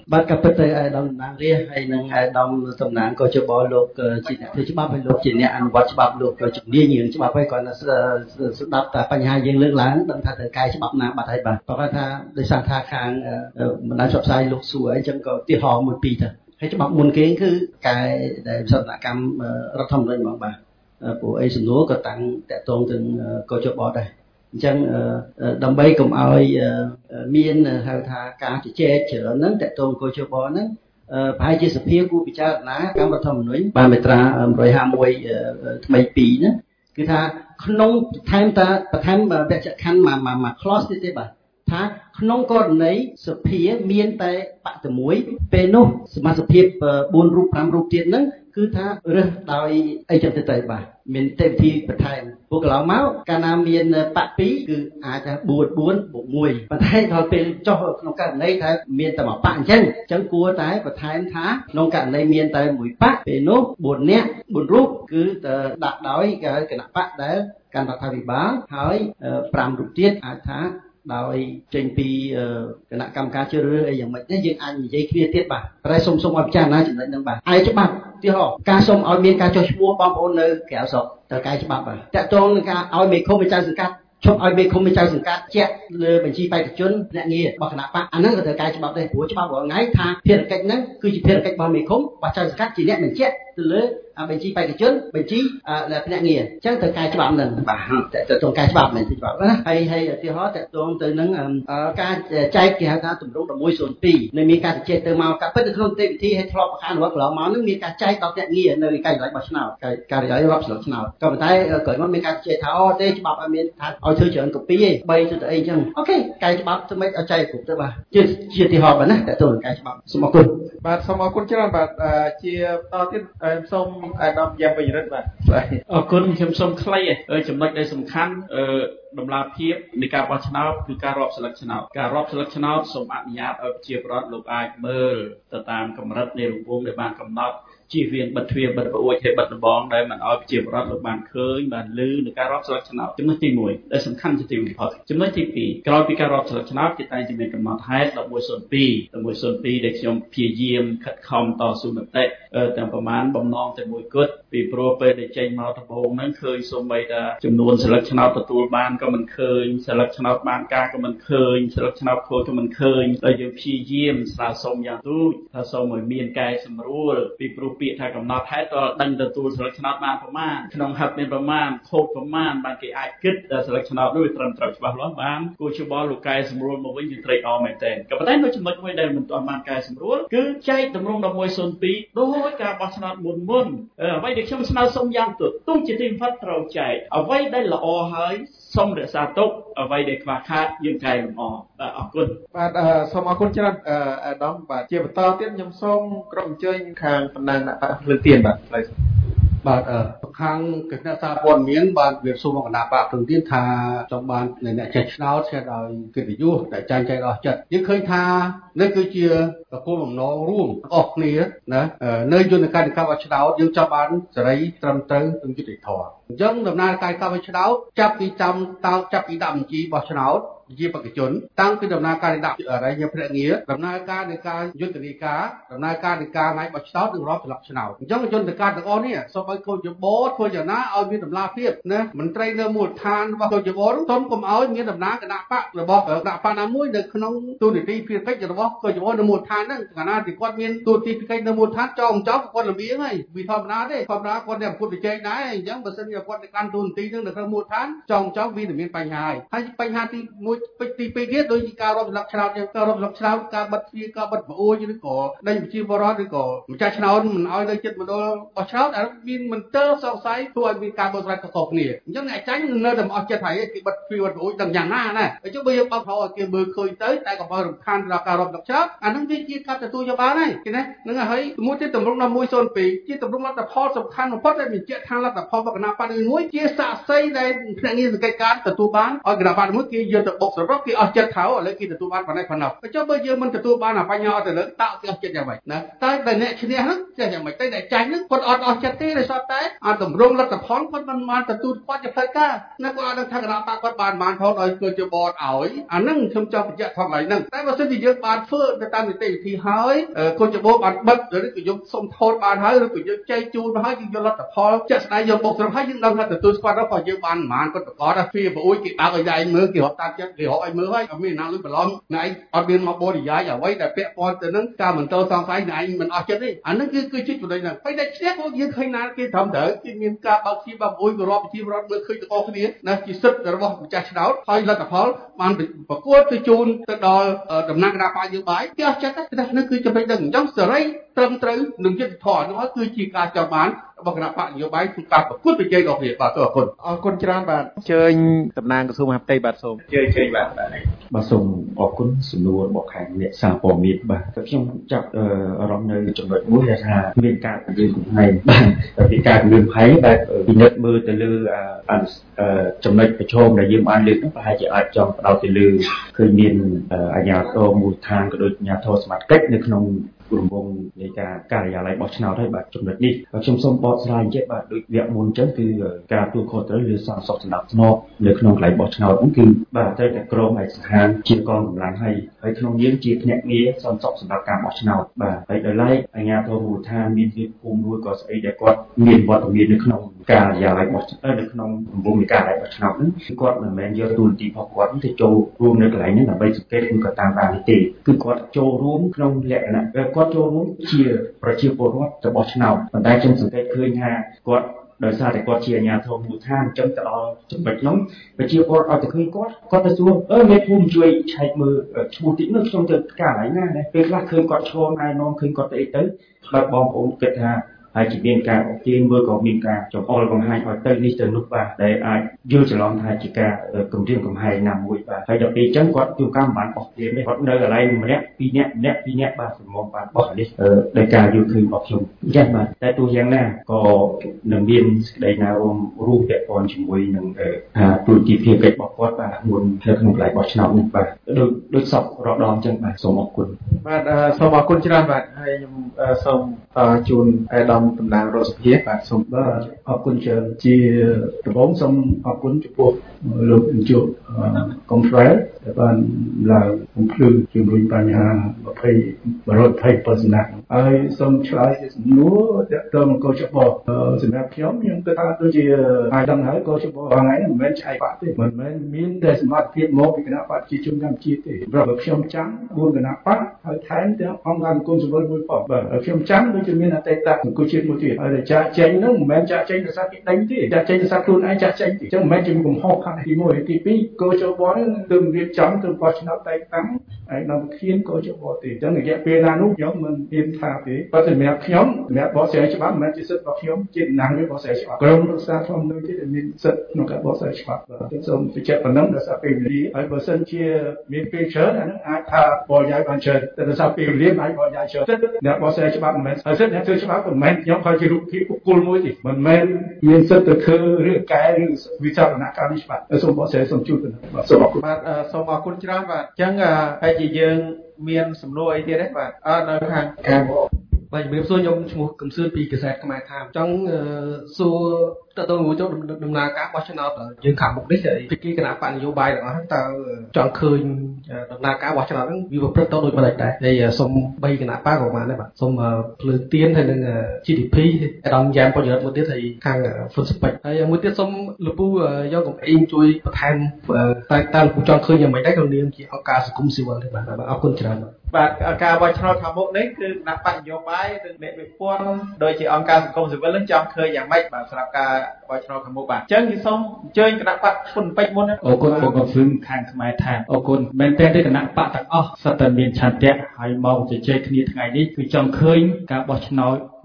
បាទក៏ពិតទៅឯកឧត្តមតំណាងរាស្ត្រហើយនិងឯកឧត្តមតំណាងកោជបលោកជាអ្នកធ្វើច្បាប់ហើយលោកជាអ្នកអនុវត្តច្បាប់លោកជំនាញរឿងច្បាប់ហើយគាត់ស្ដាប់តែបញ្ហាយើងលើកឡើងដឹងថាត្រូវកែច្បាប់ណាបាត់ហើយបាទគាត់ថាដោយសារថាខាងបណ្ដាញផ្សព្វផ្សាយលោកសួរអីចឹងក៏ឧទាហរណ៍មួយពីរទៅហើយច្បាប់មុនគេគឺកែដែលវិសោធនកម្មរដ្ឋធម្មនុញ្ញហ្មងបាទព្រោះអីសំណួរក៏តាំងតកតងទៅកោជបដែរអញ្ចឹងដើម្បីកុំឲ្យមានហៅថាការជជែកច្រើនហ្នឹងតកតងកោជបហ្នឹងប្រហែលជាសភាគួរពិចារណាកម្មរដ្ឋធម្មនុញ្ញបានមាត្រា151ថ្មី2ហ្នឹងគឺថាក្នុងបន្ថែមវគ្គខណ្ឌមួយ clause ទៀតទេបាទថាក្នុងករណីសភាមានតែបកតែមួយពេលនោះសមាជិក4រូប5រូបទៀតហ្នឹងគឺថារើសដោយអីចឹងទៅបាទមានទេវវិធីបន្ថែមពួកកន្លងមកកាលណាមានបក2គឺអាចថា4 4 1ប៉ុន្តែដល់ពេលចុះក្នុងករណីថាមានតែមួយបកអញ្ចឹងគួរតែបន្ថែមថាក្នុងករណីមានតែមួយបកពេលនោះ4នាក់4រូបគឺដាក់ដោយគណៈបកដែលកាន់រដ្ឋាភិបាលហើយ5រូបទៀតអាចថាដោយចេញពីគណៈកម្មការជ្រើសរើសអីយ៉ាងម៉េចនេះយើងអាចនិយាយគ្នាទៀតបាទតែសូមឲ្យពិចារណាចំណុចហ្នឹងបាទឯច្បាប់ទីហោការសូមឲ្យមានការចុះឈ្មោះបងប្អូននៅក្រៅស្រុកត្រូវកែច្បាប់បាទតកតងនឹងការឲ្យមេឃុំមេចៅសង្កាត់ឈប់ឲ្យមេឃុំមេចៅសង្កាត់ជាក់លើបញ្ជីបេក្ខជនភ្នាក់ងាររបស់គណៈបកអាហ្នឹងក៏ត្រូវកែច្បាប់ដែរព្រោះច្បាប់រាល់ថ្ងៃថាភារកិច្ចហ្នឹងគឺជាភារកិច្ចរបស់មេឃុំរបស់ចៅសង្កាត់ជាអ្នកបញ្ជាក់ទៅលើបញ្ជីបេក្ខជនបញ្ជីភ្នាក់ងារអញ្ចឹងត្រូវកែច្បាប់ហ្នឹងបាទតើតើកែច្បាប់មែនទេច្បាប់ណាហើយឧទាហរណ៍តើតងទៅនឹងការចែកគេហៅថាទម្រង់1102នៅមានការជជែកទៅមកកាពិតនៅក្នុងនីតិវិធីឲ្យធ្លាប់ខាងរដ្ឋកន្លងមកហ្នឹងមានការចែកដល់ភ្នាក់ងារនៅការិយាល័យរបស់ឆ្នោតការិយាល័យរាប់ស្លឹកឆ្នោតក៏ប៉ុន្តែក្រោយមកមានការជជែកថាអូទេច្បាប់ឲ្យមានថាឲ្យធ្វើច្រើនកូពីឯង3ទៅអីអញ្ចឹងអូខេកែច្បាប់ធ្វើម៉េចឲ្យចែកគ្រប់ទៅបាទជាឧទាហរណ៍បាទណាតើតើកែច្បាប់សូមអរគុណបាទសូមអរគុណច្រើនបាទជាបន្តទៀតសូមអាដាមយ៉ាងវិរិទ្ធបាទអរគុណខ្ញុំសូមខ្លីចំណុចដែលសំខាន់ដំណាភាពនៃការបោះឆ្នោតគឺការរាប់ស្លឹកឆ្នោតការរាប់ស្លឹកឆ្នោតសូមអនុញ្ញាតឲ្យប្រជាពលរដ្ឋលោកអាចមើលទៅតាមកម្រិតនៃរង្វង់ដែលបានកំណត់ជៀសវាងបិទទ្វារបិទប្រួយហើយបិទដំបងដែលមិនឲ្យប្រជាពលរដ្ឋលោកបានឃើញបានឮនៅការរាប់ស្លឹកឆ្នោតចំណុចទី1ដែលសំខាន់ជាទីបំផុតចំណុចទី2ក្រោយពីការរាប់ស្លឹកឆ្នោតគេតែងតែមានកំណត់ហេតុ1102ដែលខ្ញុំព្យាយាមខិតខំតស៊ូមតិទាំងប្រមាណបំណងតែមួយគត់ពីព្រោះពេលដែលចេញមកដំបូងហ្នឹងឃើញសូម្បីតែចំនួនស្លឹកឆ្នោតទទួលបានក៏មិនឃើញស្លឹកឆ្នោតបានការក៏មិនឃើញស្លឹកឆ្នោតខូចក៏មិនឃើញហើយយើងព្យាយាមស្នើសុំយ៉ាងទូចថាសូមឲ្យមានកែសម្រួលពីព្រោះពាក្យថាកំណត់ហេតុដល់ដឹងទទួលស្លឹកឆ្នោតបានប្រមាណក្នុងហិតមានប្រមាណខូចប្រមាណបានគេអាចគិតថាស្លឹកឆ្នោតនោះត្រឹមត្រូវច្បាស់លាស់បានគូជបលោកកែសម្រួលមកវិញយើងត្រេកអរមែនទែនក៏ប៉ុន្តែនៅចំណុចមួយដែលមិនទាន់បានកែសម្រួលគឺចែកតម្រង់1102ដោយការបោះឆ្នោតមុនអ្វីដែលខ្ញុំស្នើសុំយ៉ាងទូចជាទីបំផុតត្រូវចែកអ្វីដែលល្អហើយសូមរក្សាទុកអ្វីដែលខ្វះខាតយើងកែលម្អបាទអរគុណបាទសូមអរគុណច្រើនអាដាមបាទជាបន្តទៀតខ្ញុំសូមក្រុមអញ្ជើញខាងតំណាងអ្នកភ្លើងទៀនបាទបាទខាងគណៈសារព័ត៌មានបានវាសួរមកគណៈបកព្រឹងទៀនថាចង់បានអ្នកចេះឆ្នោតឆ្លដោយកិត្តិយសតែចាញ់ចែកអស់ចិត្តយើងឃើញថានេះគឺជាគោលបំណងរួមអស់គ្នាណានៅយន្តការនៃការបោះឆ្នោតយើងចង់បានសេរីត្រឹមត្រូវនិងយុត្តិធម៌អញ្ចឹងដំណើរការការបោះឆ្នោតចាប់ពីដាក់បញ្ជីបោះឆ្នោតជាបេក្ខជនតាំងពីដំណើរការដាក់អរិយភ្នាក់ងារដំណើរការនៃការយុទ្ធនាការដំណើរការនៃការថ្ងៃបោះឆ្នោតនិងរាប់ស្លឹកឆ្នោតអញ្ចឹងយន្តការទាំងអស់នេះសូមឲ្យកោជបធ្វើយ៉ាងណាឲ្យមានតម្លាភាពណាមន្ត្រីនៅមូលដ្ឋានរបស់កោជបនោះសូមកុំឲ្យមានដំណើរគណៈបករបស់គណៈបកណាមួយនៅក្នុងទូនីតិភារកិច្ចរបស់កោជបនៅមូលដ្ឋានហ្នឹងកាលណាទីគាត់មានទូនីតិភារកិច្ចនៅមូលដ្ឋានចោលគាត់ល្មៀងហើយវាធម្មតាទេធម្មតាគាត់តែអង្គុយប្រជែងដែរអញ្ចឹងបើសិនជាគាត់ទៅកាន់ទូនីតិហ្នឹងនៅក្នុងមូលដ្ឋានចោលវានឹងមានបញ្ហាហើយបញ្ហាទី1ទី2ទៀតដូចជាការរាប់ស្លឹកឆ្នោតយើងការរាប់ស្លឹកឆ្នោតការបិទទ្វារការបិទប្រួយឬក៏ដេញប្រជាពលរដ្ឋឬក៏ម្ចាស់ឆ្នោតមិនឲ្យនៅចិត្តមណ្ឌលបោះឆ្នោតអានោះមានមន្ទិលសង្ស័យធ្វើឲ្យមានការបោះឆ្នោតខុសៗគ្នាអញ្ចឹងអ្នកចាញ់នៅតែមិនអស់ចិត្តហើយគេបិទទ្វារបិទប្រួយដឹងយ៉ាងណាណាអញ្ចឹងបើយើងបើកឲ្យគេមើលឃើញទៅតែកុំឲ្យរំខានដល់ការរាប់ស្លឹកឆ្នោតអានោះវាជាការទទួលយកបានហើយគេណានឹងហើយមួយទៀតតម្រង់1102ជាតម្រង់លទ្ធផលសំខាន់បំផុតដែលបញ្ជាក់ថាលទ្ធផលរបស់គណៈបកមួយជាសាក្សីដែលភ្នាក់ងារសង្កេតការណ៍ទទួលបានឲ្យគណៈបកមួយគេយកទៅបបុកសរុបគេអស់ចិត្តថោឥឡូវគេទទួលបានប៉ុណ្ណេះប៉ុណ្ណោះចុះបើយើងមិនទទួលបានបញ្ហាអត់ទៅលើតើគេអស់ចិត្តយ៉ាងម៉េចណាតែអ្នកឈ្នះហ្នឹងចេះយ៉ាងម៉េចតែអ្នកចាញ់ហ្នឹងគាត់អត់អស់ចិត្តទេដោយសារតែអាតម្រងលទ្ធផលគាត់មិនបានទទួលគាត់ជាផ្លូវការណាគាត់អត់ដឹងថាគណៈបកគាត់បានថោដោយគាត់ជាបតឲ្យអាហ្នឹងខ្ញុំចង់បញ្ជាក់ថងឡើយហ្នឹងតែបើសិនជាយើងបានធ្វើទៅតាមនីតិវិធីហើយគាត់ជាបតបានបិទឬក៏យកសុំថតបានហើយឬក៏យើងចែកជូនមកហើយយើងយកលទ្ធផលជាក់ស្ដែងយកបុកសរុបហើយយើងដឹងថាទទួលស្គាល់ដល់ក៏យើងបានប្រមាណគាត់ប្រកាសថាវាប្រួយគេបើកឲ្យឯងមើលគេរាប់តាមចិត្តគេរកឲ្យមើលហើយអត់មានណាលុយប្រឡំណែឯងអត់មានមកបរិយាយអ្វីដែលពាក់ព័ន្ធទៅនឹងការមិនតសង្ស័យណែឯងមិនអស់ចិត្តទេអាហ្នឹងគឺជាចំណុចហ្នឹងហើយតែឈ្នះក៏យើងឃើញណាគេត្រឹមត្រូវគេមានការបើកជាបើប្រួយក៏រាប់ប្រជាពលរដ្ឋមើលឃើញទាំងអស់គ្នាណាជាសិទ្ធិរបស់ម្ចាស់ឆ្នោតហើយលទ្ធផលបានប្រកួតទៅជូនទៅដល់ដំណាក់គណៈបកយោបាយគេអស់ចិត្តតែនេះគឺចំណុចហ្នឹងអញ្ចឹងសេរីត្រឹមត្រូវនឹងយុត្តិធម៌នោះគឺជាការចង់បានរបស់គណៈបកនយោបាយក្នុងការប្រកួតប្រជែងរបស់គ្នាបាទអរគុណច្រើនបាទអញ្ជើញតំណាងក្រសួងមហាផ្ទៃបាទសូមអញ្ជើញបាទសូមអរគុណសំណួររបស់ខាងអ្នកសារព័ត៌មានបាទខ្ញុំចាប់អារម្មណ៍នៅចំណុចមួយដែលថាមានការពង្រៀនកំហែងបាទពីការពង្រៀនកំហែងដែលពិនិត្យមើលទៅលើចំណុចប្រឈមដែលយើងបានលើកនោះប្រហែលជាអាចចង់ផ្ដោតទៅលើឃើញមានអាជ្ញាធរមូលដ្ឋានក៏ដូចអាជ្ញាធរសមត្ថកិច្ចនៅក្នុងរង្វង់នៃការការិយាល័យបោះឆ្នោតហើយបាទចំណុចនេះខ្ញុំសូមបកស្រាយអញ្ចឹងបាទដូចវគ្គមុនអញ្ចឹងគឺការទូខុសត្រូវលើសន្តិសុខសម្ដាប់ធ្នាប់នៅក្នុងកន្លែងបោះឆ្នោតហ្នឹងគឺបាទត្រូវតែក្រុមឯកសណ្ឋានជាកងកម្លាំងហើយក្នុងយើងជាភ្នាក់ងារសន្តិសុខសម្រាប់ការបោះឆ្នោតបាទហើយដោយឡែកអាជ្ញាធរមូលដ្ឋានមានភាពភូមិមួយក៏ស្អីដែលគាត់មានវត្តមាននៅក្នុងការិយាល័យបោះឆ្នោតនៅក្នុងរង្វង់នៃការិយាល័យបោះឆ្នោតហ្នឹងគាត់មិនមែនយកទូនទីរបស់គាត់ទៅចូលរួមនៅកន្លែងហ្នឹងដើម្បីសង្កេតឬក៏តាមដានទេគឺគាត់ចូលរួមក្នុងលក្ខណៈគាត់ចូលរួមជាប្រជាពលរដ្ឋរបស់ឆ្នោតប៉ុន្តែខ្ញុំសង្កេតឃើញថាគាត់ដោយសារតែគាត់ជាអាជ្ញាធរមូលដ្ឋានអញ្ចឹងទៅដល់ចំណុចនោះប្រជាពលរដ្ឋអត់ទៅឃើញគាត់ទៅសួរមេភូមិជួយឆែកមើលឈ្មោះតិចនោះខ្ញុំទៅកាលណាដែរពេលខ្លះឃើញគាត់ឈរណែនាំឃើញគាត់ទៅអីទៅបាទបងប្អូនគិតថាហើយជាមានការអត់ទាញមើលក៏មានការចង្អុលបង្ហាញឲ្យទៅនេះទៅនោះបាទដែលអាចយល់ច្រឡំថាជាការគំរាមកំហែងណាមួយបាទហើយដល់ពេលអញ្ចឹងគាត់ជួបកម្មបានបោះព្រាមទេគាត់នៅកន្លែងម្នាក់ពីរនាក់បាទសម្មុំបានបោះនេះដោយការយល់ឃើញរបស់ខ្ញុំអញ្ចឹងបាទតែទោះយ៉ាងណាក៏នឹងមានសេចក្តីណារួមពាក់ព័ន្ធជាមួយនឹងថាទូរទស្សន៍ភាពកិច្ចរបស់គាត់បាទមុននៅក្នុងកន្លែងបោះឆ្នោតនេះបាទដូចសពរដងអញ្ចឹងបាទសូមអរគុណបាទសូមអរគុណច្រើនបាទហើយខ្ញុំសូមជូនអាដាមតំណាងរដ្ឋសភាបាទសូមបាទអរគុណច្រើនជាដំបូងសូមអរគុណចំពោះលោកអញ្ជើញកុំហ្វ្រែលដែលបានឡើងបំភ្លឺជំរុញបញ្ហា120%ហើយសូមឆ្លើយសំណួរទាក់ទងកោចបសម្រាប់ខ្ញុំគិតថាដូចជាអាចដឹងហើយកោចបថ្ងៃនេះមិនមែនឆ្អែតបាក់ទេមិនមែនមានតែសមត្ថភាពមកពីគណៈបកប្រជាជនកម្ពុជាទេព្រោះខ្ញុំចាំ4គណៈបកហើយថែមទាំងអង្គការសង្គមស៊ីវិលមួយផងបាទខ្ញុំចាំដូចជាមានអតីតសង្គមជាតិមួយទៀតហើយចាក់ចេញហ្នឹងមិនមែនចាក់ចេញដោយសារគេដេញទេចាក់ចេញដោយសារខ្លួនឯងចាក់ចេញទេអញ្ចឹងមិនមែនជាកំហុសខាងទី1ទី2កោចបនេះគឺរៀបចំទៅបោះឆ្នោតតែតាំងហើយដល់ប្រធានកោចបទេអញ្ចឹងរយៈពេលណានោះខ្ញុំមិនមានថាទេប៉ុន្តែសម្រាប់ខ្ញុំសម្រាប់បកស្រាយច្បាប់មិនមែនជាសិទ្ធិរបស់ខ្ញុំជាតំណាងរបស់បកស្រាយច្បាប់ក្រុមរក្សាធម្មនុញ្ញទេដែលមានសិទ្ធិក្នុងការបកស្រាយច្បាប់បាទសូមបញ្ជាក់ប៉ុណ្ណឹងដោយសារពេលវេលាហើយបើសិនជាមានពេលច្រើនអានឹងអាចថាបរិយាយបានច្រើនតែដោយសារពេលវេលាអាចបរិយាយច្រើនអ្នកបកស្រាយច្បាប់មិនមែនហើយសិទ្ធិអ្នកធ្វើច្បាប់មិនមែនខ្ញុំខំជារូបភាពបុគ្គលមួយទេមិនមែនមានសិទ្ធិទៅធ្វើឬកែឬវិចារណការនេះច្បាប់សូមបកស្រាយសូមជួយទៅបាទសូមអរគុណបាទសូមអរគុណច្រើនបាទអញ្ចឹងហើយជាយើងមានសំណួរអីទៀតទេបាទនៅខាងការបាទជំរាបសួរខ្ញុំឈ្មោះកំសឿនពីកាសែតខ្មែរថាមចង់សួរតើតើមួយទៅដំណើរការបោះឆ្នោតយើងខាងមុខនេះពីគណៈបកនយោបាយទាំងអស់តើចង់ឃើញដំណើរការបោះឆ្នោតហ្នឹងវាប្រព្រឹត្តទៅដូចមិនដែរហើយសុំ3គណៈបកក៏បានដែរបាទសុំភ្លើងទៀនហើយនឹង GDP អាដាមយ៉ាមបរិយាមួយទៀតហើយខាង Food Spec ហើយមួយទៀតសុំលពូយកកំឯងជួយបន្ថែមតើលពូចង់ឃើញយ៉ាងម៉េចដែរក្នុងនាមជាអង្គការសង្គមស៊ីវិលទេបាទអរគុណច្រើនបាទការបោះឆ្នោតខាងមុខនេះគឺគណៈបកនយោបាយនិងអ្នកវិព័ន្ធដោយជាអង្គការសង្គមស៊ីវិលនឹងចង់ឃើញយ៉ាងម៉េចបាទសម្រាប់ការបោះឆ្នោតខាងមុខបាទអញ្ចឹងខ្ញុំសូមអញ្ជើញគណៈបកហ៊ុនពេជ្រមុនអរគុណបងកំសឹងខាងខ្មែរថាអរគុណមែនតើគណៈបកទាំងអស់សុទ្ធតែមានឆន្ទៈហើយមកជជែកគ្នាថ្ងៃនេះគឺចង់ឃើញការបោះឆ្នោត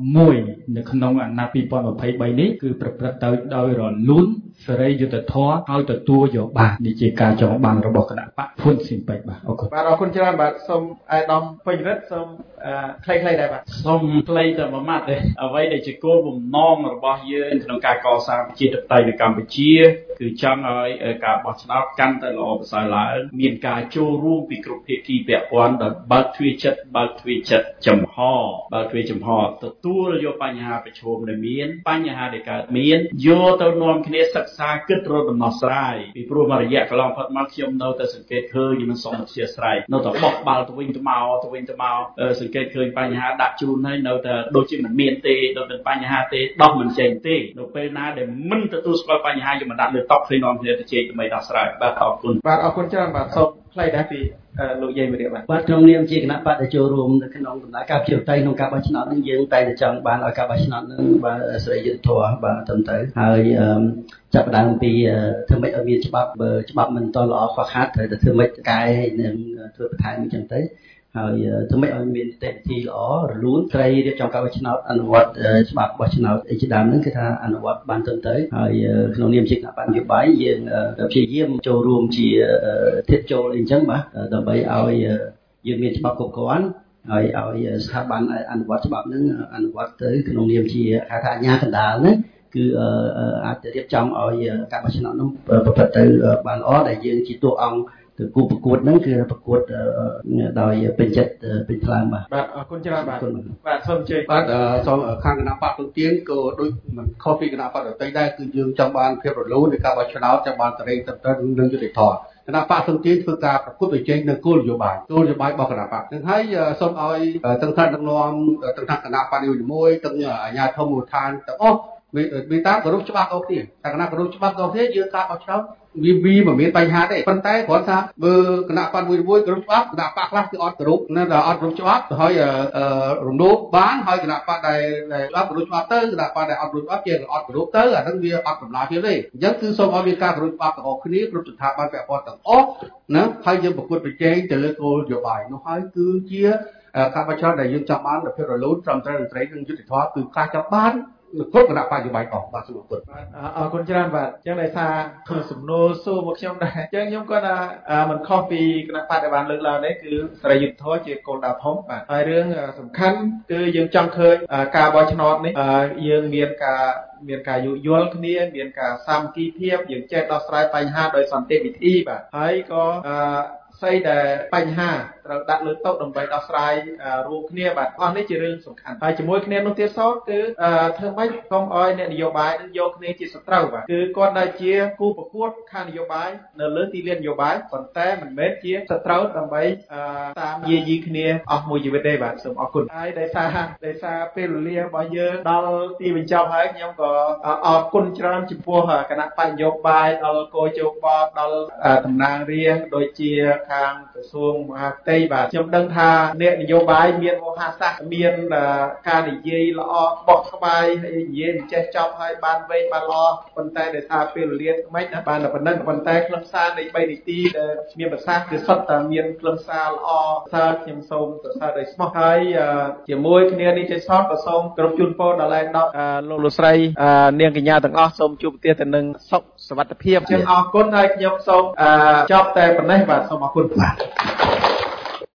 មួយនៅក្នុងអាណត្តិ2023នេះគឺប្រព្រឹត្តទៅដោយរលូនសេរីយុត្តិធម៌ឲ្យទទួលយកបាននេះជាការចង់បានរបស់គណៈបកហ៊ុនស៊ិនប៉ិចបាទអរគុណបាទអរគុណច្រើនបាទសូមអាយដាមពេញរិទ្ធសូមខ្លីៗដែរបាទសូមខ្លីតែមួយម៉ាត់ទេអ្វីដែលជាគោលបំណងរបស់យើងក្នុងការកសាងប្រជាធិបតេយ្យនៅកម្ពុជាគឺចង់ឲ្យការបោះឆ្នោតកាន់តែល្អប្រសើរឡើងមានការចូលរួមពីគ្រប់ភាគីពាក់ព័ន្ធដោយបើកទ្វារចិត្តចំហទទួលយកបញ្ហាប្រឈមដែលមានបញ្ហាដែលកើតមានយកទៅនាំគ្នាសិក្សាគិតរកដំណោះស្រាយពីព្រោះមួយរយៈកន្លងផុតមកខ្ញុំនៅតែសង្កេតឃើញមិនសមអធិស្ឋាននៅតែបោះបាល់ទៅវិញទៅមកសង្កេតឃើញបញ្ហាដាក់ជូនហើយនៅតែដូចជាមិនមានទេនៅតែបញ្ហាទេដោះមិនចេញទេនៅពេលណាដែលមិនទទួលស្គាល់បញ្ហាយកមកដាក់លើតុឃើញនាំគ្នាទៅជែកដើម្បីដោះស្រាយបាទអរគុណបាទអរគុណច្រើនបាទសូមខ្លីដែរពីលោកយាយមេរៀបបាទក្នុងនាមជាគណៈបកដែលចូលរួមនៅក្នុងដំណើរការប្រជាធិបតេយ្យក្នុងការបោះឆ្នោតនេះយើងតែចង់បានឲ្យការបោះឆ្នោតនឹងបាទសេរីយុត្តិធម៌បាទត្រឹមត្រូវហើយចាប់ផ្ដើមពីធ្វើម៉េចឲ្យមានច្បាប់បើច្បាប់មិនតល្អខ្វះខាតត្រូវតែធ្វើម៉េចកែនិងធ្វើបន្ថែមអញ្ចឹងទៅហើយធ្វើម៉េចឲ្យមាននីតិវិធីល្អរលូនត្រីរៀបចំការបោះឆ្នោតអនុវត្តច្បាប់បោះឆ្នោតជាដើមហ្នឹងគឺថាអនុវត្តបានត្រឹមត្រូវហើយក្នុងនាមជាគណៈបកនយោបាយយើងព្យាយាមចូលរួមជាធិបចូលអីចឹងបាទដើម្បីឲ្យយើងមានច្បាប់គ្រប់គ្រាន់ហើយឲ្យស្ថាប័នអនុវត្តច្បាប់ហ្នឹងអនុវត្តទៅក្នុងនាមជាហៅថាអាជ្ញាកណ្ដាលហ្នឹងគឺអាចរៀបចំឲ្យការបោះឆ្នោតនោះប្រព្រឹត្តទៅបានល្អដែលយើងជាតួអង្គគឺគូប្រកួតហ្នឹងគឺប្រកួតដោយពេញចិត្តពេញថ្លើមបាទបាទអរគុណច្រើនបាទសូមអញ្ជើញបាទសូមខាងគណៈបកទុនទៀនក៏ដូចមិនខុសពីគណៈបកដទៃដែរគឺយើងចង់បានភាពរលូននៃការបោះឆ្នោតចង់បានសេរីត្រឹមត្រូវនិងយុត្តិធម៌គណៈបកទុនទៀនធ្វើការប្រកួតប្រជែងនៅគោលនយោបាយរបស់គណៈបកនឹងហើយសូមឲ្យទាំងថ្នាក់ដឹកនាំទាំងថ្នាក់គណៈបកនីមួយៗទាំងអាជ្ញាធរមូលដ្ឋានទាំងអស់មានតាមគោរពច្បាប់អស់គ្នាតែគណៈគោរពច្បាប់អស់គ្នាយើងការបោះឆ្នោតវាមិនមានបញ្ហាទេប៉ុន្តែគ្រាន់ថាបើគណៈបកមួយគោរពច្បាប់គណៈបកខ្លះគឺអត់គោរពនៅតែអត់គោរពច្បាប់ទៅហើយរំលោភបានហើយគណៈបកដែលអត់គោរពច្បាប់ទៅគណៈបកដែលអត់គោរពច្បាប់ជាអត់គោរពទៅអានឹងវាអត់តម្លាភាពទេអញ្ចឹងគឺសូមឲ្យមានការគោរពច្បាប់ទាំងអស់គ្នាគ្រប់ស្ថាប័នពាក់ព័ន្ធទាំងអស់ណាហើយយើងប្រកួតប្រជែងទៅលើគោលនយោបាយនោះហើយគឺជាការបោះឆ្នោតដែលយើងចង់បានភាពរលូនត្រឹមត្រូវស្រីនិងយុត្តិធម៌គឺការចង់បានគ្រប់គណៈបកនយោបាយអស់បាទសូមអរគុណអរគុណច្រើនបាទអញ្ចឹងដោយសារសំណួរសួរមកខ្ញុំដែរអញ្ចឹងខ្ញុំគាត់ថាមិនខុសពីគណៈបកដែលបានលើកឡើងនេះគឺសេរីយុត្តិធម៌ជាគោលដៅធំបាទហើយរឿងសំខាន់គឺយើងចង់ឃើញការបោះឆ្នោតនេះយើងមានការយោគយល់គ្នាមានការសាមគ្គីភាពយើងចេះដោះស្រាយបញ្ហាដោយសន្តិវិធីបាទហើយក៏ស្អីដែលបញ្ហាត្រូវដាក់លើតុដើម្បីដោះស្រាយរួមគ្នាបាទអស់នេះជារឿងសំខាន់ហើយជាមួយគ្នានោះទៀតសោតគឺធ្វើម៉េចកុំឲ្យអ្នកនយោបាយនឹងយកគ្នាជាសត្រូវបាទគឺគាត់ដែលជាគូប្រកួតខាងនយោបាយនៅលើទីលាននយោបាយប៉ុន្តែមិនមែនជាសត្រូវដើម្បីតាមយាយីគ្នាអស់មួយជីវិតទេបាទសូមអរគុណហើយដោយសារពេលវេលារបស់យើងដល់ទីបញ្ចប់ហើយខ្ញុំក៏អរគុណច្រើនចំពោះគណៈបញ្ញយោបាយដល់គោជោបដល់តំណាងរាស្ត្រដូចជាខាងក្រសួងមហាផ្ទៃបាទខ្ញុំដឹងថាអ្នកនយោបាយមានវោហារសាស្ត្រមានការនិយាយល្អបោះក្បាយហើយនិយាយចេះចប់ហើយបានវែងបានល្អប៉ុន្តែដោយសារពេលវេលាមិនណាបានតែប៉ុណ្្នឹងប៉ុន្តែខ្លឹមសារនៃ3នាទីដែលមានប្រសាសន៍គឺសុទ្ធតែមានខ្លឹមសារល្អសារខ្ញុំសូមសរសើរដោយស្មោះហើយជាមួយគ្នានេះទេសតក៏សូមគ្រប់ជូនពរដល់ឯកឧត្តមលោកស្រីនាងកញ្ញាទាំងអស់សូមជួបប្រទះទៅនឹងសុខសុវត្ថិភាពខ្ញុំអរគុណហើយខ្ញុំសូមចប់តែប៉ុណ្ណេះបាទសូមអរគុណបាទ